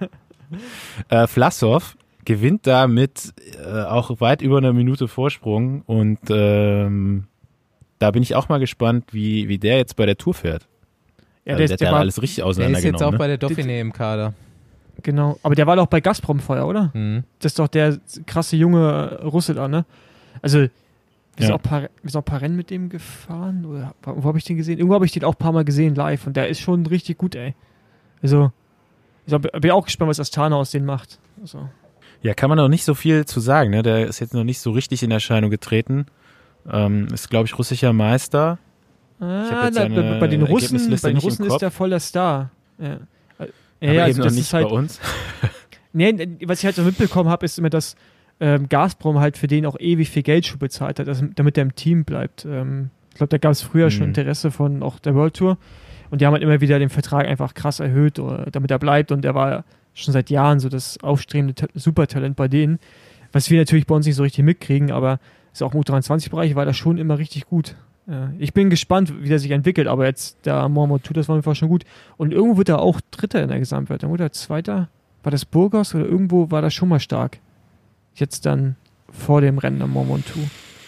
Äh, Vlasov gewinnt da mit äh, auch weit über einer Minute Vorsprung und ähm, da bin ich auch mal gespannt, wie, wie der jetzt bei der Tour fährt. Ja, Also der, der, ist, der hat war, alles richtig Der ist auseinandergenommen. jetzt auch ne? bei der Dauphiné im Kader. Genau, aber der war doch bei Gazprom vorher, oder? Mhm. Das ist doch der krasse junge Russe da, ne? Also, wir sind, Ja. auch paar, wir sind auch ein paar Rennen mit dem gefahren. Oder wo habe ich den gesehen? Irgendwo habe ich den auch ein paar Mal gesehen live und der ist schon richtig gut, ey. Also, ich glaub, bin auch gespannt, was Astana aus denen macht. Also. Ja, kann man noch nicht so viel zu sagen. Ne? Der ist jetzt noch nicht so richtig in Erscheinung getreten. Ähm, ist, glaube ich, russischer Meister. Ah, hab jetzt na, seine bei den Russen, Ergebnisliste bei den nicht im Russen Kopf. ist der voll der Star. Ja. Ja, aber ja, eben also noch das nicht ist halt, bei uns. nee, was ich halt so mitbekommen habe, ist immer, dass ähm, Gazprom halt für den auch ewig viel Geld schon bezahlt hat, dass, damit er im Team bleibt. Ähm, ich glaube, da gab es früher Mhm. schon Interesse von auch der World Tour und die haben halt immer wieder den Vertrag einfach krass erhöht, oder, damit er bleibt, und er war schon seit Jahren so das aufstrebende Ta- Supertalent bei denen, was wir natürlich bei uns nicht so richtig mitkriegen, aber ist auch im U dreiundzwanzig-Bereich war das schon immer richtig gut. Ja, ich bin gespannt, wie der sich entwickelt, aber jetzt der Mormont tut das war einfach schon gut. Und irgendwo wird er auch Dritter in der Gesamtwertung, oder Zweiter? War das Burgos oder irgendwo war das schon mal stark? Jetzt dann vor dem Rennen am Mormont zwei.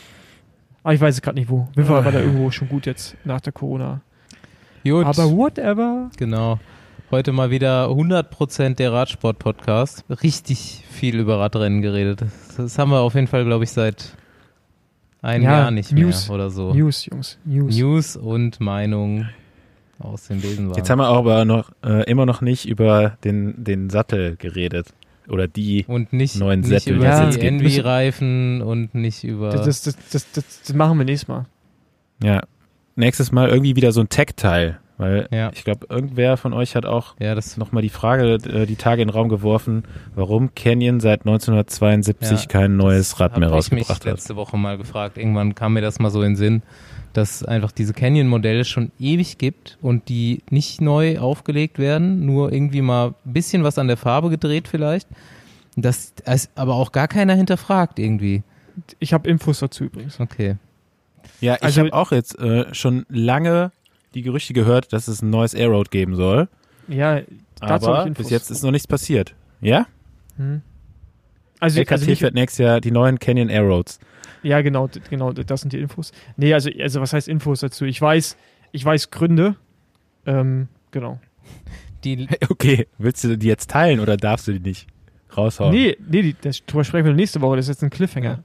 Aber ich weiß es gerade nicht wo. Auf jeden Fall war der irgendwo schon gut jetzt nach der Corona. Gut, Aber whatever. genau. Heute mal wieder hundert Prozent der Radsport-Podcast. Richtig viel über Radrennen geredet. Das, das haben wir auf jeden Fall, glaube ich, seit einem Ja, Jahr nicht News. mehr oder so. News, Jungs. News. News und Meinung aus den Besenwagen. Jetzt haben wir aber noch, äh, immer noch nicht über den, den Sattel geredet. Oder die. und nicht, neuen nicht Sättel, über die es die jetzt gibt. Envy-Reifen und nicht über... Das, das, das, das, das, das machen wir nächstes Mal. Ja. Nächstes Mal irgendwie wieder so ein Tech-Teil. Weil Ja. ich glaube, irgendwer von euch hat auch ja, das nochmal die Frage, äh, die Tage in den Raum geworfen, warum Canyon seit neunzehnhundertzweiundsiebzig Ja, kein neues Rad mehr habe ich mich rausgebracht hat. letzte Woche mal gefragt. Irgendwann kam mir das mal so in den Sinn, dass einfach diese Canyon-Modelle schon ewig gibt und die nicht neu aufgelegt werden, nur irgendwie mal ein bisschen was an der Farbe gedreht vielleicht. Das ist aber auch gar keiner hinterfragt irgendwie. Ich habe Infos dazu übrigens. Okay. Ja, ich Also- habe auch jetzt äh, schon lange die Gerüchte gehört, dass es ein neues Airroad geben soll. Ja, dazu habe Aber ich Infos. bis jetzt ist noch nichts passiert. Ja? Hm. Also, L K T also nicht, fährt nächstes Jahr die neuen Canyon Airroads. ja, genau, d- genau, d- das sind die Infos. Nee, also, also was heißt Infos dazu? Ich weiß, ich weiß Gründe. Ähm, genau. Die, Okay, willst du die jetzt teilen oder darfst du die nicht raushauen? Nee, nee, die, das, drüber sprechen wir nächste Woche, das ist jetzt ein Cliffhanger.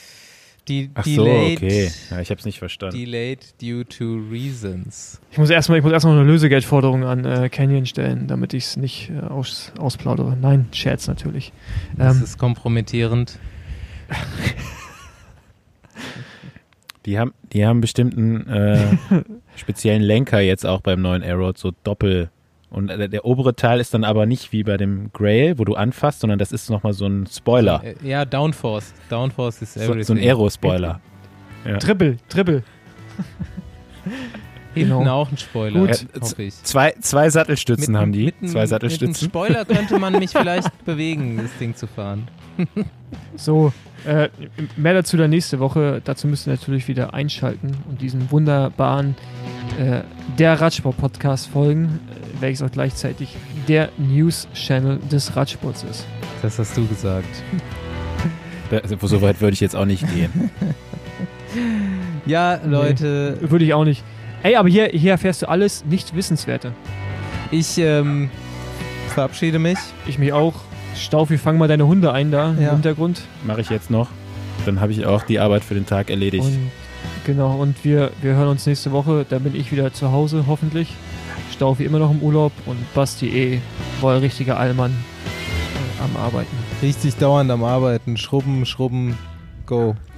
die Ach so, delayed, okay. Ja, ich habe es nicht verstanden. delayed due to reasons. Ich muss erstmal, ich muss erstmal eine Lösegeldforderung an äh, Canyon stellen, damit ich es nicht äh, aus, ausplaudere. Nein, Scherz natürlich. Das Ähm, ist kompromittierend. Die haben, die haben bestimmt einen äh, speziellen Lenker jetzt auch beim neuen Airroad, so doppel. Und der, der obere Teil ist dann aber nicht wie bei dem Grail, wo du anfasst, sondern das ist nochmal so ein Spoiler. Äh, Ja, Downforce. Downforce ist So, everything. so ein Aero-Spoiler. Ja. Triple, Triple. Hinten Genau. auch ein Spoiler, Gut. Ja, hoffe ich. Zwei, zwei Sattelstützen Mit- haben die. mit einem- zwei Mit Sattelstützen. einem Spoiler könnte man mich vielleicht bewegen, das Ding zu fahren. So, äh, mehr dazu dann nächste Woche. Dazu müsst ihr natürlich wieder einschalten und diesen wunderbaren äh, der Radsport-Podcast folgen, äh, welches auch gleichzeitig der News-Channel des Radsports ist. Das hast du gesagt. Also, so weit würde ich jetzt auch nicht gehen. Ja, Leute, Würde ich auch nicht. Ey, aber hier, hier erfährst du alles Nicht-Wissenswerte. ich ähm, verabschiede mich. Ich mich auch. Staufi, fang mal deine Hunde ein da im Ja. Hintergrund. Mache ich jetzt noch. Dann habe ich auch die Arbeit für den Tag erledigt. Und genau, und wir, wir hören uns nächste Woche. Da bin ich wieder zu Hause, hoffentlich. Staufi immer noch im Urlaub und Basti eh, wohl richtiger Allmann äh, am Arbeiten. Richtig dauernd am Arbeiten. Schrubben, schrubben, go.